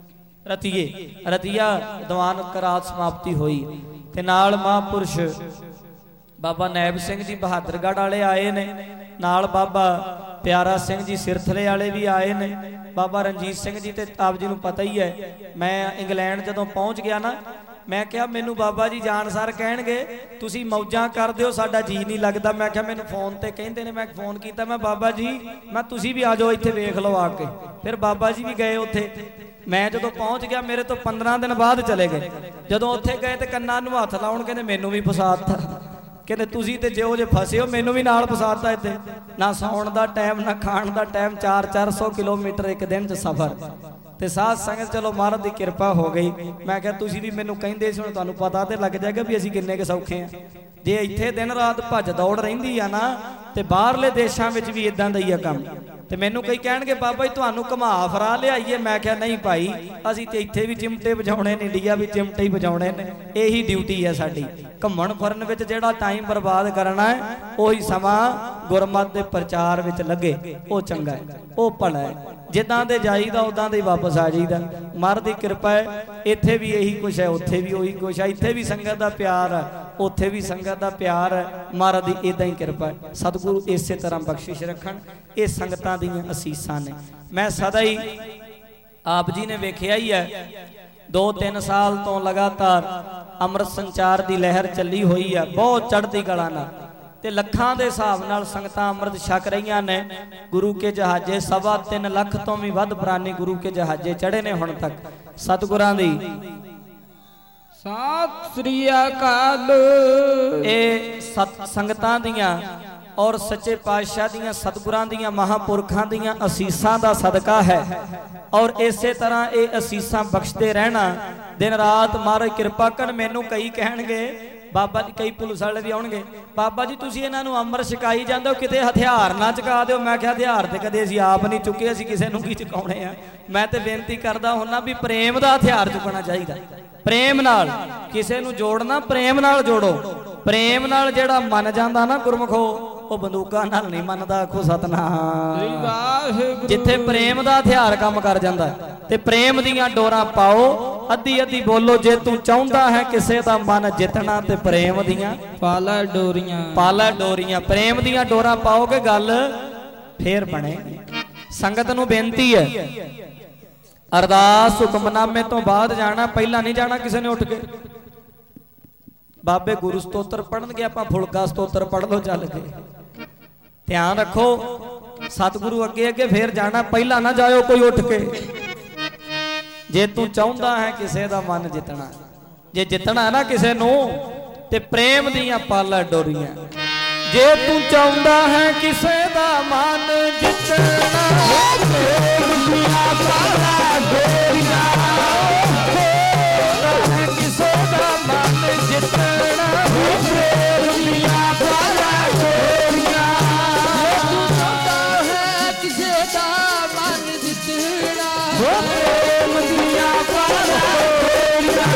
ਰਤੀਆ ਦੀਵਾਨ ਰਾਤ ਸਮਾਪਤੀ ਹੋਈ। ਤੇ ਨਾਲ ਮਹਾਂਪੁਰਸ਼ ਬਾਬਾ ਨੈਬ ਸਿੰਘ ਜੀ ਬਹਾਦਰਗੜ੍ਹ ਵਾਲੇ ਆਏ ਨੇ, ਨਾਲ ਬਾਬਾ ਪਿਆਰਾ ਸਿੰਘ ਜੀ ਸਿਰਥਲੇ ਵਾਲੇ ਵੀ ਆਏ ਨੇ, ਬਾਬਾ ਰਣਜੀਤ ਸਿੰਘ ਜੀ। ਤੇ ਆਪ ਜੀ ਨੂੰ ਪਤਾ ਹੀ ਹੈ, ਮੈਂ ਇੰਗਲੈਂਡ ਜਦੋਂ ਪਹੁੰਚ ਗਿਆ ਨਾ, ਮੈਂ ਕਿਹਾ ਮੈਨੂੰ ਬਾਬਾ ਜੀ ਜਾਣਸਾਰ ਕਹਿਣਗੇ ਤੁਸੀਂ ਮੌਜਾਂ ਕਰਦੇ ਹੋ, ਸਾਡਾ ਜੀ ਨਹੀਂ ਲੱਗਦਾ। ਮੈਂ ਕਿਹਾ ਮੈਨੂੰ ਫੋਨ ਤੇ ਕਹਿੰਦੇ ਨੇ, ਮੈਂ ਫੋਨ ਕੀਤਾ, ਮੈਂ ਬਾਬਾ ਜੀ ਮੈਂ ਤੁਸੀਂ ਵੀ ਆ ਜਾਓ ਇੱਥੇ ਵੇਖ ਲਓ ਆ ਕੇ। ਫਿਰ ਬਾਬਾ ਜੀ ਵੀ ਗਏ ਉੱਥੇ। ਮੈਂ ਜਦੋਂ ਪਹੁੰਚ ਗਿਆ ਮੇਰੇ ਤੋਂ 15 ਦਿਨ ਬਾਅਦ ਚਲੇ ਗਏ। ਜਦੋਂ ਉੱਥੇ ਗਏ ਤੇ ਕੰਨਾਂ ਨੂੰ ਹੱਥ ਲਾਉਣ, ਕਹਿੰਦੇ ਮੈਨੂੰ ਵੀ ਫਸਾਤਾ। ਕਹਿੰਦੇ ਤੁਸੀਂ ਤੇ ਜਿਉਂ ਜੇ ਫਸੇ ਹੋ, ਮੈਨੂੰ ਵੀ ਨਾਲ ਫਸਾਤਾ। ਇੱਥੇ ਨਾ ਸੌਣ ਦਾ ਟਾਈਮ ਨਾ ਖਾਣ ਦਾ ਟਾਈਮ, 400 ਕਿਲੋਮੀਟਰ ਇੱਕ ਦਿਨ 'ਚ ਸਫ਼ਰ। ਤੇ ਸਾਧ ਸੰਗਤ ਚਲੋ ਮਹਾਰਾਜ ਦੀ ਕਿਰਪਾ ਹੋ ਗਈ। ਮੈਂ ਕਿਹਾ ਤੁਸੀਂ ਵੀ ਮੈਨੂੰ ਕਹਿੰਦੇ ਸੀ, ਹੁਣ ਤੁਹਾਨੂੰ ਪਤਾ ਤੇ ਲੱਗ ਜਾਏਗਾ ਵੀ ਅਸੀਂ ਕਿੰਨੇ ਕੁ ਸੌਖੇ ਆ। ਜੇ ਇੱਥੇ ਦਿਨ ਰਾਤ ਭੱਜ ਦੌੜ ਰਹਿੰਦੀ ਆ ਨਾ, ਤੇ ਬਾਹਰਲੇ ਦੇਸ਼ਾਂ ਵਿੱਚ ਵੀ ਇਦਾਂ ਦਾ ਹੀ ਆ ਕੰਮ। ਤੇ ਮੈਨੂੰ ਕਈ ਕਹਿਣਗੇ ਬਾਬਾ ਜੀ ਤੁਹਾਨੂੰ ਘੁਮਾ ਫਰਾ ਲਿਆਈਏ। ਮੈਂ ਕਿਹਾ ਨਹੀਂ ਭਾਈ, ਅਸੀਂ ਤੇ ਇੱਥੇ ਵੀ ਚਿਮਟੇ ਵਜਾਉਣੇ ਨੇ, ਇੰਡੀਆ ਵੀ ਚਿਮਟੇ ਹੀ ਵਜਾਉਣੇ ਨੇ। ਇਹੀ ਡਿਊਟੀ ਹੈ ਸਾਡੀ। ਘੁੰਮਣ ਫਿਰਨ ਵਿੱਚ ਜਿਹੜਾ ਟਾਈਮ ਬਰਬਾਦ ਕਰਨਾ ਹੈ, ਉਹੀ ਸਮਾਂ ਗੁਰਮਤਿ ਦੇ ਪ੍ਰਚਾਰ ਵਿੱਚ ਲੱਗੇ, ਉਹ ਚੰਗਾ ਹੈ, ਉਹ ਭਲਾ ਹੈ। ਜਿੱਦਾਂ ਦੇ ਜਾਈਦਾ ਉਦਾਂ ਦੇ ਵਾਪਸ ਆ ਜਾਈਦਾ। ਮਹਾਰਾਜ ਦੀ ਕਿਰਪਾ ਹੈ, ਇੱਥੇ ਵੀ ਇਹੀ ਕੁਛ ਹੈ, ਉੱਥੇ ਵੀ ਉਹੀ ਕੁਛ ਹੈ। ਇੱਥੇ ਵੀ ਸੰਗਤ ਦਾ ਪਿਆਰ ਹੈ, ਉੱਥੇ ਵੀ ਸੰਗਤ ਦਾ ਪਿਆਰ ਹੈ। ਮਹਾਰਾਜ ਦੀ ਇਦਾਂ ਹੀ ਕਿਰਪਾ ਹੈ। ਸਤਿਗੁਰੂ ਇਸੇ ਤਰ੍ਹਾਂ ਬਖਸ਼ਿਸ਼ ਰੱਖਣ। ਇਹ ਸੰਗਤਾਂ ਦੀਆਂ ਅਸੀਸਾਂ ਨੇ। ਮੈਂ ਸਦਾ ਹੀ ਆਪ ਜੀ ਨੇ ਵੇਖਿਆ ਹੀ ਹੈ, 2-3 ਸਾਲ ਤੋਂ ਲਗਾਤਾਰ ਅੰਮ੍ਰਿਤ ਸੰਚਾਰ ਦੀ ਲਹਿਰ ਚੱਲੀ ਹੋਈ ਹੈ, ਬਹੁਤ ਚੜ੍ਹਦੀ ਕਲਾ ਨਾਲ, ਤੇ ਲੱਖਾਂ ਦੇ ਹਿਸਾਬ ਨਾਲ ਸੰਗਤਾਂ ਅੰਮ੍ਰਿਤ ਛਕ ਰਹੀਆਂ ਨੇ। ਗੁਰੂ ਕੇ ਜਹਾਜ਼ੇ 3.25 ਲੱਖ ਤੋਂ ਵੀ ਵੱਧ ਪ੍ਰਾਨੀ ਗੁਰੂ ਕੇ ਜਹਾਜ਼ੇ ਚੜ੍ਹੇ ਨੇ ਹੁਣ ਤੱਕ। ਸਤਿਗੁਰਾਂ ਦੀ ਸਤਿ ਸ੍ਰੀ ਅਕਾਲ। ਇਹ ਸੰਗਤਾਂ ਦੀਆਂ ਔਰ ਸੱਚੇ ਪਾਤਸ਼ਾਹ ਦੀਆਂ ਸਤਿਗੁਰਾਂ ਦੀਆਂ ਮਹਾਂਪੁਰਖਾਂ ਦੀਆਂ ਅਸੀਸਾਂ ਦਾ ਸਦਕਾ ਹੈ। ਔਰ ਇਸੇ ਤਰ੍ਹਾਂ ਇਹ ਅਸੀਸਾਂ ਬਖਸ਼ਦੇ ਰਹਿਣਾ। ਦਿਨ ਰਾਤ ਮਹਾਰਾਜ ਕਿਰਪਾ ਕਰਨ। ਮੈਨੂੰ ਕਈ ਕਹਿਣਗੇ ਬਾਬਾ ਜੀ, ਕਈ ਪੁਲਿਸ ਵਾਲੇ ਵੀ ਆਉਣਗੇ, ਬਾਬਾ ਜੀ ਤੁਸੀਂ ਇਹਨਾਂ ਨੂੰ ਅੰਮ੍ਰਿਤ ਛਕਾਈ ਜਾਂਦੇ ਹੋ, ਕਿਤੇ ਹਥਿਆਰ ਨਾ ਚੁਕਾ ਦਿਓ। ਮੈਂ ਕਿਹਾ ਹਥਿਆਰ ਤੇ ਕਦੇ ਅਸੀਂ ਆਪ ਨਹੀਂ ਚੁੱਕੇ, ਅਸੀਂ ਕਿਸੇ ਨੂੰ ਕੀ ਚੁਕਾਉਣੇ ਆ। ਮੈਂ ਤੇ ਬੇਨਤੀ ਕਰਦਾ ਹੁੰਨਾ ਵੀ ਪ੍ਰੇਮ ਦਾ ਹਥਿਆਰ ਚੁੱਕਣਾ ਚਾਹੀਦਾ। ਪ੍ਰੇਮ ਨਾਲ ਕਿਸੇ ਨੂੰ ਜੋੜਨਾ, ਪ੍ਰੇਮ ਨਾਲ ਜੋੜੋ। ਪ੍ਰੇਮ ਨਾਲ ਜਿਹੜਾ ਮੰਨ ਜਾਂਦਾ ਨਾ ਗੁਰਮੁਖੋ, ਉਹ ਬੰਦੂਕਾਂ ਨਾਲ ਨਹੀਂ ਮੰਨਦਾ। ਆਖੋ ਸਤਨਾਮ। ਜਿੱਥੇ ਪ੍ਰੇਮ ਦਾ ਹਥਿਆਰ ਕੰਮ ਕਰ ਜਾਂਦਾ ਤੇ ਪ੍ਰੇਮ ਦੀਆਂ ਡੋਰਾਂ ਪਾਓ। ਅੱਧੀ ਅੱਧੀ ਬੋਲੋ, ਜੇ ਤੂੰ ਚਾਹੁੰਦਾ ਹੈ ਕਿਸੇ ਦਾ ਮਨ ਜਿੱਤਣਾ ਤੇ ਪ੍ਰੇਮ ਦੀਆਂ ਪਾਲਾ ਡੋਰੀਆਂ, ਪਾਲਾ ਡੋਰੀਆਂ। ਪ੍ਰੇਮ ਦੀਆਂ ਡੋਰਾਂ ਪਾਓਗੇ ਗੱਲ ਫੇਰ ਬਣੇਗੀ। ਸੰਗਤ ਨੂੰ ਬੇਨਤੀ ਹੈ, ਅਰਦਾਸ ਹੁਕਮਨਾਮੇ ਤੋਂ ਬਾਅਦ ਜਾਣਾ, ਪਹਿਲਾਂ ਨਹੀਂ ਜਾਣਾ ਕਿਸੇ ਨੇ ਉੱਠ ਕੇ। ਬਾਬੇ ਗੁਰੂ ਸਤੋਤਰ ਪੜਨਗੇ, ਆਪਾਂ ਫੁਲਕਾ ਸਤੋਤਰ ਪੜ ਲਓ ਚੱਲ ਕੇ। ਧਿਆਨ ਰੱਖੋ, ਸਤਿਗੁਰੂ ਅੱਗੇ ਅੱਗੇ ਫੇਰ ਜਾਣਾ, ਪਹਿਲਾਂ ਨਾ ਜਾਇਓ ਕੋਈ ਉੱਠ ਕੇ। ਜੇ ਤੂੰ ਚਾਹੁੰਦਾ ਹੈ ਕਿਸੇ ਦਾ ਮਨ ਜਿੱਤਣਾ, ਜੇ ਜਿੱਤਣਾ ਹੈ ਨਾ ਕਿਸੇ ਨੂੰ, ਤੇ ਪ੍ਰੇਮ ਦੀਆਂ ਪਾਲਾ ਡੋਰੀਆਂ। ਜੇ ਤੂੰ ਚਾਹੁੰਦਾ ਹੈ ਕਿਸੇ ਦਾ ਮਨ ਜਿੱਤਣਾ, ਪ੍ਰੇਮ ਦੀਆਂ ਪਾਲਾ ਡੋਰੀਆਂ। ਕਿਸੇ ਦਾ ਮਨ ਜਿੱਤਣਾ, ਪ੍ਰੇਮ ਦੀਆਂ ਪਾਲਾ ਡੋਰੀਆਂ। ਤੂੰ ਚਾਹੁੰਦਾ ਹੈ ਕਿਸੇ ਦਾ ਮਨ ਜਿੱਤਣਾ, ਪ੍ਰੇਮ ਦੀਆਂ ਪਾਲਾ ਡੋਰੀਆਂ।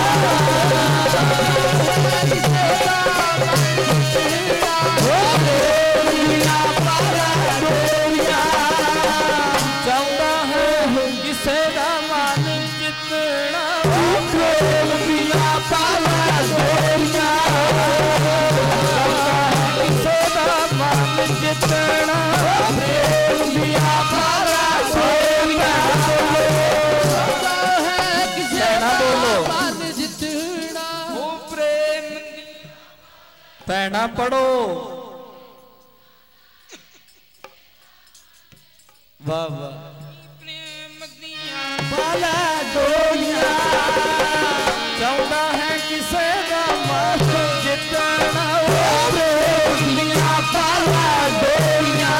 ਕਿਸੇ ਦਾ ਮਨ ਜਿੱਤਣਾ, ਪ੍ਰੇਮ ਦੀਆਂ ਪਾਲਾ ਡੋਰੀਆਂ। ਚਾਹੁੰਦਾ ਹੈ ਕਿਸੇ ਦਾ ਮਨ ਜਿੱਤਣਾ, ਪ੍ਰੇਮ ਦੀਆਂ ਪਾਲਾ ਡੋਰੀਆਂ। ਕਿਸੇ ਦਾ ਮਨ ਜਿੱਤਣਾ, ਪ੍ਰੇਮ ਦੀਆਂ ਪਾਲਾ ਡੋਰੀਆਂ। ਹੈ ਕਿਸੇ ਦਾ ਮਨ ਜਿੱਤਣਾ, ਉਹ ਪ੍ਰੇਮ ਭੈਣਾ ਪੜੋ। ਵਾਹ ਵਾਹ। ਪ੍ਰੇਮ ਦੀਆਂ ਪਾਲਾ ਡੋਰੀਆਂ। ਚਾਹੁੰਦਾ ਹੈ ਕਿਸੇ ਦਾ ਮਨ ਜਿੱਤਣਾ, ਉਹ ਪ੍ਰੇਮ ਦੀਆਂ ਪਾਲਾ ਡੋਰੀਆਂ।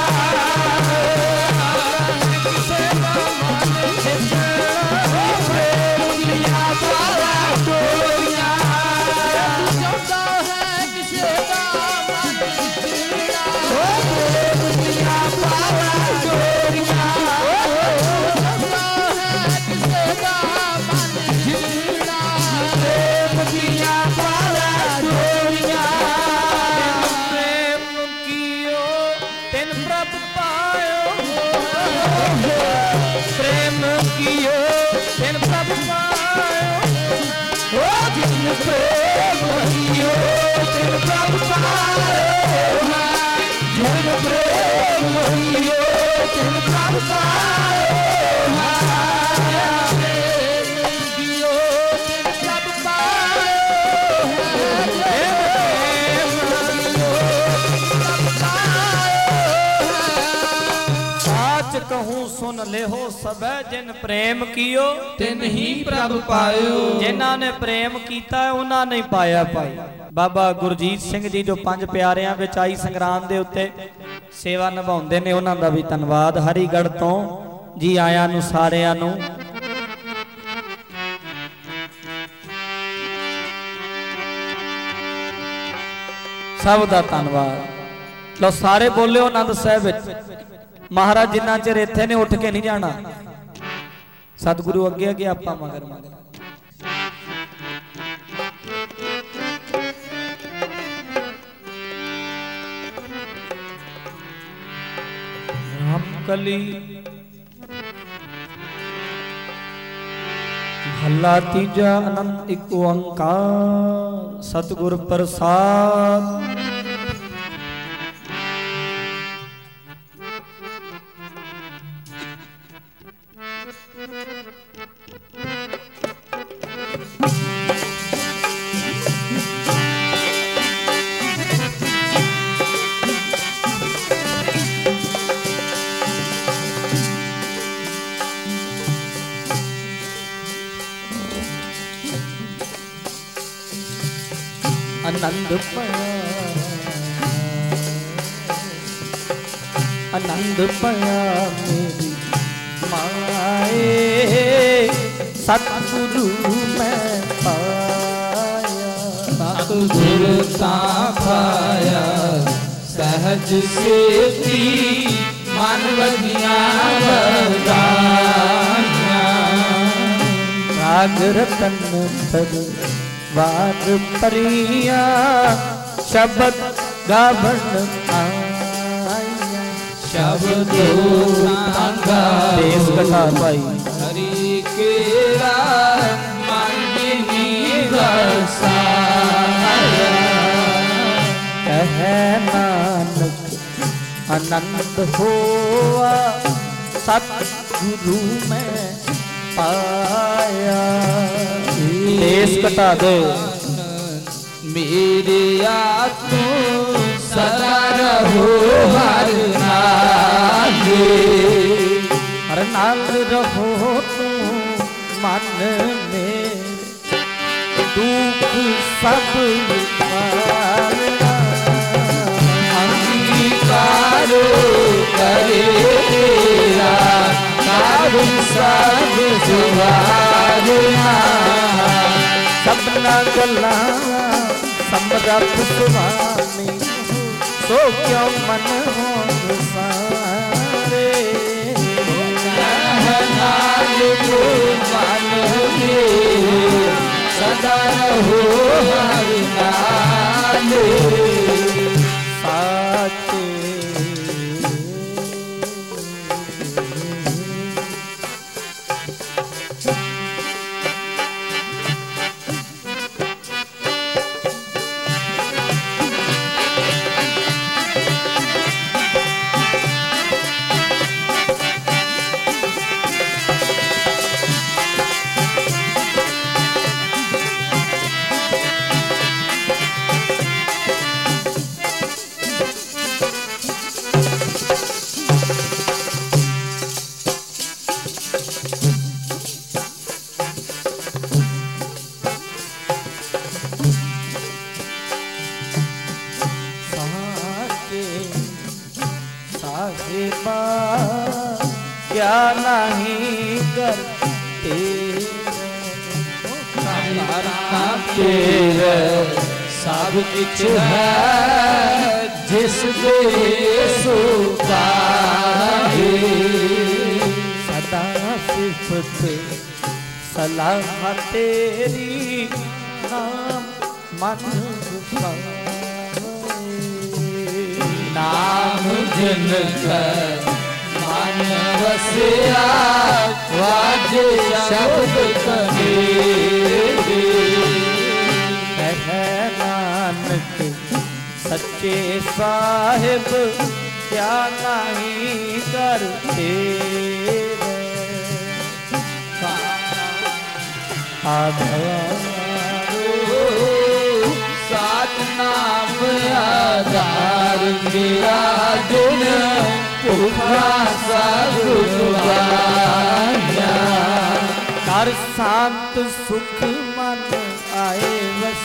ਕਿਸੇ ਦਾ ਮਨ ਜਿੱਤਣਾ, ਉਹ ਪ੍ਰੇਮ ਦੀਆਂ ਪਾਲਾ ਡੋਰੀਆਂ। ਚਾਹੁੰਦਾ ਹੈ ਕਿਸੇ ਦਾ ਮਨ ਜਿੱਤਣਾ, ਉਹ ਪ੍ਰੇਮ ਦੀਆਂ ਪਾਲਾ ਡੋਰੀਆਂ। ਚਾਹੁੰਦਾ ਹੈ ਕਿਸੇ ਦਾ ਮਨ ਜਿੱਤਣਾ, ਪ੍ਰੇਮ ਦੀਆਂ ਪਾਲਾ ਡੋਰੀਆਂ। ਪ੍ਰੇਮ ਕੀਓ ਤਿਨ ਪ੍ਰਭ ਪਾਇਓ, ਪ੍ਰੇਮ ਕੀਓ ਤਿਨ ਪ੍ਰਭ ਪਾਇਓ। ਉਹ ਜਿਨ ਪ੍ਰੇਮ ਕੀਓ ਤਿਨ ਪ੍ਰਭ ਪਾਇਓ, ਜਿਨ ਪ੍ਰੇਮ ਕੀਓ ਤਿਨ ਪ੍ਰਭ ਪਾਇਓ। कहूं सुन लेहो सबे जिन प्रेम कियो ਤਿਨ ਹੀ ਪ੍ਰਭ ਪਾਇਓ। जिन्हां ने प्रेम कीता उन्हां ने पाया पाई। बाबा गुरजीत सिंह जी जो 5 प्यारिਆਂ ਵਿੱਚ ਆਈ ਸੰਗਰਾਮ ਦੇ ਉੱਤੇ ਸੇਵਾ ਨਿਭਾਉਂਦੇ ਨੇ, ਉਹਨਾਂ ਦਾ ਵੀ ਧੰਨਵਾਦ। ਹਰੀਗੜ੍ਹ ਤੋਂ ਜੀ ਆਇਆਂ ਨੂੰ ਸਾਰਿਆਂ ਨੂੰ। ਸਭ ਦਾ ਧੰਨਵਾਦ। ਲੋ ਸਾਰੇ ਬੋਲਿਓ ਆਨੰਦ ਸਾਹਿਬ ਵਿੱਚ। ਮਹਾਰਾਜ ਜਿੰਨਾ ਚਿਰ ਇੱਥੇ ਨੇ ਉੱਠ ਕੇ ਨਹੀਂ ਜਾਣਾ। ਸਤਿਗੁਰੂ ਅੱਗੇ ਅੱਗੇ, ਆਪਾਂ ਮਗਰ ਮਗਰ। ਰਾਮ ਕਲੀ महला तीजा अनंत एक ओंकार सतगुर प्रसाद। आनंद पाया आनंद पाया मेरी माए सतगुरु मैं पाया। सतगुरु ता पाया सहज सेती मन वधिया वरदानिया। राग रतन तर वार परिया शब्द गावन आया। शब्द सांगा देश कथा भाई हरि केरा मन में वसाया। कह नानक आनंद होआ सतगुरु में पाया। देश कटा दे मेरे आत्मा सदा रहो हर नाले। हर नाल रहो तू मन में दुख सब मारना। अंगीकारो करे तेरा कारुण सब जुवारना। सबना गला समरथ सुवामी सो क्यों मन हो सारे। नाल को मन में सदा रहो हर नाले। साचे साहिबा क्या नहीं करते तेरे सब कुछ है जिस दे सो पाए। सदा सिफत सलाह तेरी नाम मन नाम जिनका मन वसिया वाजे शब्द कहे। है नानक सच्चे साहिब क्या नहीं करते। सात नाम आधार मेरा दिन पुखरा सगुवाया। कर शांत सुख मन आए बस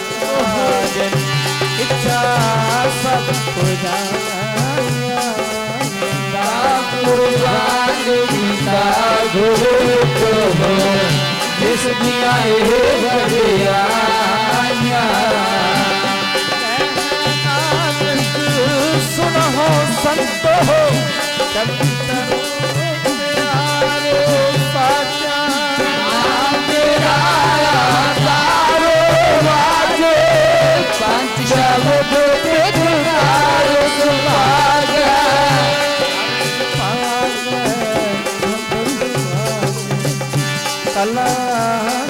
इच्छा सब खुदाया। गीता गुरु को जिस दिया बड़िया। सुनो संत हो पंच शब्द कला